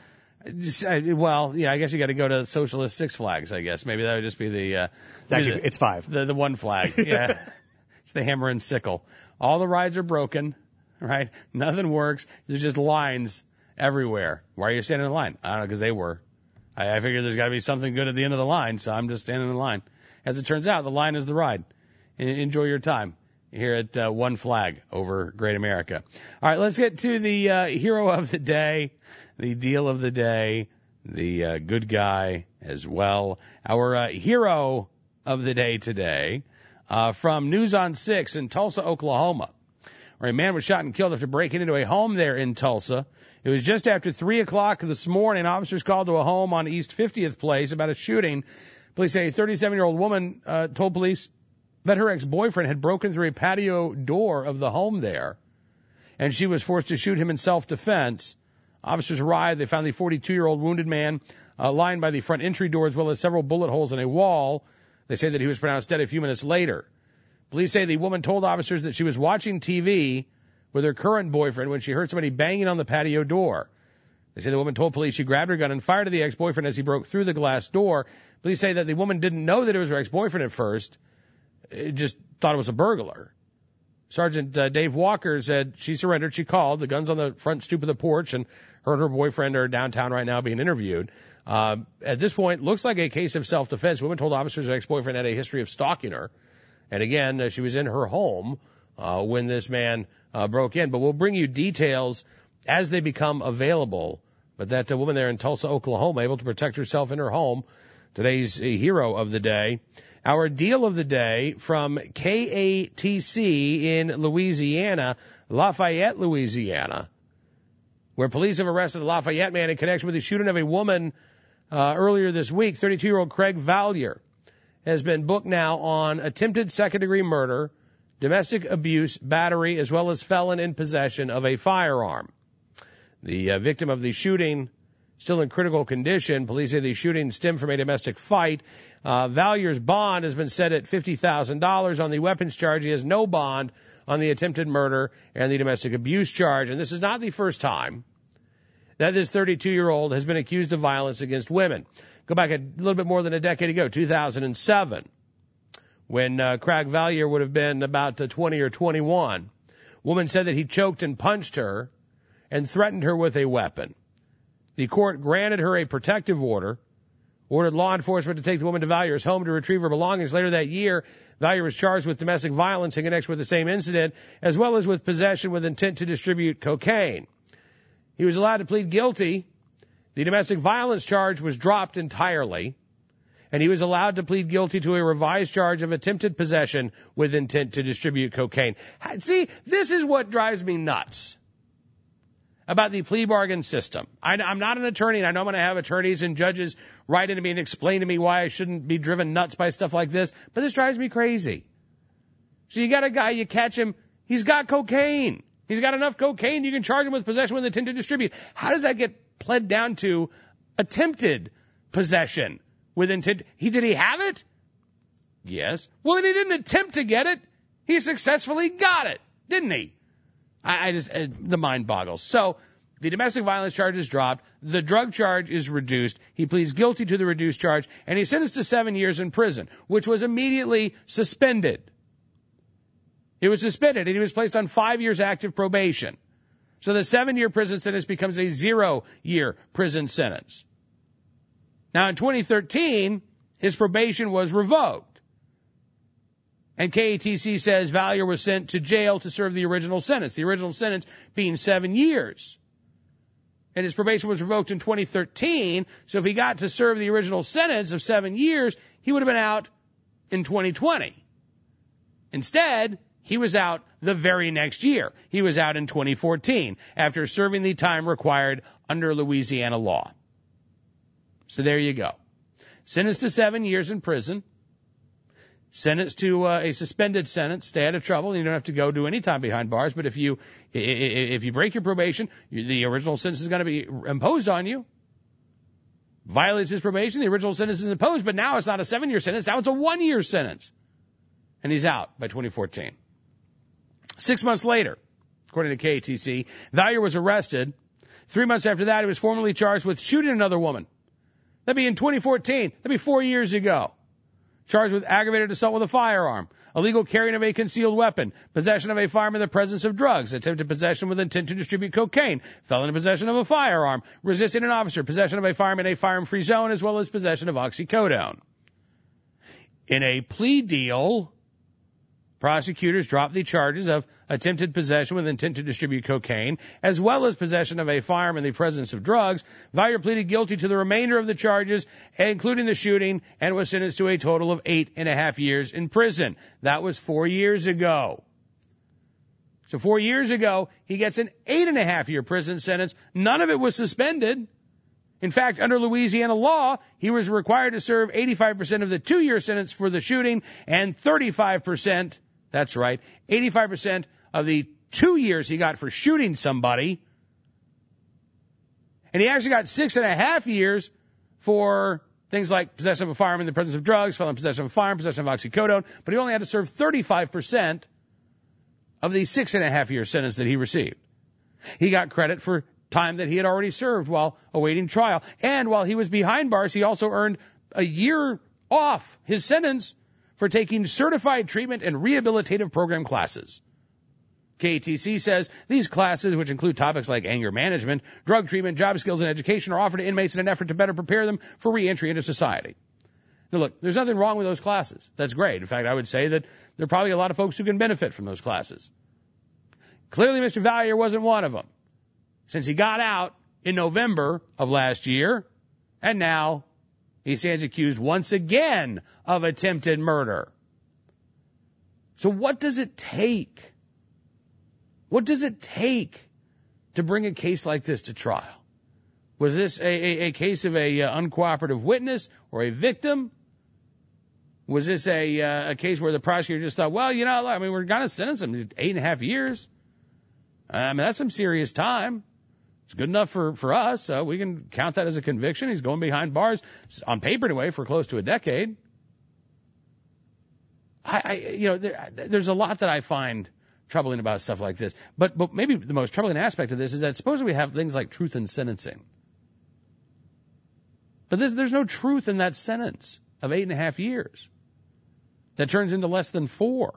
guess you got to go to Socialist Six Flags, I guess. Maybe that would just be it's five. The one flag, yeah. It's the hammer and sickle. All the rides are broken, right? Nothing works. There's just lines everywhere. Why are you standing in line? I don't know, because they were. I figured there's got to be something good at the end of the line, so I'm just standing in line. As it turns out, the line is the ride. Enjoy your time. here at One Flag over Great America. All right, let's get to the hero of the day, the deal of the day, the good guy as well. Our hero of the day today from News on 6 in Tulsa, Oklahoma, where a man was shot and killed after breaking into a home there in Tulsa. It was just after 3 o'clock this morning. Officers called to a home on East 50th Place about a shooting. Police say a 37-year-old woman told police that her ex-boyfriend had broken through a patio door of the home there, and she was forced to shoot him in self-defense. Officers arrived. They found the 42-year-old wounded man lying by the front entry door, as well as several bullet holes in a wall. They say that he was pronounced dead a few minutes later. Police say the woman told officers that she was watching TV with her current boyfriend when she heard somebody banging on the patio door. They say the woman told police she grabbed her gun and fired at the ex-boyfriend as he broke through the glass door. Police say that the woman didn't know that it was her ex-boyfriend at first. Just thought it was a burglar. Sergeant Dave Walker said she surrendered. She called. The gun's on the front stoop of the porch, and her and her boyfriend are downtown right now being interviewed. At this point, looks like a case of self-defense. The woman told officers her ex-boyfriend had a history of stalking her. And again, she was in her home when this man broke in. But we'll bring you details as they become available. But that woman there in Tulsa, Oklahoma, able to protect herself in her home, today's hero of the day. Our deal of the day from KATC in Louisiana, Lafayette, Louisiana, where police have arrested a Lafayette man in connection with the shooting of a woman earlier this week. 32-year-old Craig Valier has been booked now on attempted second-degree murder, domestic abuse, battery, as well as felon in possession of a firearm. The victim of the shooting still in critical condition. Police say the shooting stemmed from a domestic fight. Valier's bond has been set at $50,000 on the weapons charge. He has no bond on the attempted murder and the domestic abuse charge. And this is not the first time that this 32-year-old has been accused of violence against women. Go back a little bit more than a decade ago, 2007, when Craig Valier would have been about 20 or 21. Woman said that he choked and punched her and threatened her with a weapon. The court granted her a protective order, ordered law enforcement to take the woman to Valier's home to retrieve her belongings. Later that year, Valier was charged with domestic violence in connection with the same incident, as well as with possession with intent to distribute cocaine. He was allowed to plead guilty. The domestic violence charge was dropped entirely, and he was allowed to plead guilty to a revised charge of attempted possession with intent to distribute cocaine. See, this is what drives me nuts about the plea bargain system. I'm not an attorney, and I know I'm going to have attorneys and judges write into me and explain to me why I shouldn't be driven nuts by stuff like this, but this drives me crazy. So you got a guy, you catch him, he's got cocaine. He's got enough cocaine, you can charge him with possession with intent to distribute. How does that get pled down to attempted possession with intent? Did he have it? Yes. Well, then he didn't attempt to get it. He successfully got it, didn't he? The mind boggles. So the domestic violence charge is dropped. The drug charge is reduced. He pleads guilty to the reduced charge, and he's sentenced to 7 years in prison, which was immediately suspended. It was suspended, and he was placed on 5 years active probation. So the 7-year prison sentence becomes a 0-year prison sentence. Now, in 2013, his probation was revoked. And KATC says Valier was sent to jail to serve the original sentence being 7 years. And his probation was revoked in 2013, so if he got to serve the original sentence of 7 years, he would have been out in 2020. Instead, he was out the very next year. He was out in 2014 after serving the time required under Louisiana law. So there you go. Sentenced to 7 years in prison. Sentenced to a suspended sentence, stay out of trouble, and you don't have to go do any time behind bars. But if you break your probation, the original sentence is going to be imposed on you. Violates his probation, the original sentence is imposed, but now it's not a 7-year sentence, now it's a 1-year sentence. And he's out by 2014. 6 months later, according to KATC, Valier was arrested. 3 months after that, he was formally charged with shooting another woman. That'd be in 2014. That'd be 4 years ago. Charged with aggravated assault with a firearm, illegal carrying of a concealed weapon, possession of a firearm in the presence of drugs, attempted possession with intent to distribute cocaine, felon in possession of a firearm, resisting an officer, possession of a firearm in a firearm-free zone, as well as possession of oxycodone. In a plea deal prosecutors dropped the charges of attempted possession with intent to distribute cocaine, as well as possession of a firearm in the presence of drugs. Valier pleaded guilty to the remainder of the charges, including the shooting, and was sentenced to a total of 8.5 years in prison. That was 4 years ago. So 4 years ago, he gets an 8.5-year prison sentence. None of it was suspended. In fact, under Louisiana law, he was required to serve 85% of the 2-year sentence for the shooting and 35%, that's right, 85% of the 2 years he got for shooting somebody. And he actually got 6.5 years for things like possession of a firearm in the presence of drugs, felon possession of a firearm, possession of oxycodone, but he only had to serve 35% of the 6.5-year sentence that he received. He got credit for time that he had already served while awaiting trial. And while he was behind bars, he also earned a year off his sentence for taking certified treatment and rehabilitative program classes. KATC says these classes, which include topics like anger management, drug treatment, job skills, and education, are offered to inmates in an effort to better prepare them for reentry into society. Now, look, there's nothing wrong with those classes. That's great. In fact, I would say that there are probably a lot of folks who can benefit from those classes. Clearly, Mr. Valier wasn't one of them, since he got out in November of last year, and now he stands accused once again of attempted murder. So what does it take? What does it take to bring a case like this to trial? Was this a case of a uncooperative witness or a victim? Was this a case where the prosecutor just thought, well, you know, I mean, we're going to sentence him to 8.5 years. I mean, that's some serious time. It's good enough for us. We can count that as a conviction. He's going behind bars, on paper anyway, for close to a decade. There's a lot that I find troubling about stuff like this. But maybe the most troubling aspect of this is that supposedly we have things like truth in sentencing. But there's no truth in that sentence of 8.5 years. That turns into less than 4.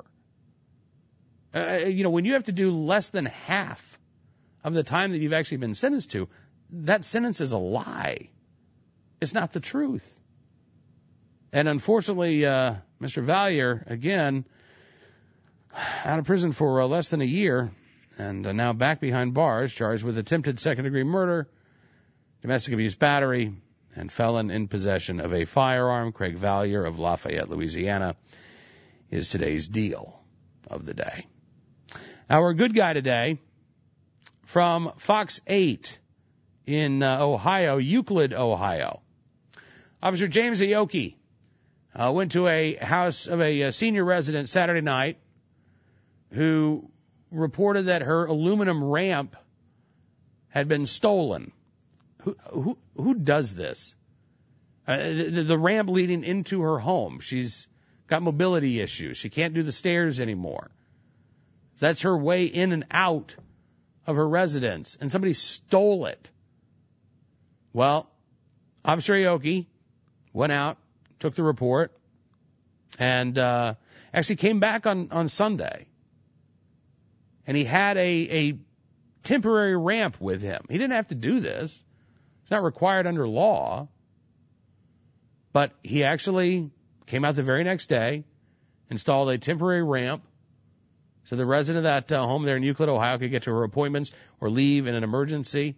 When you have to do less than half of the time that you've actually been sentenced to, that sentence is a lie. It's not the truth. And unfortunately, Mr. Valier, again, out of prison for less than a year, and now back behind bars, charged with attempted second-degree murder, domestic abuse battery, and felon in possession of a firearm. Craig Valier of Lafayette, Louisiana, is today's deal of the day. Our good guy today from Fox 8 in Ohio, Euclid, Ohio. Officer James Aoki went to a house of a senior resident Saturday night who reported that her aluminum ramp had been stolen. Who does this? The ramp leading into her home. She's got mobility issues. She can't do the stairs anymore. That's her way in and out of her residence, and somebody stole it. Well, Officer Aoki went out, took the report, and actually came back on Sunday. And he had a temporary ramp with him. He didn't have to do this. It's not required under law. But he actually came out the very next day, installed a temporary ramp, so the resident of that home there in Euclid, Ohio, could get to her appointments or leave in an emergency.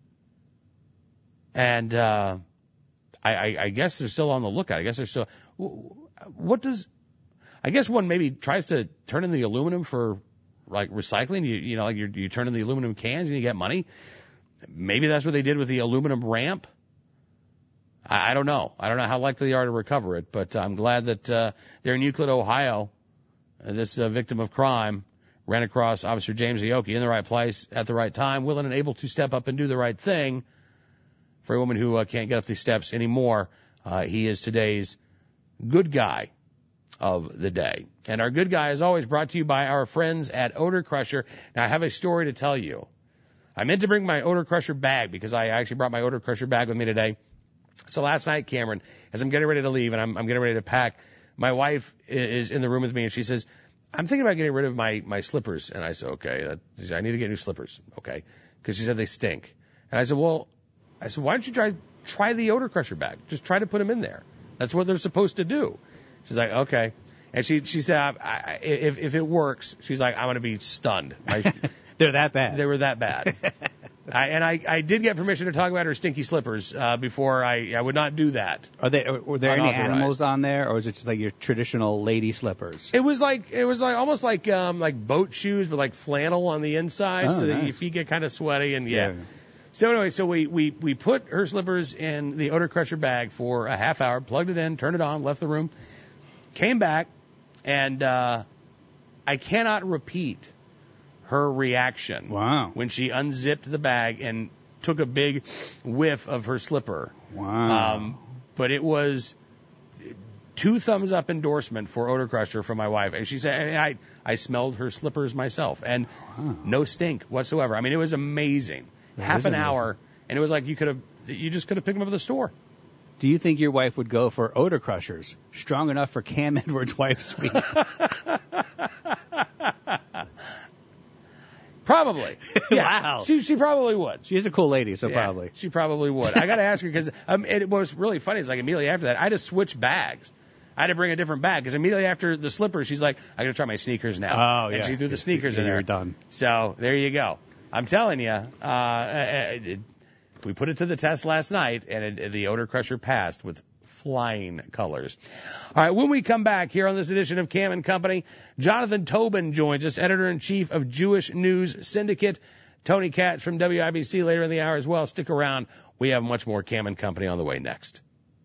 And I guess they're still on the lookout. I guess they're still. I guess one maybe tries to turn in the aluminum for like recycling. You turn in the aluminum cans and you get money. Maybe that's what they did with the aluminum ramp. I don't know. I don't know how likely they are to recover it, but I'm glad that they're in Euclid, Ohio. This victim of crime ran across Officer James Aoki in the right place at the right time, willing and able to step up and do the right thing for a woman who can't get up these steps anymore. He is today's good guy of the day. And our good guy is always brought to you by our friends at Odor Crusher. Now, I have a story to tell you. I meant to bring my Odor Crusher bag because I actually brought my Odor Crusher bag with me today. So last night, Cameron, as I'm getting ready to leave and I'm getting ready to pack, my wife is in the room with me and she says, I'm thinking about getting rid of my slippers. And I said, okay, I need to get new slippers. Okay. Because she said they stink. And I said, why don't you try the Odor Crusher bag? Just try to put them in there. That's what they're supposed to do. She's like, okay. And she said, if it works, she's like, I'm going to be stunned. They're that bad. They were that bad. I did get permission to talk about her stinky slippers before I would not do that. Were there any animals on there, or is it just like your traditional lady slippers? It was like almost like boat shoes, but like flannel on the inside, so that your feet get kind of sweaty and yeah. So anyway, so we put her slippers in the odor crusher bag for a half hour, plugged it in, turned it on, left the room, came back, and I cannot repeat her reaction when she unzipped the bag and took a big whiff of her slipper. Wow. But it was 2 thumbs up endorsement for Odor Crusher from my wife. And she said, I smelled her slippers myself, and no stink whatsoever. I mean, it was amazing. Half an hour, and it was like you just could have picked them up at the store. Do you think your wife would go for Odor Crushers strong enough for Cam Edwards' wife's speed? Probably. Yeah. Wow. She probably would. She's a cool lady, so probably. She probably would. I got to ask her because what was really funny is like immediately after that, I had to switch bags. I had to bring a different bag because immediately after the slippers, she's like, I got to try my sneakers now. Oh, yeah. And she threw the sneakers in there. You're done. So there you go. I'm telling you, we put it to the test last night, and the Odor Crusher passed with flying colors. All right, when we come back here on this edition of Cam and Company, Jonathan Tobin joins us, editor-in-chief of Jewish News Syndicate. Tony Katz from WIBC later in the hour as well. Stick around. We have much more Cam and Company on the way next.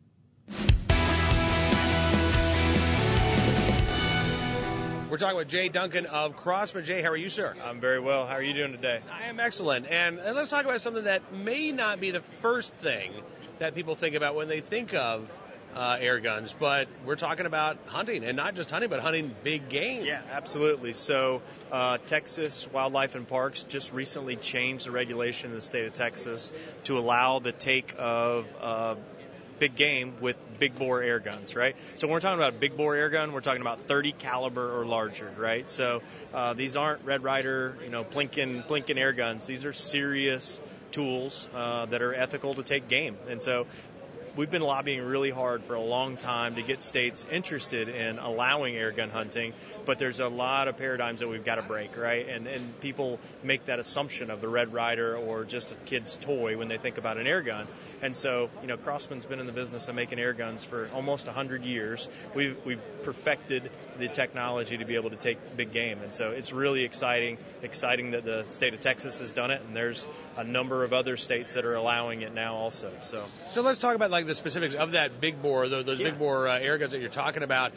We're talking with Jay Duncan of Crossman. Jay, how are you, sir? I'm very well. How are you doing today? I am excellent. And let's talk about something that may not be the first thing that people think about when they think of air guns, but we're talking about hunting, and not just hunting, but hunting big game. Yeah, absolutely. So Texas Wildlife and Parks just recently changed the regulation in the state of Texas to allow the take of big game with big bore air guns, right? So when we're talking about a big bore air gun, we're talking about 30 caliber or larger, right? So these aren't Red Ryder, Plinkin air guns. These are serious tools that are ethical to take game. And so we've been lobbying really hard for a long time to get states interested in allowing air gun hunting, but there's a lot of paradigms that we've got to break, right? And people make that assumption of the Red Ryder or just a kid's toy when they think about an air gun. And so, Crossman's been in the business of making air guns for almost 100 years. We've perfected the technology to be able to take big game. And so it's really exciting that the state of Texas has done it, and there's a number of other states that are allowing it now also. So let's talk about the specifics of that big bore, those big bore air guns that you're talking about.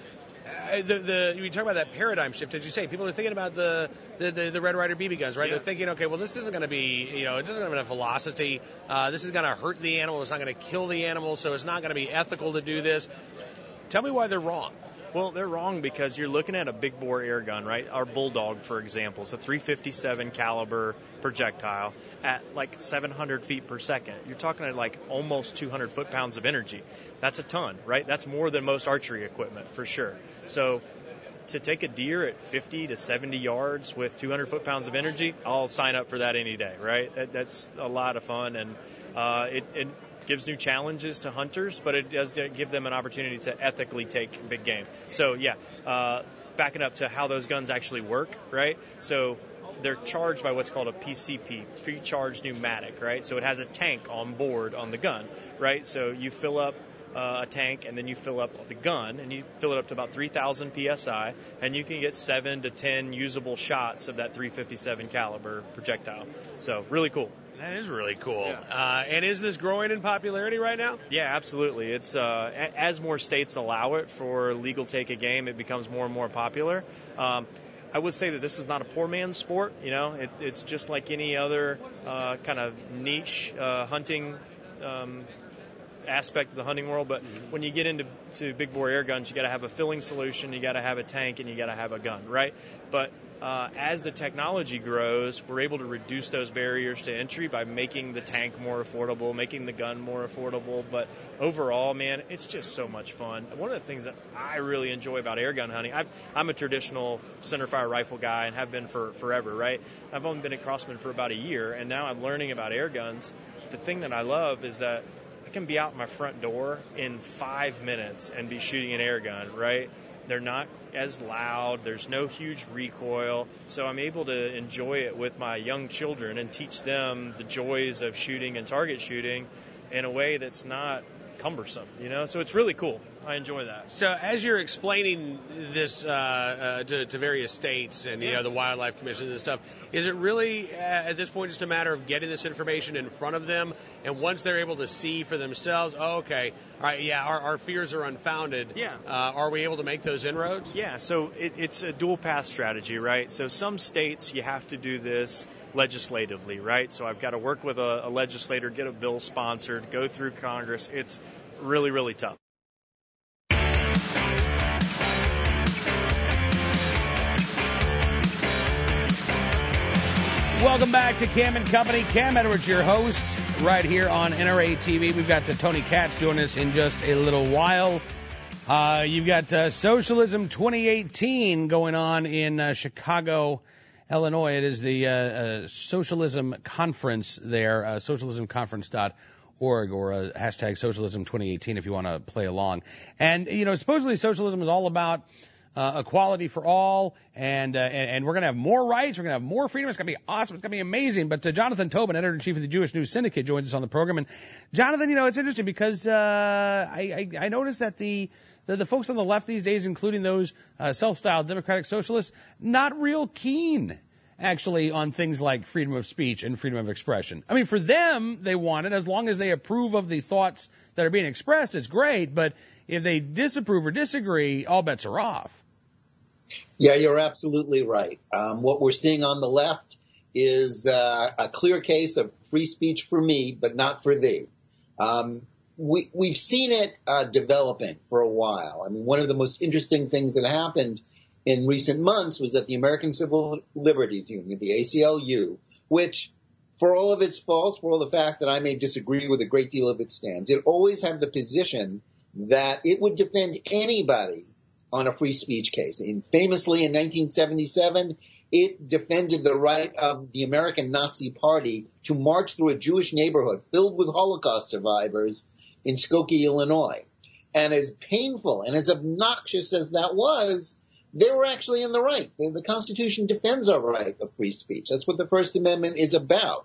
You talk about that paradigm shift, as you say. People are thinking about the Red Ryder BB guns, right? Yeah. They're thinking, okay, well, this isn't going to be, it doesn't have enough velocity. This is going to hurt the animal. It's not going to kill the animal, so it's not going to be ethical to do this. Tell me why they're wrong. Well, they're wrong because you're looking at a big bore air gun, right? Our Bulldog, for example, is a .357 caliber projectile at 700 feet per second. You're talking at almost 200 foot-pounds of energy. That's a ton, right? That's more than most archery equipment, for sure. So to take a deer at 50 to 70 yards with 200 foot-pounds of energy, I'll sign up for that any day, right? That's a lot of fun, and it gives new challenges to hunters, but it does give them an opportunity to ethically take big game. So, backing up to how those guns actually work, right? So they're charged by what's called a PCP, pre-charged pneumatic, right? So it has a tank on board on the gun, right? So you fill up a tank, and then you fill up the gun, and you fill it up to about 3,000 PSI, and you can get 7 to 10 usable shots of that .357 caliber projectile. So really cool. That is really cool. Yeah. And is this growing in popularity right now? Yeah, absolutely. It's as more states allow it for legal take a game, it becomes more and more popular. I would say that this is not a poor man's sport. It's just like any other kind of niche hunting aspect of the hunting world, but when you get into big bore air guns, you got to have a filling solution, you got to have a tank, and you got to have a gun, right? But as the technology grows, we're able to reduce those barriers to entry by making the tank more affordable, making the gun more affordable. But overall, man, it's just so much fun. One of the things that I really enjoy about air gun hunting, I'm a traditional centerfire rifle guy and have been for forever, right? I've only been at Crossman for about a year, and now I'm learning about air guns. The thing that I love is that I can be out my front door in 5 minutes and be shooting an air gun, right? They're not as loud. There's no huge recoil. So I'm able to enjoy it with my young children and teach them the joys of shooting and target shooting in a way that's not cumbersome, So it's really cool. I enjoy that. So as you're explaining this to various states and the wildlife commissions and stuff, is it really at this point just a matter of getting this information in front of them, and once they're able to see for themselves, all right, our fears are unfounded. Yeah. Are we able to make those inroads? Yeah. So it's a dual path strategy, right? So some states you have to do this legislatively, right? So I've got to work with a legislator, get a bill sponsored, go through Congress. It's really, really tough. Welcome back to Cam and Company. Cam Edwards, your host, right here on NRA TV. We've got Tony Katz joining us in just a little while. You've got Socialism 2018 going on in Chicago, Illinois. It is the Socialism Conference there, socialismconference.org, or hashtag Socialism 2018 if you want to play along. And, supposedly socialism is all about equality for all, and we're going to have more rights, we're going to have more freedom. It's going to be awesome. It's going to be amazing. But Jonathan Tobin, editor-in-chief of the Jewish News Syndicate, joins us on the program. And Jonathan, it's interesting because I noticed that the folks on the left these days, including those self-styled democratic socialists, not real keen actually on things like freedom of speech and freedom of expression. I mean, for them, they want it as long as they approve of the thoughts that are being expressed. It's great, but if they disapprove or disagree, all bets are off. Yeah, you're absolutely right. What we're seeing on the left is a clear case of free speech for me, but not for thee. We've seen it developing for a while. I mean, one of the most interesting things that happened in recent months was that the American Civil Liberties Union, the ACLU, which, for all of its faults, for all the fact that I may disagree with a great deal of its stands, it always had the position that it would defend anybody on a free speech case. And famously, in 1977, it defended the right of the American Nazi Party to march through a Jewish neighborhood filled with Holocaust survivors in Skokie, Illinois. And as painful and as obnoxious as that was, they were actually in the right. The Constitution defends our right of free speech. That's what the First Amendment is about.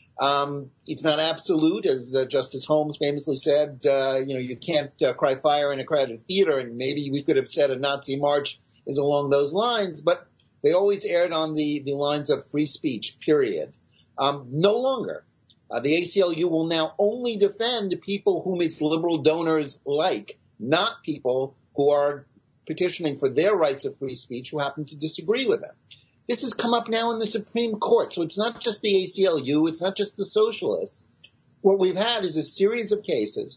It's not absolute, as Justice Holmes famously said. You can't cry fire in a crowded theater, and maybe we could have said a Nazi march is along those lines, but they always erred on the lines of free speech, period. No longer. The ACLU will now only defend people whom its liberal donors like, not people who are petitioning for their rights of free speech who happen to disagree with them. This has come up now in the Supreme Court, so it's not just the ACLU, it's not just the socialists. What we've had is a series of cases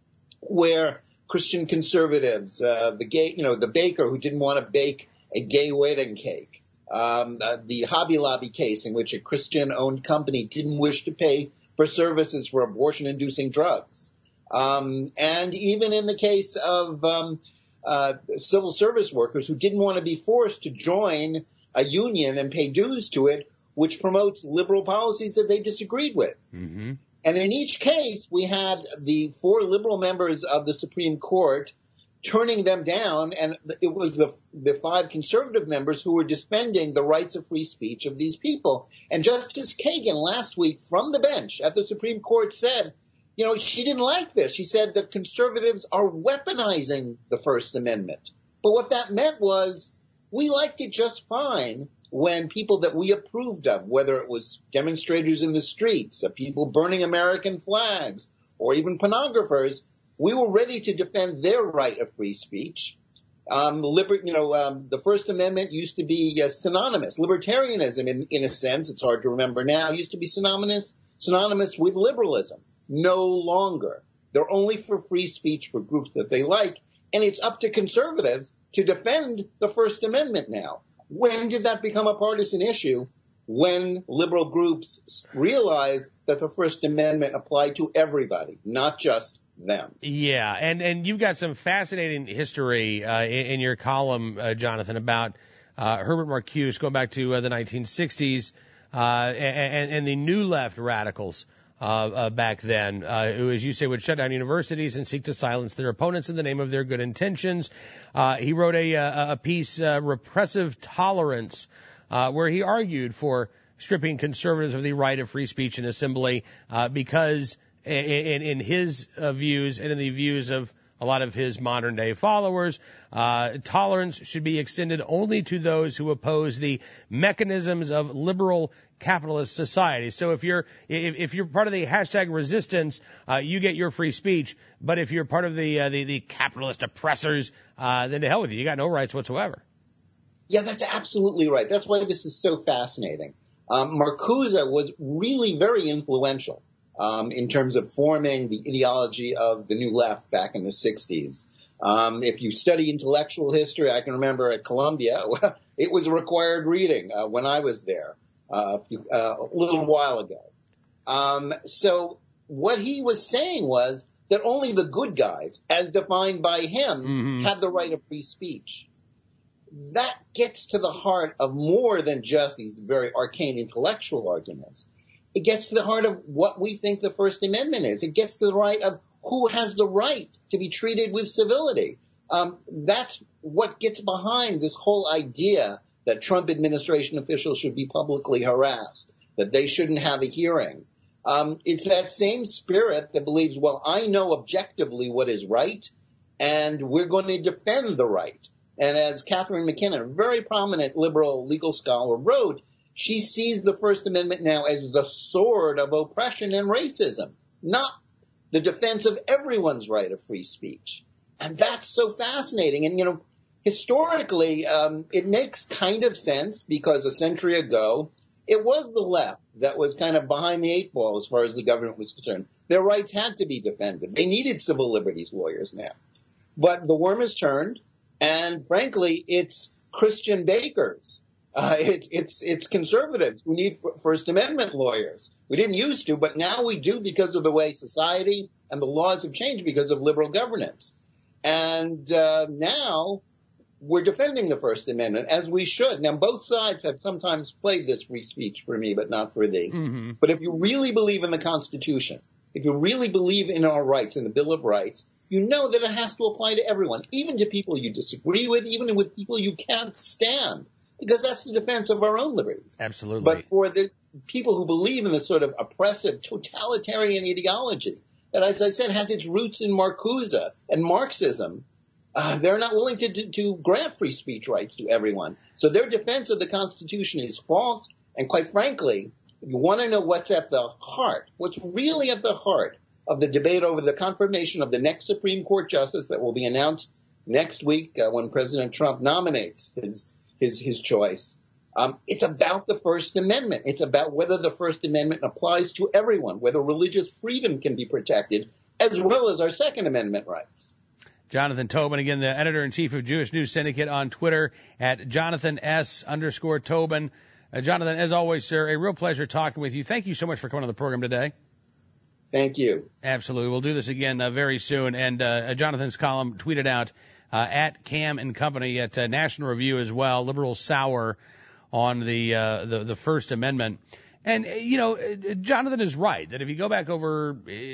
where Christian conservatives, the baker who didn't want to bake a gay wedding cake, the Hobby Lobby case in which a Christian-owned company didn't wish to pay for services for abortion-inducing drugs, and even in the case of civil service workers who didn't want to be forced to join a union and pay dues to it, which promotes liberal policies that they disagreed with. Mm-hmm. And in each case, we had the 4 liberal members of the Supreme Court turning them down, and it was the 5 conservative members who were defending the rights of free speech of these people. And Justice Kagan last week from the bench at the Supreme Court said, she didn't like this. She said that conservatives are weaponizing the First Amendment. But what that meant was we liked it just fine when people that we approved of, whether it was demonstrators in the streets, people burning American flags, or even pornographers, we were ready to defend their right of free speech. The First Amendment used to be synonymous. Libertarianism, in a sense, it's hard to remember now, used to be synonymous with liberalism. No longer. They're only for free speech for groups that they like, and it's up to conservatives to defend the First Amendment now. When did that become a partisan issue? When liberal groups realized that the First Amendment applied to everybody, not just them. Yeah, and you've got some fascinating history in your column, Jonathan, about Herbert Marcuse going back to the 1960s and the New Left radicals back then, who, as you say, would shut down universities and seek to silence their opponents in the name of their good intentions. He wrote a piece, Repressive Tolerance, where he argued for stripping conservatives of the right of free speech and assembly, because in his views and in the views of a lot of his modern day followers, tolerance should be extended only to those who oppose the mechanisms of liberal capitalist society. So if you're part of the hashtag resistance, you get your free speech. But if you're part of the capitalist oppressors, then to hell with you. You got no rights whatsoever. Yeah, that's absolutely right. That's why this is so fascinating. Marcuse was really very influential in terms of forming the ideology of the New Left back in the 60s. If you study intellectual history, I can remember at Columbia, it was a required reading when I was there a little while ago. So what he was saying was that only the good guys, as defined by him, had the right of free speech. That gets to the heart of more than just these very arcane intellectual arguments. It gets to the heart of what we think the First Amendment is. It gets to the right of who has the right to be treated with civility. That's what gets behind this whole idea that Trump administration officials should be publicly harassed, that they shouldn't have a hearing. It's that same spirit that believes, well, I know objectively what is right, and we're going to defend the right. And as Catherine McKinnon, a very prominent liberal legal scholar, wrote, she sees the First Amendment now as the sword of oppression and racism, not the defense of everyone's right of free speech. And that's so fascinating. And, historically, it makes kind of sense because a century ago, it was the left that was kind of behind the eight ball as far as the government was concerned. Their rights had to be defended. They needed civil liberties lawyers now. But the worm has turned. And frankly, it's Christian bakers. It's conservatives who need First Amendment lawyers. We didn't used to, but now we do because of the way society and the laws have changed because of liberal governance. And now we're defending the First Amendment, as we should. Now, both sides have sometimes played this free speech for me, but not for thee. Mm-hmm. But if you really believe in the Constitution, if you really believe in our rights, in the Bill of Rights, you know that it has to apply to everyone, even to people you disagree with, even with people you can't stand, because that's the defense of our own liberties. Absolutely. But for the people who believe in this sort of oppressive, totalitarian ideology that, as I said, has its roots in Marcuse and Marxism, they're not willing to grant free speech rights to everyone. So their defense of the Constitution is false. And quite frankly, if you want to know what's at the heart, what's really at the heart of the debate over the confirmation of the next Supreme Court justice that will be announced next week when President Trump nominates his choice. It's about the First Amendment. It's about whether the First Amendment applies to everyone, whether religious freedom can be protected, as well as our Second Amendment rights. Jonathan Tobin, again, the editor-in-chief of Jewish News Syndicate, on Twitter at JonathanS_Tobin. Jonathan, as always, sir, a real pleasure talking with you. Thank you so much for coming on the program today. Thank you. Absolutely. We'll do this again very soon. And Jonathan's column tweeted out at Cam and Company at National Review as well, liberal sour on the First Amendment. And, Jonathan is right that if you go back over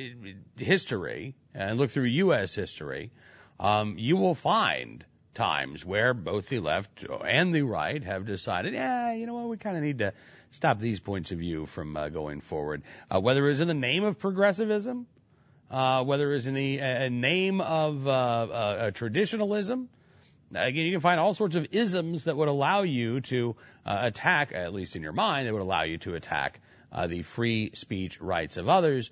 history and look through U.S. history, you will find times where both the left and the right have decided, we kind of need to stop these points of view from going forward. Whether it's in the name of progressivism, whether it's in the name of traditionalism. Again, you can find all sorts of isms that would allow you to attack, at least in your mind, that would allow you to attack the free speech rights of others.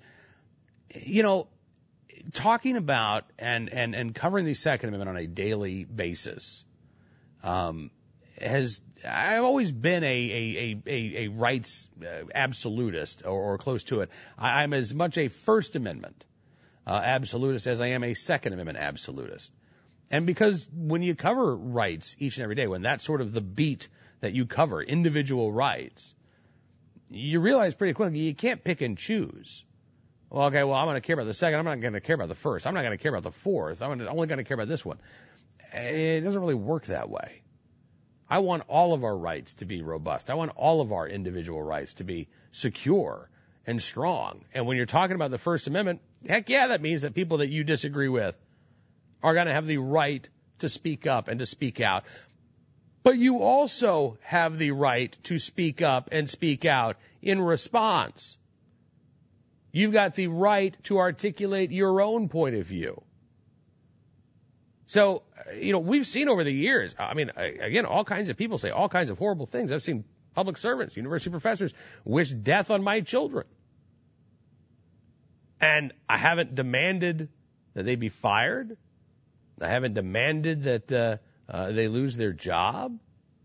Talking about and covering the Second Amendment on a daily basis I've always been a rights absolutist or close to it. I'm as much a First Amendment absolutist as I am a Second Amendment absolutist. And because when you cover rights each and every day, when that's sort of the beat that you cover, individual rights, you realize pretty quickly you can't pick and choose. I'm going to care about the second. I'm not going to care about the first. I'm not going to care about the fourth. I'm only going to care about this one. It doesn't really work that way. I want all of our rights to be robust. I want all of our individual rights to be secure and strong. And when you're talking about the First Amendment, heck yeah, that means that people that you disagree with are going to have the right to speak up and to speak out. But you also have the right to speak up and speak out in response. You've got the right to articulate your own point of view. So, we've seen over the years, again, all kinds of people say all kinds of horrible things. I've seen public servants, university professors wish death on my children. And I haven't demanded that they be fired. I haven't demanded that they lose their job.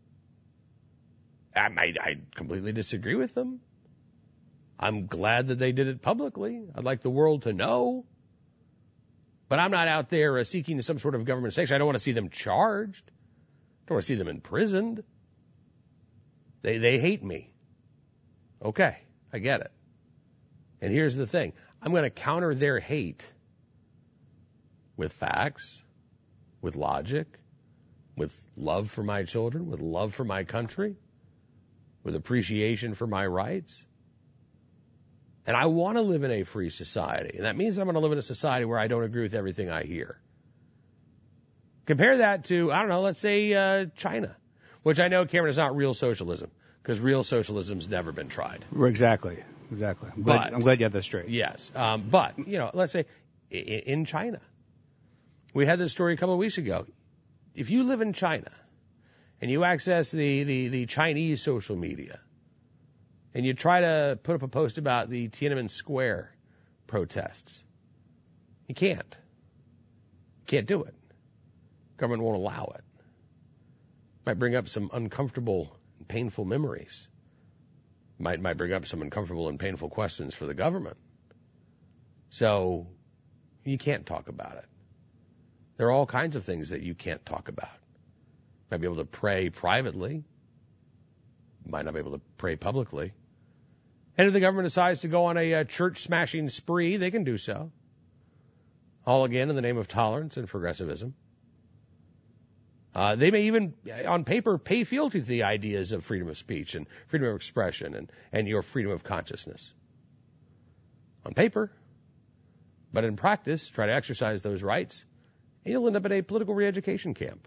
I completely disagree with them. I'm glad that they did it publicly. I'd like the world to know. But I'm not out there seeking some sort of government sanction. I don't want to see them charged. I don't want to see them imprisoned. They hate me. Okay, I get it. And here's the thing. I'm going to counter their hate with facts, with logic, with love for my children, with love for my country, with appreciation for my rights. And I want to live in a free society. And that means I'm going to live in a society where I don't agree with everything I hear. Compare that to, let's say China, which I know, Cameron, is not real socialism, because real socialism's never been tried. Exactly. I'm glad you have that straight. Yes. But, let's say in China, we had this story a couple of weeks ago. If you live in China and you access the Chinese social media, and you try to put up a post about the Tiananmen Square protests, you can't. Can't do it. Government won't allow it. Might bring up some uncomfortable and painful memories. Might bring up some uncomfortable and painful questions for the government. So you can't talk about it. There are all kinds of things that you can't talk about. Might be able to pray privately. Might not be able to pray publicly. And if the government decides to go on a church-smashing spree, they can do so. All again in the name of tolerance and progressivism. They may even, on paper, pay fealty to the ideas of freedom of speech and freedom of expression and your freedom of consciousness. On paper. But in practice, try to exercise those rights, and you'll end up in a political re-education camp.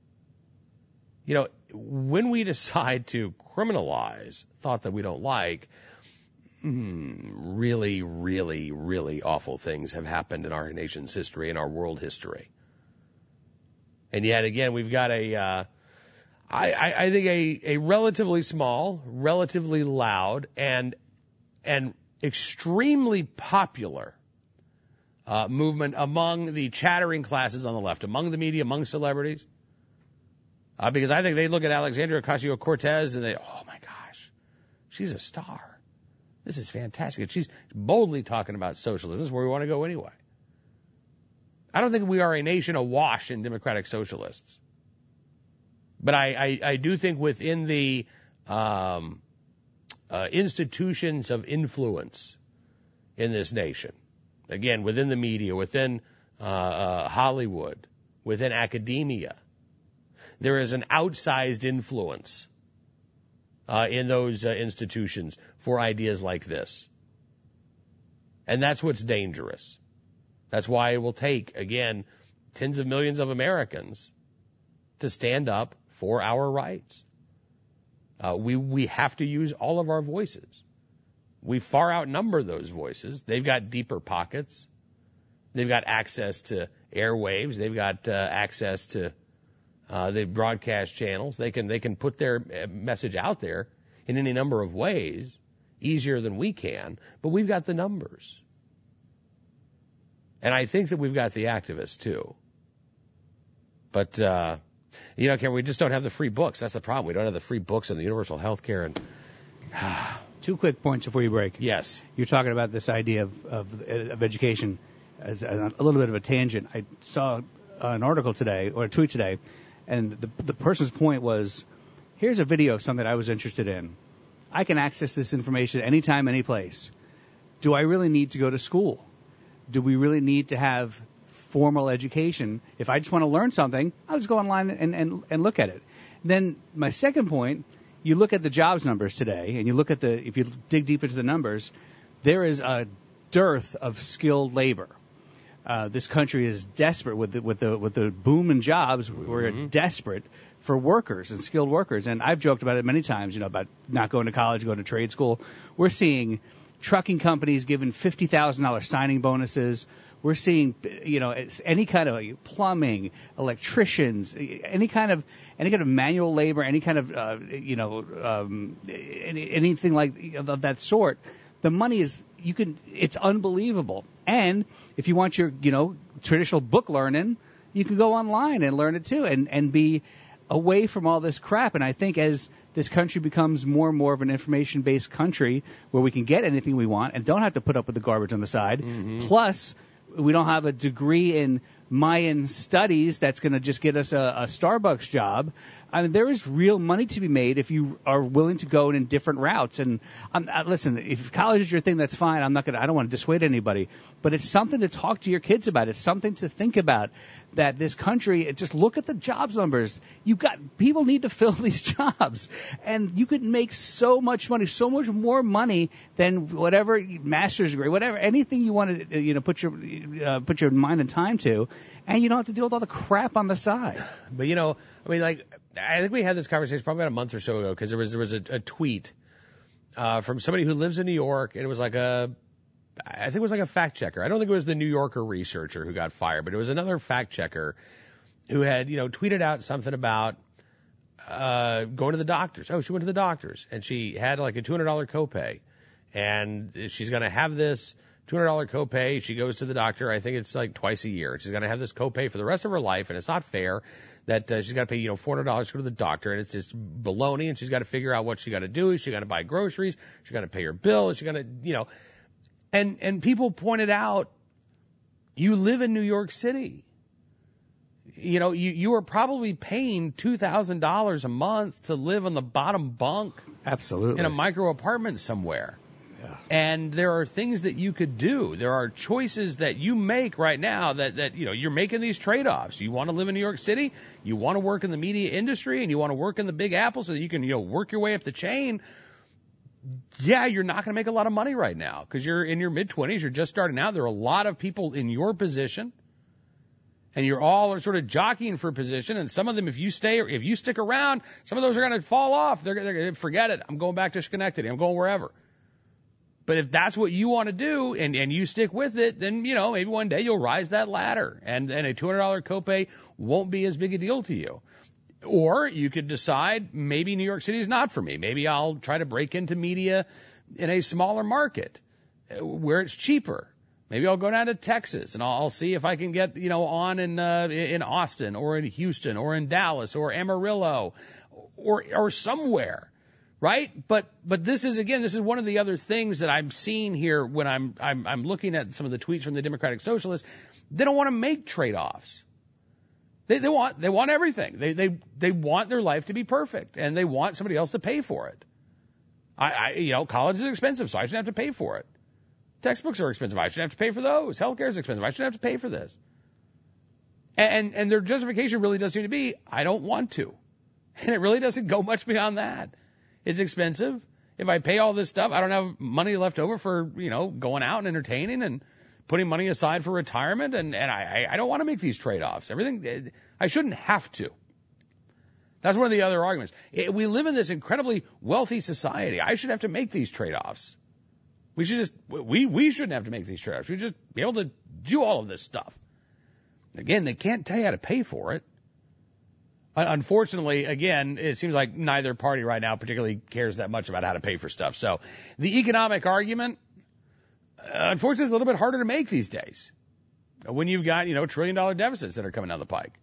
When we decide to criminalize thought that we don't like, really, really, really awful things have happened in our nation's history, in our world history. And yet again, we've got I think a relatively small, relatively loud, and extremely popular movement among the chattering classes on the left, among the media, among celebrities. Because I think they look at Alexandria Ocasio-Cortez and they, oh my gosh, she's a star. This is fantastic. She's boldly talking about socialism. This is where we want to go anyway. I don't think we are a nation awash in democratic socialists. But I do think within the institutions of influence in this nation, again, within the media, within Hollywood, within academia, there is an outsized influence in those institutions for ideas like this. And that's what's dangerous. That's why it will take, again, tens of millions of Americans to stand up for our rights. We have to use all of our voices. We far outnumber those voices. They've got deeper pockets. They've got access to airwaves. They've got access to the broadcast channels. They can put their message out there in any number of ways, easier than we can, but we've got the numbers. And I think that we've got the activists too. But, Cameron, we just don't have the free books. That's the problem. We don't have the free books on the universal health care. And 2 quick points before you break. Yes. You're talking about this idea of education as a little bit of a tangent. I saw an article today, or a tweet today, and the person's point was, here's a video of something I was interested in. I can access this information anytime, any place. Do I really need to go to school? Do we really need to have formal education? If I just want to learn something, I'll just go online and look at it. Then my second point, you look at the jobs numbers today, and you look at if you dig deep into the numbers, there is a dearth of skilled labor. This country is desperate with the boom in jobs. We're desperate for workers and skilled workers. And I've joked about it many times, about not going to college, going to trade school. We're seeing trucking companies giving $50,000 signing bonuses. We're seeing, any kind of plumbing, electricians, any kind of manual labor, any kind of, anything like of that sort. The money is, it's unbelievable. And if you want your, traditional book learning, you can go online and learn it too and be away from all this crap. And I think as this country becomes more and more of an information-based country where we can get anything we want and don't have to put up with the garbage on the side, plus we don't have a degree in Mayan studies that's going to just get us a Starbucks job. I mean, there is real money to be made if you are willing to go in different routes. And listen, if college is your thing, that's fine. I don't want to dissuade anybody, but it's something to talk to your kids about. It's something to think about. That this country, just look at the jobs numbers. People need to fill these jobs, and you could make so much money, so much more money than whatever master's degree, whatever, anything you want to, put your mind and time to, and you don't have to deal with all the crap on the side. But I think we had this conversation probably about a month or so ago because there was a tweet from somebody who lives in New York, and it was I think it was a fact checker. I don't think it was the New Yorker researcher who got fired, but it was another fact checker who had, tweeted out something about going to the doctors. Oh, she went to the doctors, and she had a $200 copay, and she's going to have this $200 copay. She goes to the doctor. I think it's twice a year. She's going to have this copay for the rest of her life, and it's not fair that she's got to pay, $400 to go to the doctor, and it's just baloney, and she's got to figure out what she got to do. Is she got to buy groceries? She's got to pay her bill. Is she going to, And people pointed out, you live in New York City. You are probably paying $2,000 a month to live on the bottom bunk. Absolutely. In a micro apartment somewhere. Yeah. And there are things that you could do. There are choices that you make right now that you're making these trade-offs. You want to live in New York City, you want to work in the media industry, and you want to work in the Big Apple so that you can, work your way up the chain. Yeah, you're not going to make a lot of money right now because you're in your mid-20s. You're just starting out. There are a lot of people in your position, and you're all sort of jockeying for position. And some of them, if you stick around, some of those are going to fall off. They're going to forget it. I'm going back to Schenectady. I'm going wherever. But if that's what you want to do and you stick with it, then, maybe one day you'll rise that ladder and a $200 copay won't be as big a deal to you. Or you could decide maybe New York City is not for me. Maybe I'll try to break into media in a smaller market where it's cheaper. Maybe I'll go down to Texas and I'll see if I can get, on in Austin or in Houston or in Dallas or Amarillo or somewhere. Right? But this is one of the other things that I'm seeing here when I'm looking at some of the tweets from the Democratic Socialists. They don't want to make trade-offs. They want everything. They want their life to be perfect, and they want somebody else to pay for it. College is expensive, so I shouldn't have to pay for it. Textbooks are expensive. I shouldn't have to pay for those. Healthcare is expensive. I shouldn't have to pay for this. And their justification really does seem to be, I don't want to. And it really doesn't go much beyond that. It's expensive. If I pay all this stuff, I don't have money left over for, going out and entertaining and putting money aside for retirement, and I don't want to make these trade-offs. Everything, I shouldn't have to. That's one of the other arguments. We live in this incredibly wealthy society. I should have to make these trade-offs. We shouldn't have to make these trade-offs. We should just be able to do all of this stuff. Again, they can't tell you how to pay for it. Unfortunately, again, it seems like neither party right now particularly cares that much about how to pay for stuff. So the economic argument, unfortunately, is a little bit harder to make these days when you've got, $1 trillion deficits that are coming down the pike.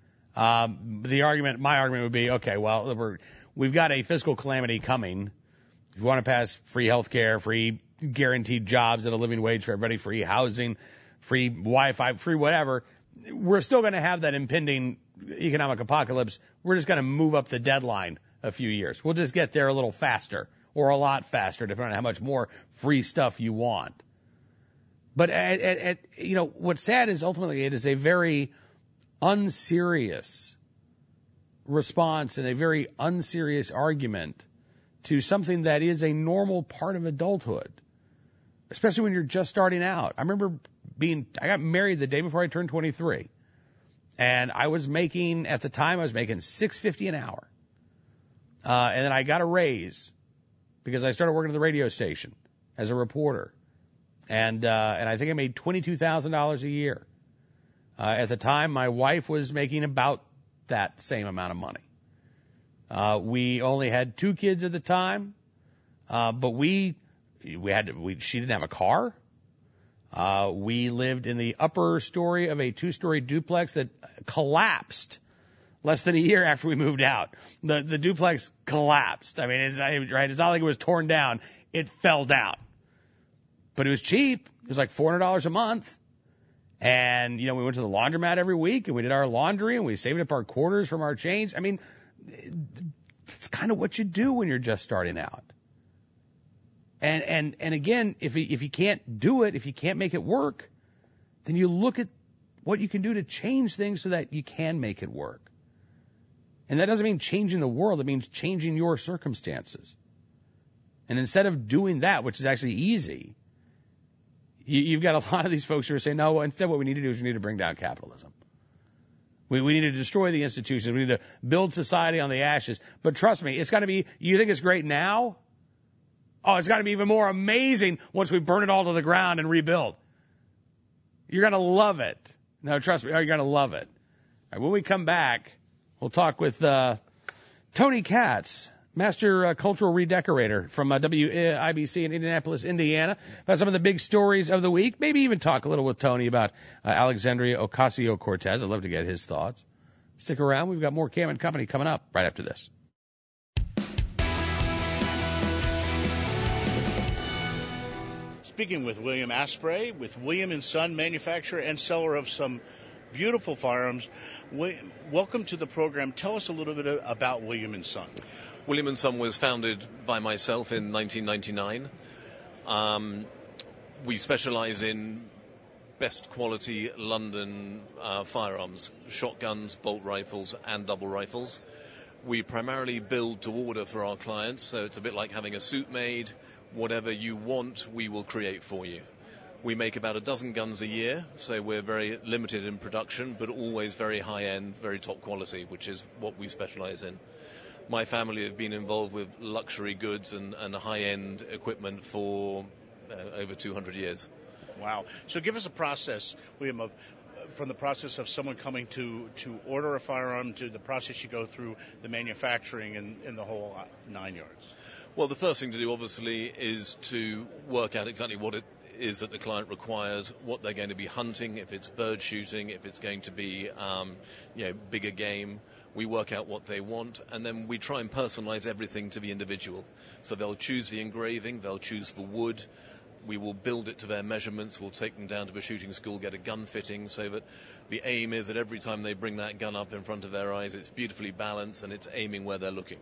My argument would be, okay, well, we've got a fiscal calamity coming. If you want to pass free health care, free guaranteed jobs at a living wage for everybody, free housing, free Wi-Fi, free whatever, we're still going to have that impending economic apocalypse. We're just going to move up the deadline a few years. We'll just get there a little faster or a lot faster, depending on how much more free stuff you want. But what's sad is ultimately it is a very unserious response and a very unserious argument to something that is a normal part of adulthood. especially when you're just starting out. I remember I got married the day before I turned 23. And I was making, at the time, $6.50 an hour. And then I got a raise because I started working at the radio station as a reporter. And I think I made $22,000 a year. At the time, my wife was making about that same amount of money. We only had 2 kids at the time. But she didn't have a car. We lived in the upper story of a 2-story duplex that collapsed less than a year after we moved out. The duplex collapsed. I mean, it's not like it was torn down. It fell down. But it was cheap. It was like $400 a month. And, we went to the laundromat every week and we did our laundry and we saved up our quarters from our change. I mean, it's kind of what you do when you're just starting out. And again, if you can't do it, if you can't make it work, then you look at what you can do to change things so that you can make it work. And that doesn't mean changing the world. It means changing your circumstances. And instead of doing that, which is actually easy, you've got a lot of these folks who are saying, no, instead what we need to do is we need to bring down capitalism. We need to destroy the institutions. We need to build society on the ashes. But trust me, it's got to be, you think it's great now? Oh, it's got to be even more amazing once we burn it all to the ground and rebuild. You're going to love it. No, trust me, you're going to love it. All right, when we come back, we'll talk with Tony Katz, Master Cultural Redecorator from WIBC in Indianapolis, Indiana, about some of the big stories of the week. Maybe even talk a little with Tony about Alexandria Ocasio-Cortez. I'd love to get his thoughts. Stick around. We've got more Cam and Company coming up right after this. Speaking with William Asprey, with William & Son, manufacturer and seller of some beautiful firearms. Welcome to the program. Tell us a little bit about William & Son. William & Son was founded by myself in 1999. We specialize in best quality London firearms, shotguns, bolt rifles, and double rifles. We primarily build to order for our clients, so it's a bit like having a suit made. Whatever you want, we will create for you. We make about a dozen guns a year, so we're very limited in production, but always very high-end, very top quality, which is what we specialize in. My family have been involved with luxury goods and high-end equipment for over 200 years. Wow. So give us a process, William, from the process of someone coming to order a firearm to the process you go through, the manufacturing and the whole 9 yards. Well, the first thing to do, obviously, is to work out exactly what it is that the client requires, what they're going to be hunting, if it's bird shooting, if it's going to be, bigger game. We work out what they want, and then we try and personalize everything to the individual. So they'll choose the engraving, they'll choose the wood. We will build it to their measurements. We'll take them down to a shooting school, get a gun fitting, so that the aim is that every time they bring that gun up in front of their eyes, it's beautifully balanced and it's aiming where they're looking.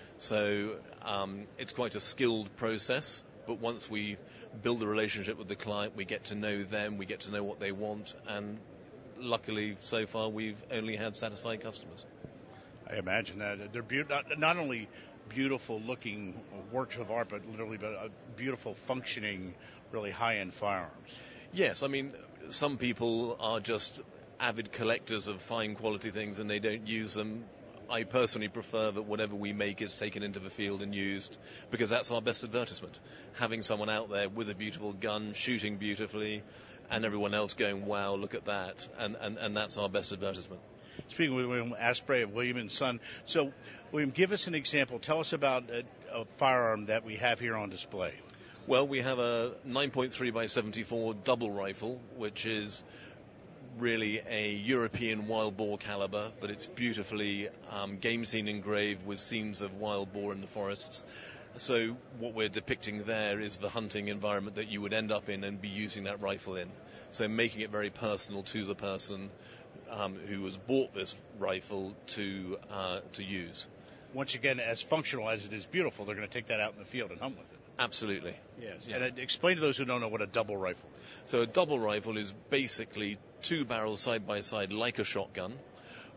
So it's quite a skilled process, but once we build a relationship with the client, we get to know them, we get to know what they want, and luckily, so far, we've only had satisfied customers. I imagine that. They're not only beautiful-looking works of art, but literally beautiful, functioning, really high-end firearms. Yes, I mean, some people are just avid collectors of fine-quality things, and they don't use them. I personally prefer that whatever we make is taken into the field and used, because that's our best advertisement. Having someone out there with a beautiful gun, shooting beautifully, and everyone else going, wow, look at that, and that's our best advertisement. Speaking with William Asprey of William & Son. So, William, give us an example. Tell us about a firearm that we have here on display. Well, we have a 9.3 by 74 double rifle, which is really a European wild boar caliber, but it's beautifully game scene engraved with scenes of wild boar in the forests. So what we're depicting there is the hunting environment that you would end up in and be using that rifle in. So making it very personal to the person who has bought this rifle to use. Once again, as functional as it is beautiful, they're going to take that out in the field and hunt with it. Absolutely. Yes. Yeah. And explain to those who don't know what a double rifle is. So a double rifle is basically two barrels side by side like a shotgun,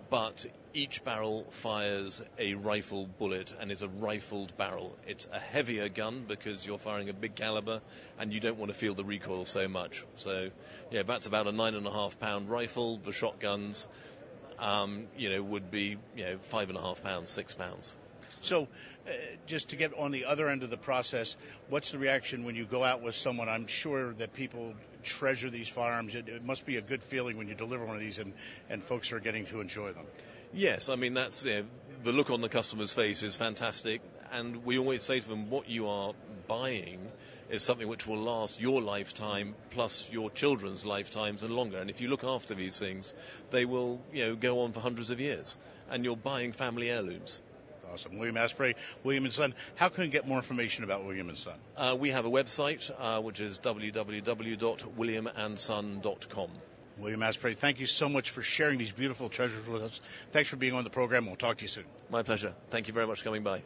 but each barrel fires a rifle bullet and is a rifled barrel. It's a heavier gun because you're firing a big caliber and you don't want to feel the recoil so much. So, yeah, that's about a 9.5-pound rifle. The shotguns, would be, 5.5 pounds, 6 pounds. So, just to get on the other end of the process, what's the reaction when you go out with someone? I'm sure that people treasure these firearms. It must be a good feeling when you deliver one of these and folks are getting to enjoy them. Yes, I mean, that's the look on the customer's face is fantastic, and we always say to them, what you are buying is something which will last your lifetime plus your children's lifetimes and longer. And if you look after these things, they will, go on for hundreds of years, and you're buying family heirlooms. Awesome. William Asprey, William & Son. How can we get more information about William & Son? We have a website, which is www.williamandson.com. William Asprey, thank you so much for sharing these beautiful treasures with us. Thanks for being on the program. We'll talk to you soon. My pleasure. Thank you very much for coming by.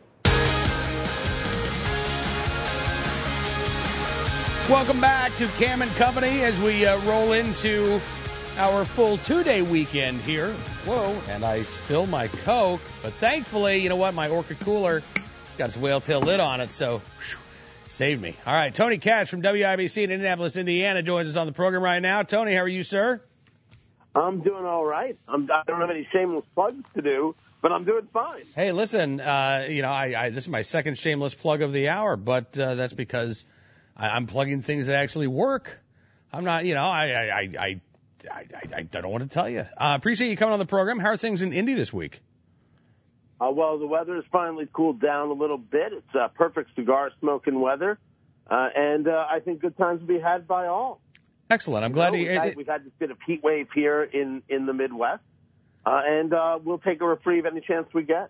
Welcome back to Cam and Company as we roll into our full 2-day weekend here. Whoa, and I spilled my Coke, but thankfully, you know what, my Orca cooler got its whale tail lid on it, so saved me. All right, Tony Cash from WIBC in Indianapolis, Indiana joins us on the program right now. Tony, how are you, sir? I'm doing all right. I don't have any shameless plugs to do, but I'm doing fine. Hey, listen, this is my second shameless plug of the hour, but that's because I'm plugging things that actually work. I'm not, I don't want to tell you. Appreciate you coming on the program. How are things in Indy this week? Well, the weather has finally cooled down a little bit. It's perfect cigar smoking weather, and I think good times will be had by all. Excellent. I'm glad we've had this bit of heat wave here in the Midwest, and we'll take a reprieve any chance we get.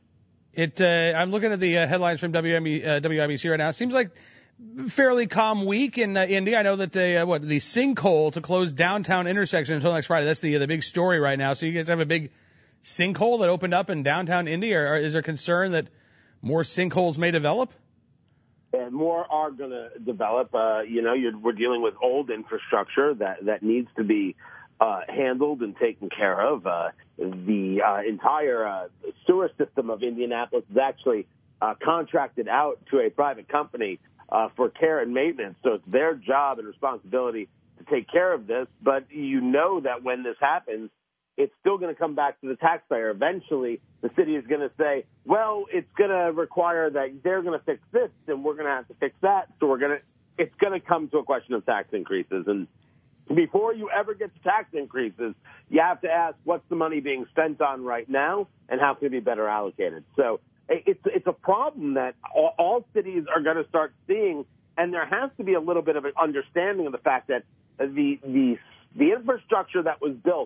I'm looking at the headlines from WIBC right now. It seems like fairly calm week in Indy. I know that the sinkhole to close downtown intersection until next Friday. That's the big story right now. So you guys have a big sinkhole that opened up in downtown Indy, or is there concern that more sinkholes may develop? And more are going to develop. We're dealing with old infrastructure that needs to be handled and taken care of. The entire sewer system of Indianapolis is actually contracted out to a private company for care and maintenance. So it's their job and responsibility to take care of this. But you know that when this happens, it's still going to come back to the taxpayer. Eventually, the city is going to say, well, it's going to require that they're going to fix this and we're going to have to fix that. So it's going to come to a question of tax increases. And before you ever get to tax increases, you have to ask, what's the money being spent on right now and how can it be better allocated? So it's a problem that all cities are going to start seeing, and there has to be a little bit of an understanding of the fact that the infrastructure that was built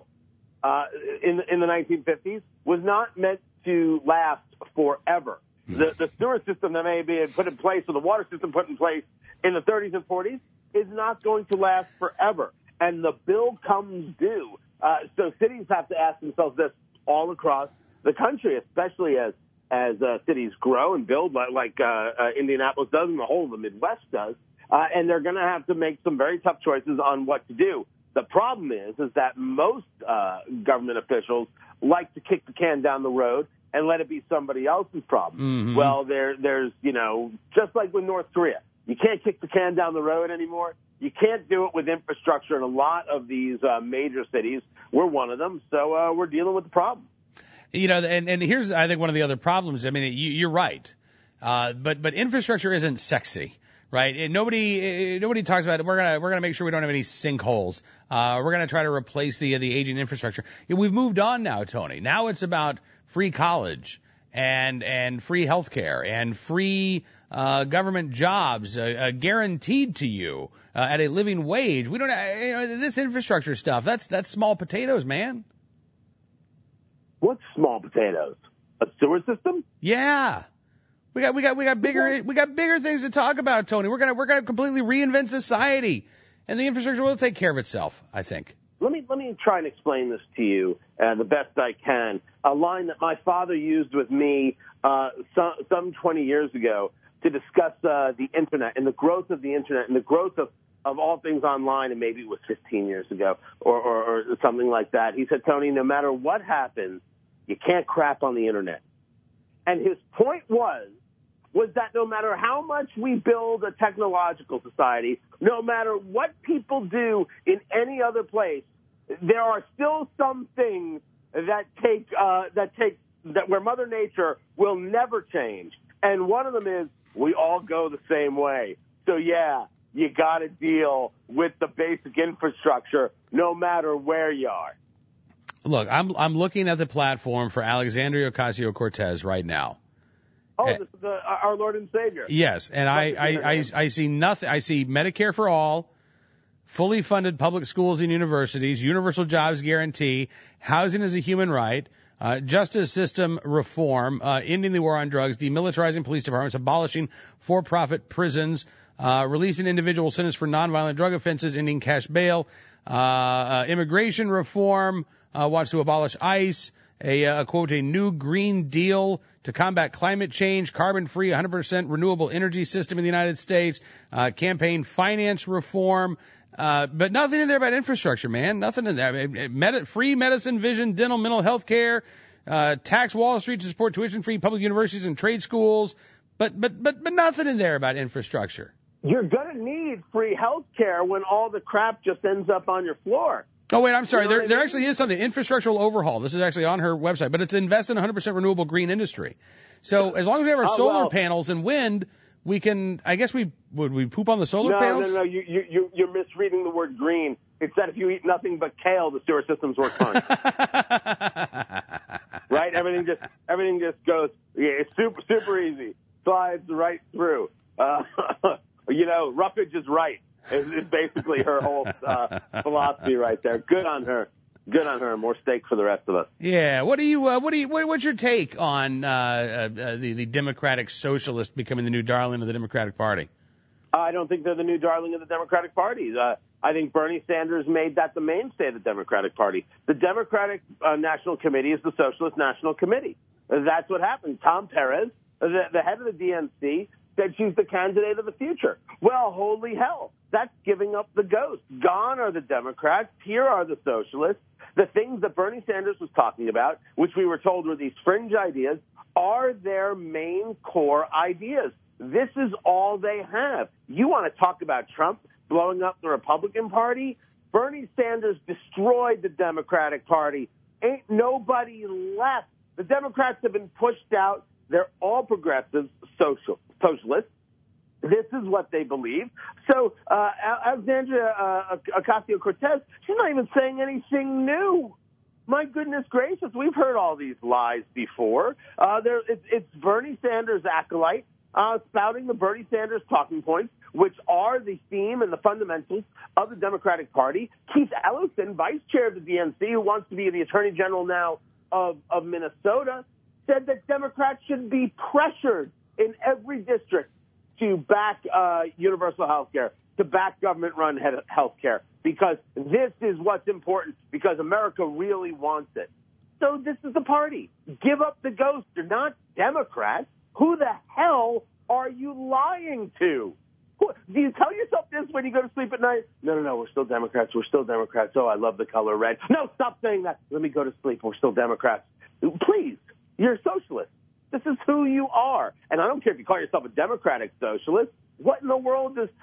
in the 1950s was not meant to last forever. The sewer system that may have been put in place, or the water system put in place in the 30s and 40s, is not going to last forever. And the bill comes due. So cities have to ask themselves this all across the country, especially as cities grow and build like Indianapolis does and the whole of the Midwest does. And they're going to have to make some very tough choices on what to do. The problem is that most government officials like to kick the can down the road and let it be somebody else's problem. Mm-hmm. Well, there's just like with North Korea, you can't kick the can down the road anymore. You can't do it with infrastructure in a lot of these major cities. We're one of them, so we're dealing with the problem. And here's, I think, one of the other problems. I mean, you're right, but infrastructure isn't sexy. Right. And nobody talks about it. We're gonna make sure we don't have any sinkholes. We're gonna try to replace the aging infrastructure. We've moved on now, Tony. Now it's about free college and free healthcare and free government jobs guaranteed to you at a living wage. We don't this infrastructure stuff. That's small potatoes, man. What's small potatoes? A sewer system? Yeah. We got bigger things to talk about, Tony. We're gonna completely reinvent society, and the infrastructure will take care of itself, I think. Let me try and explain this to you the best I can. A line that my father used with me some 20 years ago to discuss the internet and the growth of the internet and the growth of all things online, and maybe it was 15 years ago or something like that. He said, Tony, no matter what happens you can't crap on the internet. And his point was that no matter how much we build a technological society, no matter what people do in any other place, there are still some things that where Mother Nature will never change. And one of them is we all go the same way. So, yeah, you got to deal with the basic infrastructure no matter where you are. Look, I'm looking at the platform for Alexandria Ocasio-Cortez right now. Oh, our Lord and Savior. Yes, and I see nothing. I see Medicare for all, fully funded public schools and universities, universal jobs guarantee, housing as a human right, justice system reform, ending the war on drugs, demilitarizing police departments, abolishing for-profit prisons, releasing individuals sentenced for nonviolent drug offenses, ending cash bail, immigration reform, wants to abolish ICE, a new Green Deal to combat climate change, carbon-free, 100% renewable energy system in the United States, campaign finance reform, but nothing in there about infrastructure, man. Nothing in there. Free medicine, vision, dental, mental health care, tax Wall Street to support tuition-free public universities and trade schools, but nothing in there about infrastructure. You're going to need free health care when all the crap just ends up on your floor. Oh, wait, I'm sorry. You know there actually is something, infrastructural overhaul. This is actually on her website, but it's invest in 100% renewable green industry. So as long as we have our solar panels and wind, we can, I guess would we poop on the solar panels? No, you're misreading the word green. It's that if you eat nothing but kale, the sewer systems work fine. Right? Everything just goes, it's super easy. Slides right through. Roughage is right. Is basically her whole philosophy right there. Good on her. More steak for the rest of us. Yeah. What's your take on the Democratic Socialist becoming the new darling of the Democratic Party? I don't think they're the new darling of the Democratic Party. I think Bernie Sanders made that the mainstay of the Democratic Party. The Democratic National Committee is the Socialist National Committee. That's what happened. Tom Perez, the head of the DNC, said she's the candidate of the future. Well, holy hell. That's giving up the ghost. Gone are the Democrats. Here are the socialists. The things that Bernie Sanders was talking about, which we were told were these fringe ideas, are their main core ideas. This is all they have. You want to talk about Trump blowing up the Republican Party? Bernie Sanders destroyed the Democratic Party. Ain't nobody left. The Democrats have been pushed out. They're all progressives, socialists. This is what they believe. So Alexandria Ocasio-Cortez, she's not even saying anything new. My goodness gracious, we've heard all these lies before. It's Bernie Sanders' acolyte spouting the Bernie Sanders talking points, which are the theme and the fundamentals of the Democratic Party. Keith Ellison, vice chair of the DNC, who wants to be the attorney general now of Minnesota, said that Democrats should be pressured in every district to back universal health care, to back government-run health care, because this is what's important, because America really wants it. So this is the party. Give up the ghost. You're not Democrats. Who the hell are you lying to? Do you tell yourself this when you go to sleep at night? No, we're still Democrats. We're still Democrats. Oh, I love the color red. No, stop saying that. Let me go to sleep. We're still Democrats. Please, you're a socialist. This is who you are. And I don't care if you call yourself a democratic socialist. What in the world is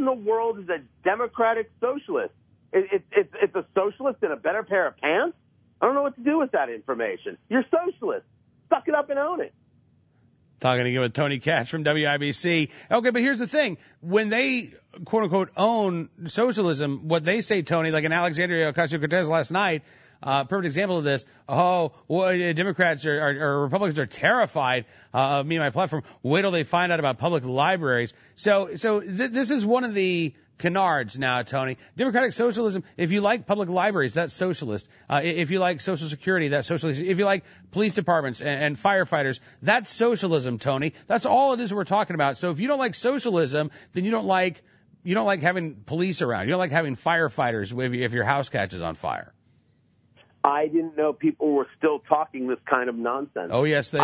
a democratic socialist? It's a socialist in a better pair of pants? I don't know what to do with that information. You're socialist. Suck it up and own it. Talking again with Tony Katz from WIBC. Okay, but here's the thing. When they, quote unquote, own socialism, what they say, Tony, like in Alexandria Ocasio-Cortez last night, perfect example of this. Democrats or Republicans are terrified of me and my platform. Wait till they find out about public libraries. So this is one of the canards now, Tony. Democratic socialism, if you like public libraries, that's socialist. If you like Social Security, that's socialist. If you like police departments and firefighters, that's socialism, Tony. That's all it is we're talking about. So if you don't like socialism, then you don't like having police around. You don't like having firefighters if your house catches on fire. I didn't know people were still talking this kind of nonsense. Oh, yes, they are.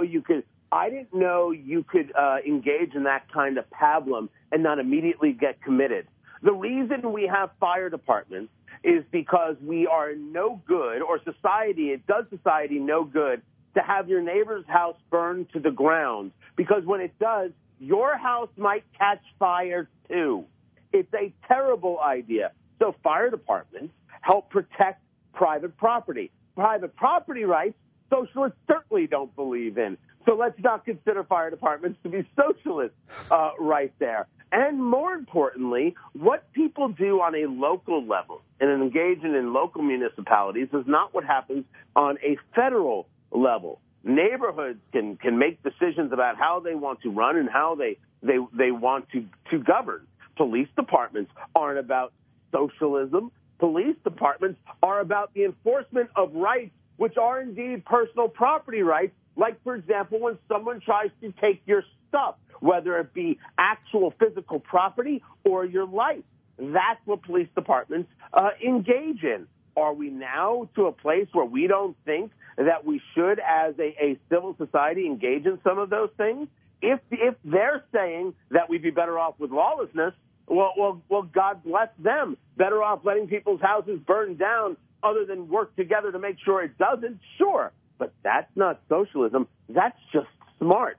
I didn't know you could engage in that kind of pablum and not immediately get committed. The reason we have fire departments is because we are no good, or it does society no good to have your neighbor's house burned to the ground, because when it does, your house might catch fire too. It's a terrible idea. So fire departments help protect private property. Private property rights, socialists certainly don't believe in. So let's not consider fire departments to be socialist right there. And more importantly, what people do on a local level and engaging in local municipalities is not what happens on a federal level. Neighborhoods can make decisions about how they want to run and how they want to govern. Police departments aren't about socialism. Police departments are about the enforcement of rights, which are indeed personal property rights, like, for example, when someone tries to take your stuff, whether it be actual physical property or your life. That's what police departments engage in. Are we now to a place where we don't think that we should, as a civil society, engage in some of those things? If they're saying that we'd be better off with lawlessness, well, God bless them. Better off letting people's houses burn down other than work together to make sure it doesn't? Sure. But that's not socialism. That's just smart.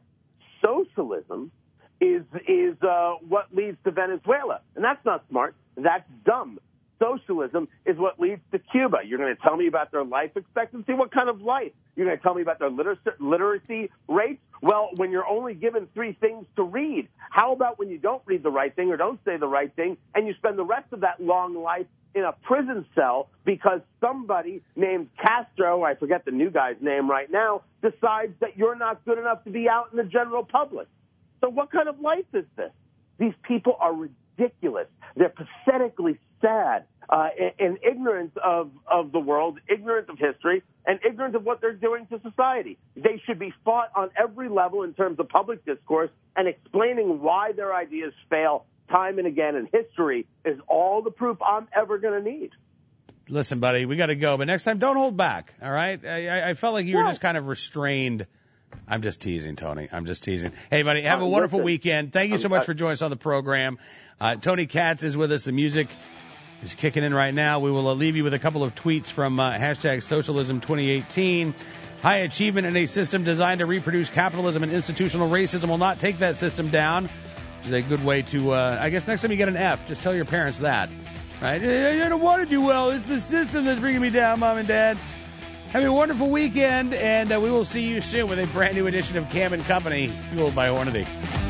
Socialism is what leads to Venezuela. And that's not smart. That's dumb. Socialism is what leads to Cuba. You're going to tell me about their life expectancy? What kind of life? You're going to tell me about their literacy rates? Well, when you're only given 3 things to read, how about when you don't read the right thing or don't say the right thing and you spend the rest of that long life in a prison cell because somebody named Castro, I forget the new guy's name right now, decides that you're not good enough to be out in the general public? So what kind of life is this? These people are ridiculous. They're pathetically sad and ignorant of the world, ignorant of history, and ignorant of what they're doing to society. They should be fought on every level in terms of public discourse and explaining why their ideas fail time and again, and history is all the proof I'm ever going to need. Listen, buddy, we got to go, but next time, don't hold back, all right? I felt like you were just kind of restrained. I'm just teasing, Tony. I'm just teasing. Hey, buddy, have a wonderful weekend. Thank you so much for joining us on the program. Tony Katz is with us. The music is kicking in right now. We will leave you with a couple of tweets from hashtag Socialism 2018. High achievement in a system designed to reproduce capitalism and institutional racism will not take that system down. Which is a good way to, I guess next time you get an F, just tell your parents that. Right? I don't want to do well. It's the system that's bringing me down, Mom and Dad. Have a wonderful weekend, and we will see you soon with a brand new edition of Cam & Company, fueled by Hornady.